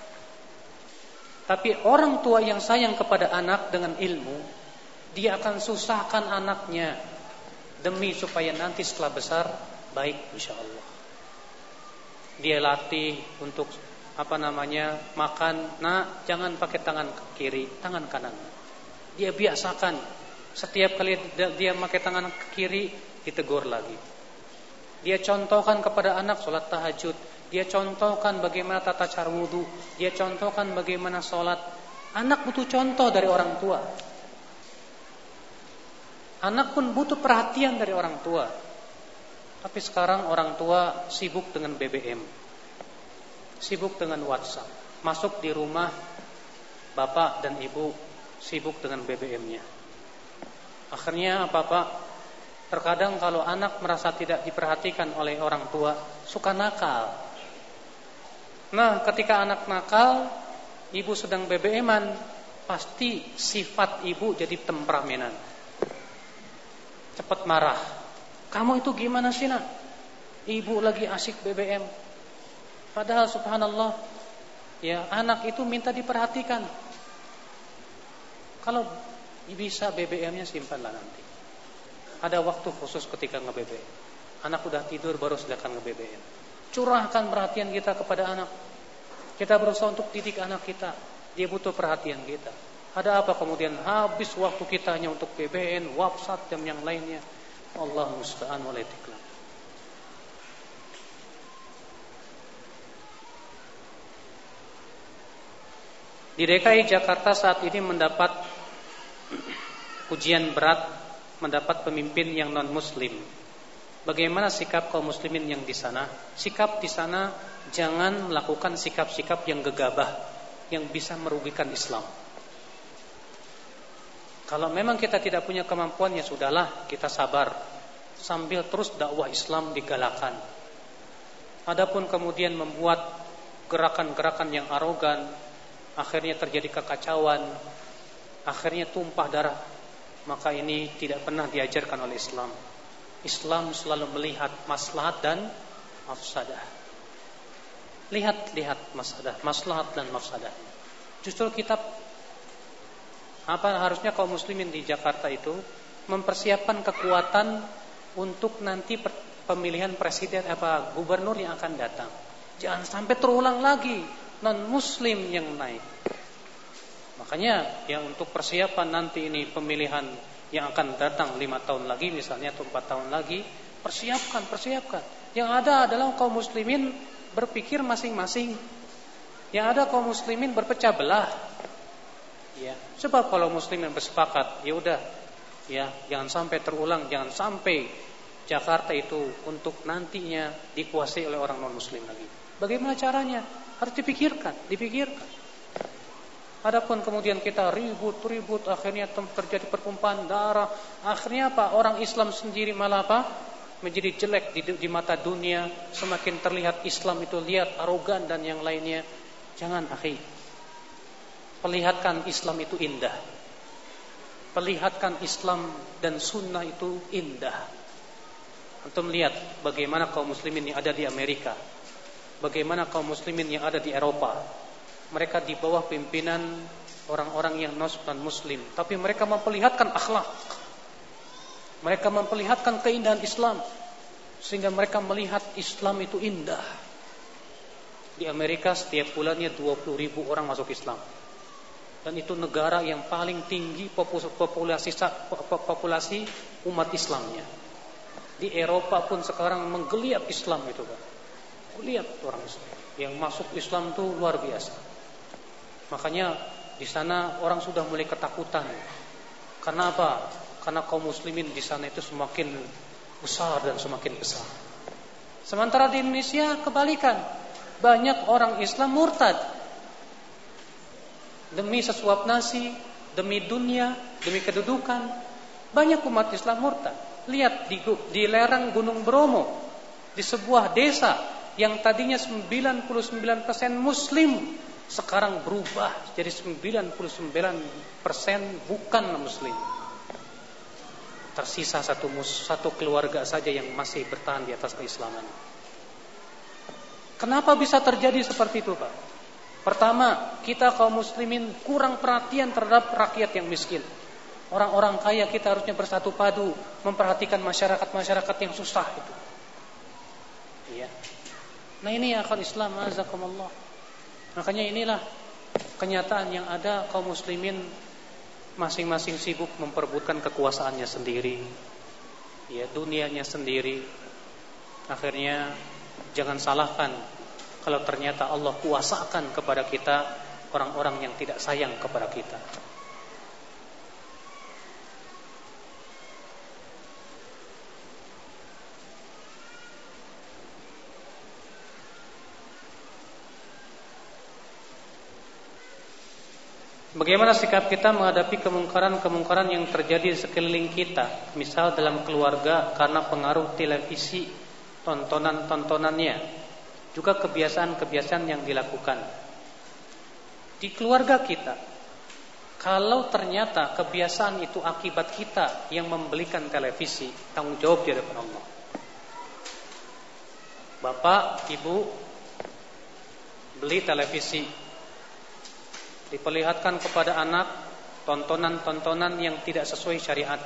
Tapi orang tua yang sayang kepada anak dengan ilmu, dia akan susahkan anaknya demi supaya nanti setelah besar baik insyaallah. Dia latih untuk makan. Nah, jangan pakai tangan kiri, tangan kanan. Dia biasakan setiap kali dia pakai tangan kiri ditegur lagi. Dia contohkan kepada anak sholat tahajud. Dia contohkan bagaimana tata cara wudu. Dia contohkan bagaimana sholat. Anak butuh contoh dari orang tua. Anak pun butuh perhatian dari orang tua. Tapi sekarang orang tua sibuk dengan BBM, sibuk dengan WhatsApp. Masuk di rumah, bapak dan ibu sibuk dengan BBM-nya. Akhirnya apa-apa, terkadang kalau anak merasa tidak diperhatikan oleh orang tua, suka nakal. Nah, ketika anak nakal, ibu sedang BBM-an, pasti sifat ibu jadi temperamenan. Cepat marah. Kamu itu gimana sih nak? Ibu lagi asik BBM. Padahal subhanallah, ya anak itu minta diperhatikan. Kalau bisa BBM-nya simpanlah nanti. Ada waktu khusus ketika nge-BBM. Anak udah tidur baru silakan nge-BBM. Curahkan perhatian kita kepada anak. Kita berusaha untuk didik anak kita. Dia butuh perhatian kita. Ada apa kemudian habis waktu kita hanya untuk BBM, WhatsApp dan yang lainnya. Allah musta'an wal istiqlal. Di DKI Jakarta saat ini mendapat ujian berat, mendapat pemimpin yang non muslim. Bagaimana sikap kaum muslimin yang di sana? Sikap di sana jangan melakukan sikap-sikap yang gegabah yang bisa merugikan Islam. Kalau memang kita tidak punya kemampuan, ya sudahlah, kita sabar sambil terus dakwah Islam digalakan. Adapun kemudian membuat gerakan-gerakan yang arogan, akhirnya terjadi kekacauan, akhirnya tumpah darah, maka ini tidak pernah diajarkan oleh Islam. Islam selalu melihat maslahat dan mafsadah. Lihat maslahat dan mafsadah. Justru kita harusnya kaum muslimin di Jakarta itu mempersiapkan kekuatan untuk nanti pemilihan presiden gubernur yang akan datang. Jangan sampai terulang lagi non muslim yang naik. Makanya ya untuk persiapan nanti ini pemilihan yang akan datang 5 tahun lagi misalnya atau 4 tahun lagi, persiapkan. Yang ada adalah kaum muslimin berpikir masing-masing. Yang ada kaum muslimin berpecah belah. Ya, sebab kalau muslimin bersepakat, ya udah, ya jangan sampai terulang, jangan sampai Jakarta itu untuk nantinya dikuasai oleh orang non muslim lagi. Bagaimana caranya? Harus dipikirkan. Adapun kemudian kita ribut, akhirnya terjadi pertumpahan darah. Akhirnya apa? Orang Islam sendiri malah apa? Menjadi jelek di mata dunia. Semakin terlihat Islam itu lihat arogan dan yang lainnya. Jangan akhi. Perlihatkan Islam itu indah. Perlihatkan Islam dan sunnah itu indah. Antum lihat bagaimana kaum muslimin yang ada di Amerika, bagaimana kaum muslimin yang ada di Eropa. Mereka di bawah pimpinan orang-orang yang non muslim, tapi mereka memperlihatkan akhlak. Mereka memperlihatkan keindahan Islam, sehingga mereka melihat Islam itu indah. Di Amerika setiap bulannya 20.000 orang masuk Islam. Dan itu negara yang paling tinggi populasi umat Islamnya. Di Eropa pun sekarang menggeliat Islam itu, Pak. Lihat orang Islam yang masuk Islam itu luar biasa. Makanya di sana orang sudah mulai ketakutan. Karena apa? Karena kaum muslimin di sana itu semakin besar dan semakin besar. Sementara di Indonesia kebalikan. Banyak orang Islam murtad. Demi sesuap nasi, demi dunia, demi kedudukan, banyak umat Islam murtad. Lihat di lereng Gunung Bromo, di sebuah desa yang tadinya 99% muslim, sekarang berubah jadi 99% bukan muslim. Tersisa satu keluarga saja yang masih bertahan di atas keislaman. Kenapa bisa terjadi seperti itu, Pak? Pertama, kita kaum muslimin kurang perhatian terhadap rakyat yang miskin. Orang-orang kaya kita harusnya bersatu padu memperhatikan masyarakat yang susah itu. Iya. Nah ini akal Islam, azakumullah. Makanya inilah kenyataan yang ada, kaum muslimin masing-masing sibuk memperebutkan kekuasaannya sendiri, ya, dunianya sendiri. Akhirnya jangan salahkan kalau ternyata Allah kuasakan kepada kita orang-orang yang tidak sayang kepada kita. Bagaimana sikap kita menghadapi kemungkaran-kemungkaran yang terjadi di sekeliling kita, misal dalam keluarga karena pengaruh televisi, tontonan-tontonannya, juga kebiasaan-kebiasaan yang dilakukan di keluarga kita. Kalau ternyata kebiasaan itu akibat kita yang membelikan televisi, tanggung jawab di hadapan Allah. Bapak, ibu beli televisi, diperlihatkan kepada anak tontonan-tontonan yang tidak sesuai syariat.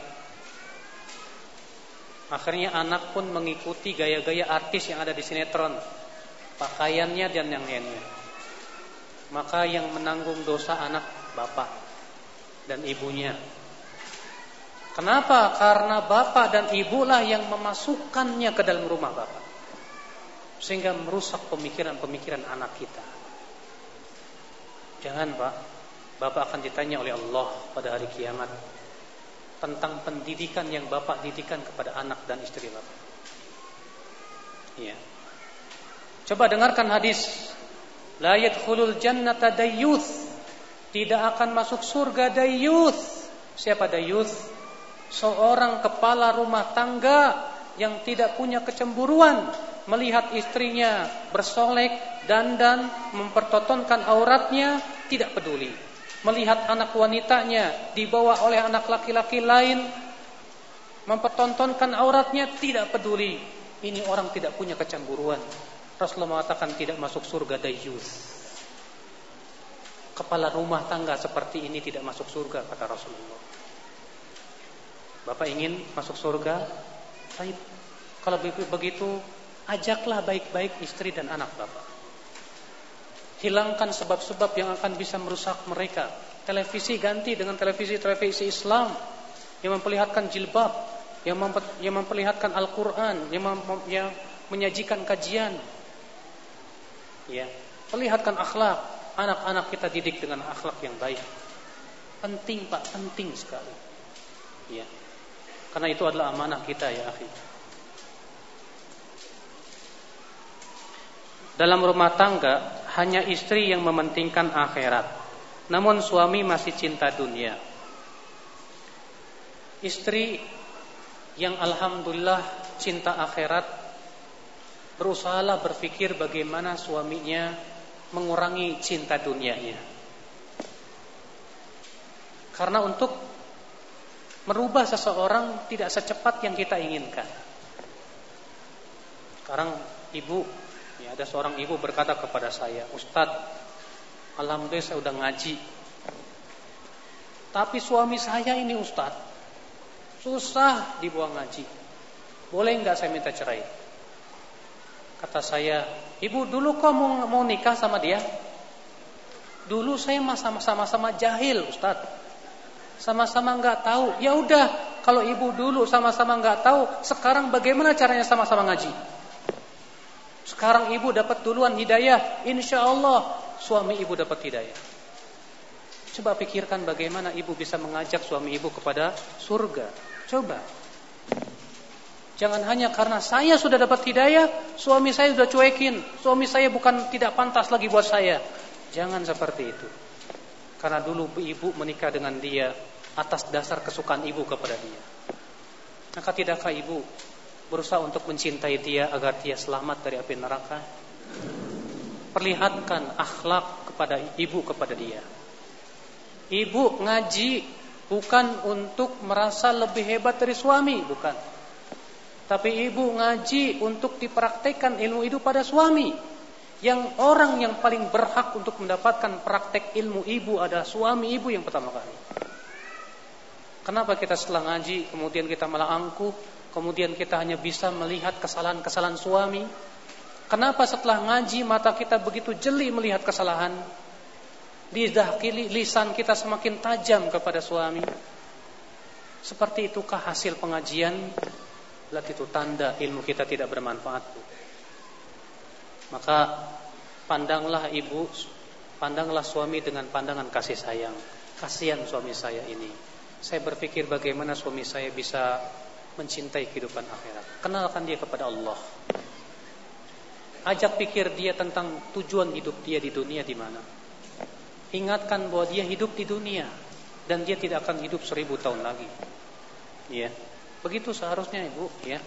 Akhirnya anak pun mengikuti gaya-gaya artis yang ada di sinetron, pakaiannya dan yang lainnya. Maka yang menanggung dosa anak bapak dan ibunya. Kenapa? Karena bapak dan ibulah yang memasukkannya ke dalam rumah bapak, sehingga merusak pemikiran-pemikiran anak kita. Jangan, Pak. Bapak akan ditanya oleh Allah pada hari kiamat tentang pendidikan yang bapak didikan kepada anak dan istri bapak. Iya. Coba dengarkan hadis. La yadkhulul jannata dayyuth. Tidak akan masuk surga dayyuth. Siapa dayyuth? Seorang kepala rumah tangga yang tidak punya kecemburuan, melihat istrinya bersolek, dandan, mempertontonkan auratnya, tidak peduli. Melihat anak wanitanya dibawa oleh anak laki-laki lain, mempertontonkan auratnya, tidak peduli. Ini orang tidak punya kecemburuan. Rasulullah mengatakan tidak masuk surga dayyuth. Kepala rumah tangga seperti ini tidak masuk surga, kata Rasulullah. Bapak ingin masuk surga? Baik. Kalau begitu, ajaklah baik-baik istri dan anak bapak. Hilangkan sebab-sebab yang akan bisa merusak mereka. Televisi ganti dengan televisi Islam yang memperlihatkan jilbab, yang memperlihatkan Al-Quran, yang menyajikan kajian. Ya, perlihatkan akhlak. Anak-anak kita didik dengan akhlak yang baik. Penting, Pak, penting sekali. Ya. Karena itu adalah amanah kita, ya akhi. Dalam rumah tangga hanya istri yang mementingkan akhirat, namun suami masih cinta dunia. Istri yang alhamdulillah cinta akhirat berusahalah berpikir bagaimana suaminya mengurangi cinta dunianya. Karena untuk merubah seseorang tidak secepat yang kita inginkan. Sekarang ibu, ya, ada seorang ibu berkata kepada saya, Ustadz, alhamdulillah saya udah ngaji, tapi suami saya ini Ustadz susah dibawa ngaji. Boleh nggak saya minta cerai? Kata saya, ibu dulu kok mau nikah sama dia? Dulu saya sama-sama jahil, Ustaz. Sama-sama nggak tahu. Ya udah, kalau ibu dulu sama-sama nggak tahu, sekarang bagaimana caranya sama-sama ngaji? Sekarang ibu dapat duluan hidayah, insya Allah suami ibu dapat hidayah. Coba pikirkan bagaimana ibu bisa mengajak suami ibu kepada surga. Coba. Jangan hanya karena saya sudah dapat hidayah, suami saya sudah cuekin, suami saya bukan tidak pantas lagi buat saya. Jangan seperti itu. Karena dulu ibu menikah dengan dia atas dasar kesukaan ibu kepada dia. Maka tidakkah ibu berusaha untuk mencintai dia agar dia selamat dari api neraka? Perlihatkan akhlak kepada ibu kepada dia. Ibu ngaji bukan untuk merasa lebih hebat dari suami, bukan. Tapi ibu ngaji untuk dipraktekkan ilmu itu pada suami. Yang orang yang paling berhak untuk mendapatkan praktek ilmu ibu adalah suami ibu yang pertama kali. Kenapa kita setelah ngaji kemudian kita malah angkuh, kemudian kita hanya bisa melihat kesalahan-kesalahan suami? Kenapa setelah ngaji mata kita begitu jeli melihat kesalahan? Lisan kita semakin tajam kepada suami. Seperti itukah hasil pengajian? Berarti itu tanda ilmu kita tidak bermanfaat. Maka pandanglah ibu, pandanglah suami dengan pandangan kasih sayang. Kasihan suami saya ini. Saya berpikir bagaimana suami saya bisa mencintai kehidupan akhirat. Kenalkan dia kepada Allah. Ajak pikir dia tentang tujuan hidup dia di dunia di mana. Ingatkan bahwa dia hidup di dunia dan dia tidak akan hidup 1000 tahun lagi. Ya. Begitu seharusnya ibu, ya.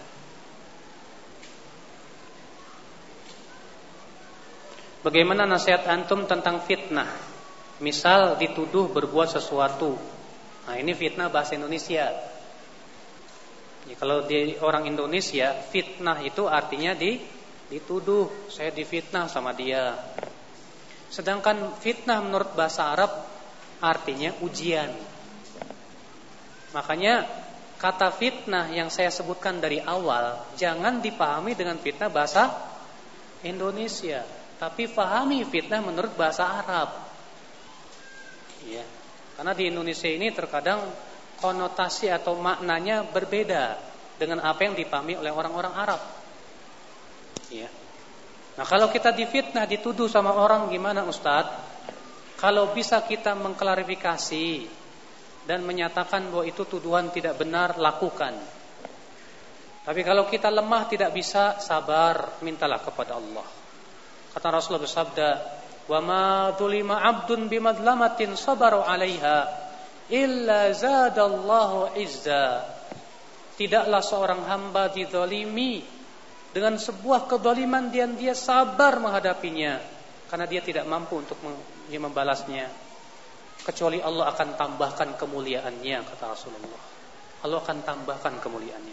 Bagaimana nasihat antum tentang fitnah? Misal dituduh berbuat sesuatu. Nah, ini fitnah bahasa Indonesia. Ya, kalau di orang Indonesia, fitnah itu artinya dituduh, saya difitnah sama dia. Sedangkan fitnah menurut bahasa Arab artinya ujian. Makanya kata fitnah yang saya sebutkan dari awal jangan dipahami dengan fitnah bahasa Indonesia, tapi pahami fitnah menurut bahasa Arab. Ya. Karena di Indonesia ini terkadang konotasi atau maknanya berbeda dengan apa yang dipahami oleh orang-orang Arab. Ya. Nah, kalau kita difitnah, dituduh sama orang gimana Ustadz? Kalau bisa kita mengklarifikasi dan menyatakan bahwa itu tuduhan tidak benar, lakukan. Tapi kalau kita lemah tidak bisa, sabar, mintalah kepada Allah. Kata Rasulullah bersabda, "Wa ma dzulima 'abdun bimadlamatin sabaru 'alaiha illa zadallahu 'izza." Tidaklah seorang hamba dizalimi dengan sebuah kezaliman dan dia sabar menghadapinya karena dia tidak mampu untuk membalasnya, kecuali Allah akan tambahkan kemuliaannya, kata Rasulullah. Allah akan tambahkan kemuliaannya.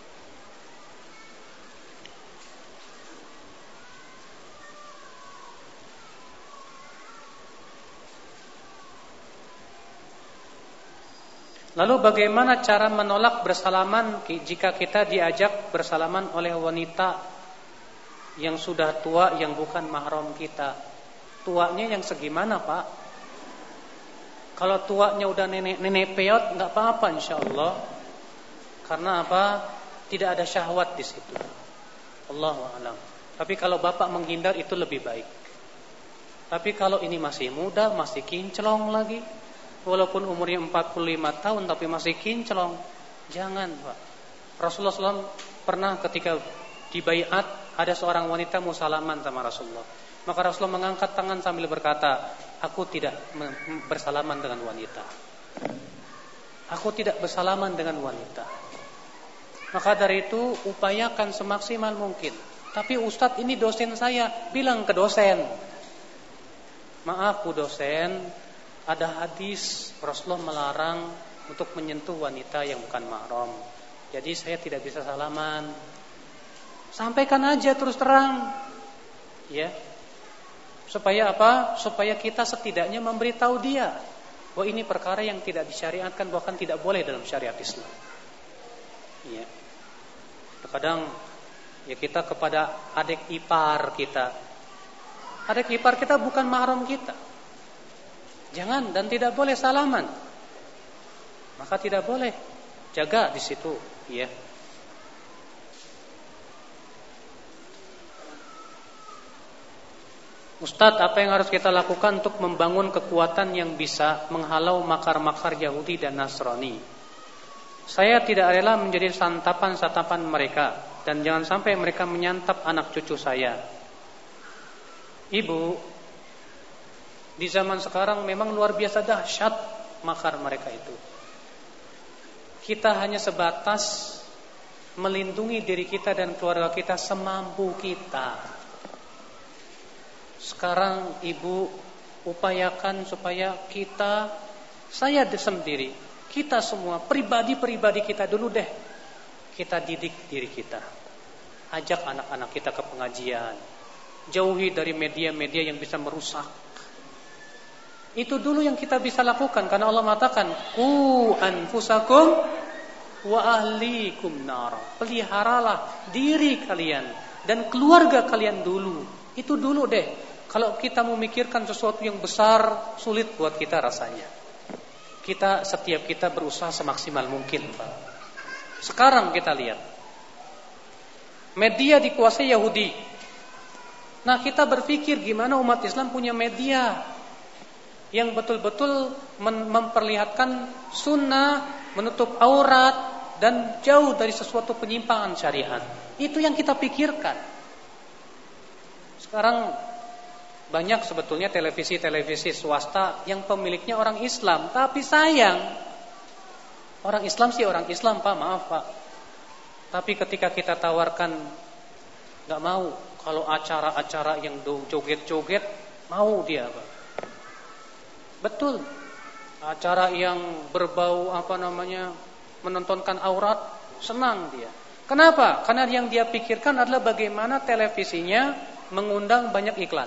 Lalu bagaimana cara menolak bersalaman jika kita diajak bersalaman oleh wanita yang sudah tua yang bukan mahram kita? Tuanya yang segimana, Pak? Kalau tuanya udah nenek peot enggak apa-apa insyaallah. Karena apa? Tidak ada syahwat di situ. Allahu a'lam. Tapi kalau bapak menghindar itu lebih baik. Tapi kalau ini masih muda, masih kinclong lagi, walaupun umurnya 45 tahun tapi masih kinclong, jangan, Pak. Rasulullah SAW pernah ketika dibaiat ada seorang wanita mau salaman sama Rasulullah. Maka Rasulullah mengangkat tangan sambil berkata, "Aku tidak bersalaman dengan wanita. Aku tidak bersalaman dengan wanita." Maka dari itu upayakan semaksimal mungkin. Tapi Ustadz ini dosen saya, bilang ke dosen, "Maaf Bu dosen, ada hadis Rasulullah melarang untuk menyentuh wanita yang bukan mahram. Jadi saya tidak bisa salaman." Sampaikan aja terus terang. Ya. Supaya apa? Supaya kita setidaknya memberitahu dia bahwa ini perkara yang tidak disyariatkan, bahkan tidak boleh dalam syariat Islam. Ya. Terkadang ya kita kepada adik ipar kita. Adik ipar kita bukan mahram kita. Jangan dan tidak boleh salaman. Maka tidak boleh. Jaga di situ, ya. Ustadz, apa yang harus kita lakukan untuk membangun kekuatan yang bisa menghalau makar-makar Yahudi dan Nasrani? Saya tidak rela menjadi santapan-santapan mereka, dan jangan sampai mereka menyantap anak cucu saya. Ibu, di zaman sekarang memang luar biasa dahsyat makar mereka itu. Kita hanya sebatas melindungi diri kita dan keluarga kita semampu kita. Sekarang ibu upayakan supaya kita, saya sendiri, kita semua, pribadi-pribadi kita dulu deh, kita didik diri kita. Ajak anak-anak kita ke pengajian. Jauhi dari media-media yang bisa merusak. Itu dulu yang kita bisa lakukan, karena Allah mengatakan, "Qu anfusakum wa ahlikum nar." Peliharalah diri kalian dan keluarga kalian dulu. Itu dulu deh. Kalau kita memikirkan sesuatu yang besar, sulit buat kita rasanya. Setiap kita berusaha semaksimal mungkin, Pak. Sekarang kita lihat, media dikuasai Yahudi. Nah, kita berpikir gimana umat Islam punya media yang betul-betul memperlihatkan sunnah, menutup aurat, dan jauh dari sesuatu penyimpangan syariat. Itu yang kita pikirkan. Sekarang banyak sebetulnya televisi-televisi swasta yang pemiliknya orang Islam. Tapi sayang, orang Islam sih orang Islam, Pak, maaf Pak. Tapi ketika kita tawarkan, gak mau. Kalau acara-acara yang joget-joget, mau dia, Pak. Betul. Acara yang berbau menontonkan aurat, senang dia. Kenapa? Karena yang dia pikirkan adalah bagaimana televisinya mengundang banyak iklan.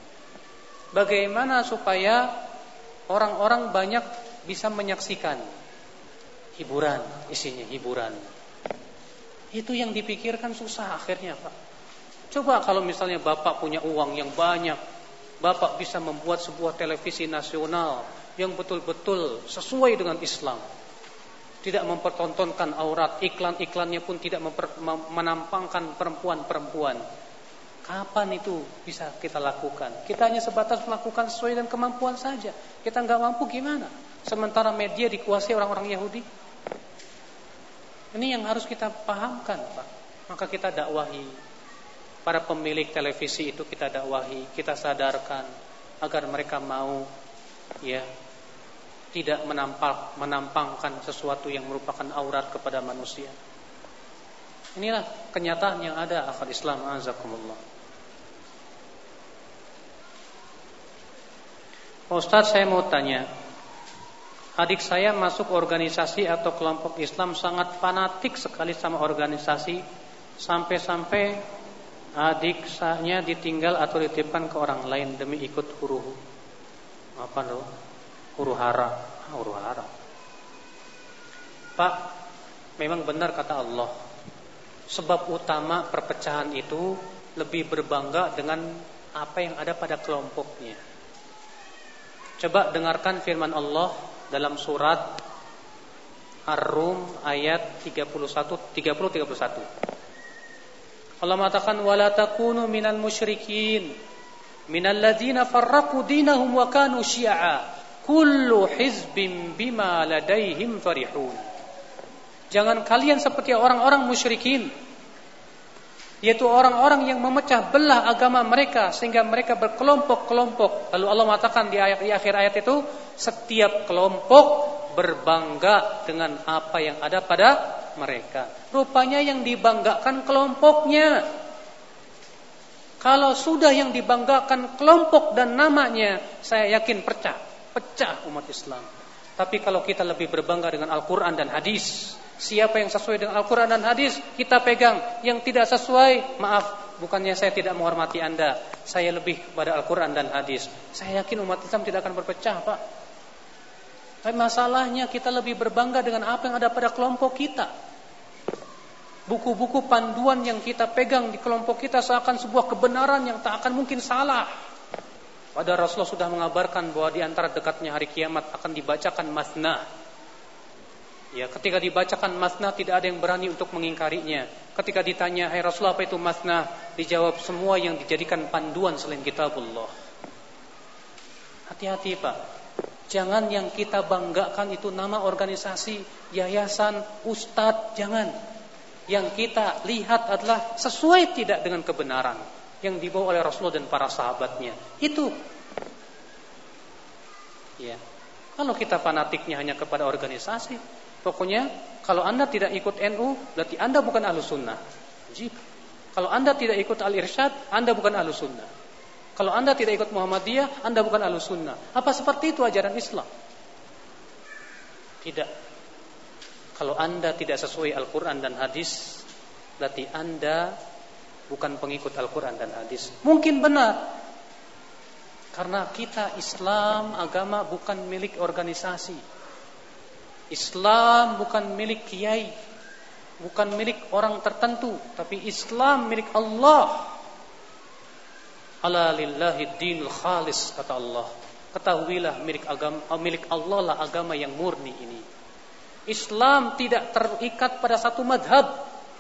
Bagaimana supaya orang-orang banyak bisa menyaksikan hiburan, isinya hiburan. Itu yang dipikirkan susah akhirnya, Pak. Coba kalau misalnya Bapak punya uang yang banyak, Bapak bisa membuat sebuah televisi nasional yang betul-betul sesuai dengan Islam. Tidak mempertontonkan aurat, iklan-iklannya pun tidak menampangkan perempuan-perempuan. Kapan itu bisa kita lakukan? Kita hanya sebatas melakukan sesuai dengan kemampuan saja. Kita nggak mampu gimana? Sementara media dikuasai orang-orang Yahudi. Ini yang harus kita pahamkan, Pak. Maka kita dakwahi. Para pemilik televisi itu kita dakwahi, kita sadarkan agar mereka mau tidak menampangkan sesuatu yang merupakan aurat kepada manusia. Inilah kenyataan yang ada, akhwat Islam, azakumullah. Ustaz, saya mau tanya, adik saya masuk organisasi atau kelompok Islam sangat fanatik sekali sama organisasi, sampai-sampai adik saya ditinggal atau dititipkan ke orang lain demi ikut huru hara. Pak, memang benar kata Allah, sebab utama perpecahan itu lebih berbangga dengan apa yang ada pada kelompoknya. Coba dengarkan firman Allah dalam surat Ar-Rum ayat 30-31. Allah mengatakan, wala takunu minal musyrikin minal ladzina farraqu dinahum wa kanu syi'a kullu hizbin bima ladaihim farihun. Jangan kalian seperti orang-orang musyrikin, yaitu orang-orang yang memecah belah agama mereka sehingga mereka berkelompok-kelompok. Lalu Allah mengatakan di akhir ayat itu, setiap kelompok berbangga dengan apa yang ada pada mereka. Rupanya yang dibanggakan kelompoknya. Kalau sudah yang dibanggakan kelompok dan namanya, saya yakin pecah umat Islam. Tapi kalau kita lebih berbangga dengan Al-Quran dan hadis, siapa yang sesuai dengan Al-Quran dan hadis, kita pegang. Yang tidak sesuai, maaf, bukannya saya tidak menghormati Anda, saya lebih kepada Al-Quran dan hadis. Saya yakin umat Islam tidak akan berpecah, Pak. Tapi masalahnya kita lebih berbangga dengan apa yang ada pada kelompok kita. Buku-buku panduan yang kita pegang di kelompok kita seakan sebuah kebenaran yang tak akan mungkin salah. Padahal Rasulullah sudah mengabarkan bahwa di antara dekatnya hari kiamat akan dibacakan masna. Ya, ketika dibacakan masna tidak ada yang berani untuk mengingkarinya. Ketika ditanya, "Hai Rasulullah, apa itu masna?" Dijawab, semua yang dijadikan panduan selain kitabullah. Hati-hati, Pak. Jangan yang kita banggakan itu nama organisasi, yayasan, ustadz, jangan. Yang kita lihat adalah sesuai tidak dengan kebenaran yang dibawa oleh Rasulullah dan para sahabatnya. Itu. Ya. Kalau kita fanatiknya hanya kepada organisasi, pokoknya kalau Anda tidak ikut NU, berarti Anda bukan Ahlus Sunnah. Wajib. Kalau Anda tidak ikut Al-Irsyad, Anda bukan Ahlus Sunnah. Kalau Anda tidak ikut Muhammadiyah, Anda bukan Ahlus Sunnah. Apa seperti itu ajaran Islam? Tidak. Kalau Anda tidak sesuai Al-Quran dan hadis, berarti Anda bukan pengikut Al-Quran dan hadis. Mungkin benar, karena kita Islam, agama bukan milik organisasi. Islam bukan milik kiai, bukan milik orang tertentu, tapi Islam milik Allah. Ala lillahi dinul khalis, kata Allah. Ketahuilah milik Allah lah agama yang murni ini. Islam tidak terikat pada satu madhab.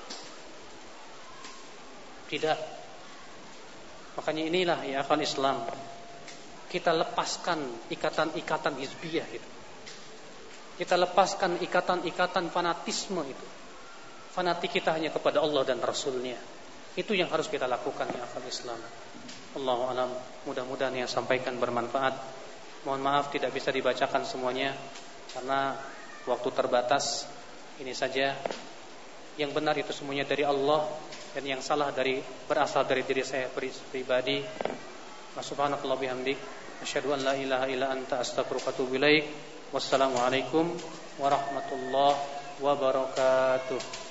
Tidak. Makanya inilah ya akan Islam. Kita lepaskan ikatan-ikatan hizbiyah itu. Kita lepaskan ikatan-ikatan fanatisme itu. Fanatik kita hanya kepada Allah dan Rasulnya. Itu yang harus kita lakukan ya akan Islam. Allahu a'lam. Mudah-mudahan yang sampaikan bermanfaat. Mohon maaf tidak bisa dibacakan semuanya karena waktu terbatas. Ini saja. Yang benar itu semuanya dari Allah, dan yang salah berasal dari diri saya pribadi. Subhanakallah bihamdik, asyhadu an la ilaha illa anta, astaghfiruka wa atubu ilaik. Wassalamualaikum warahmatullahi wabarakatuh.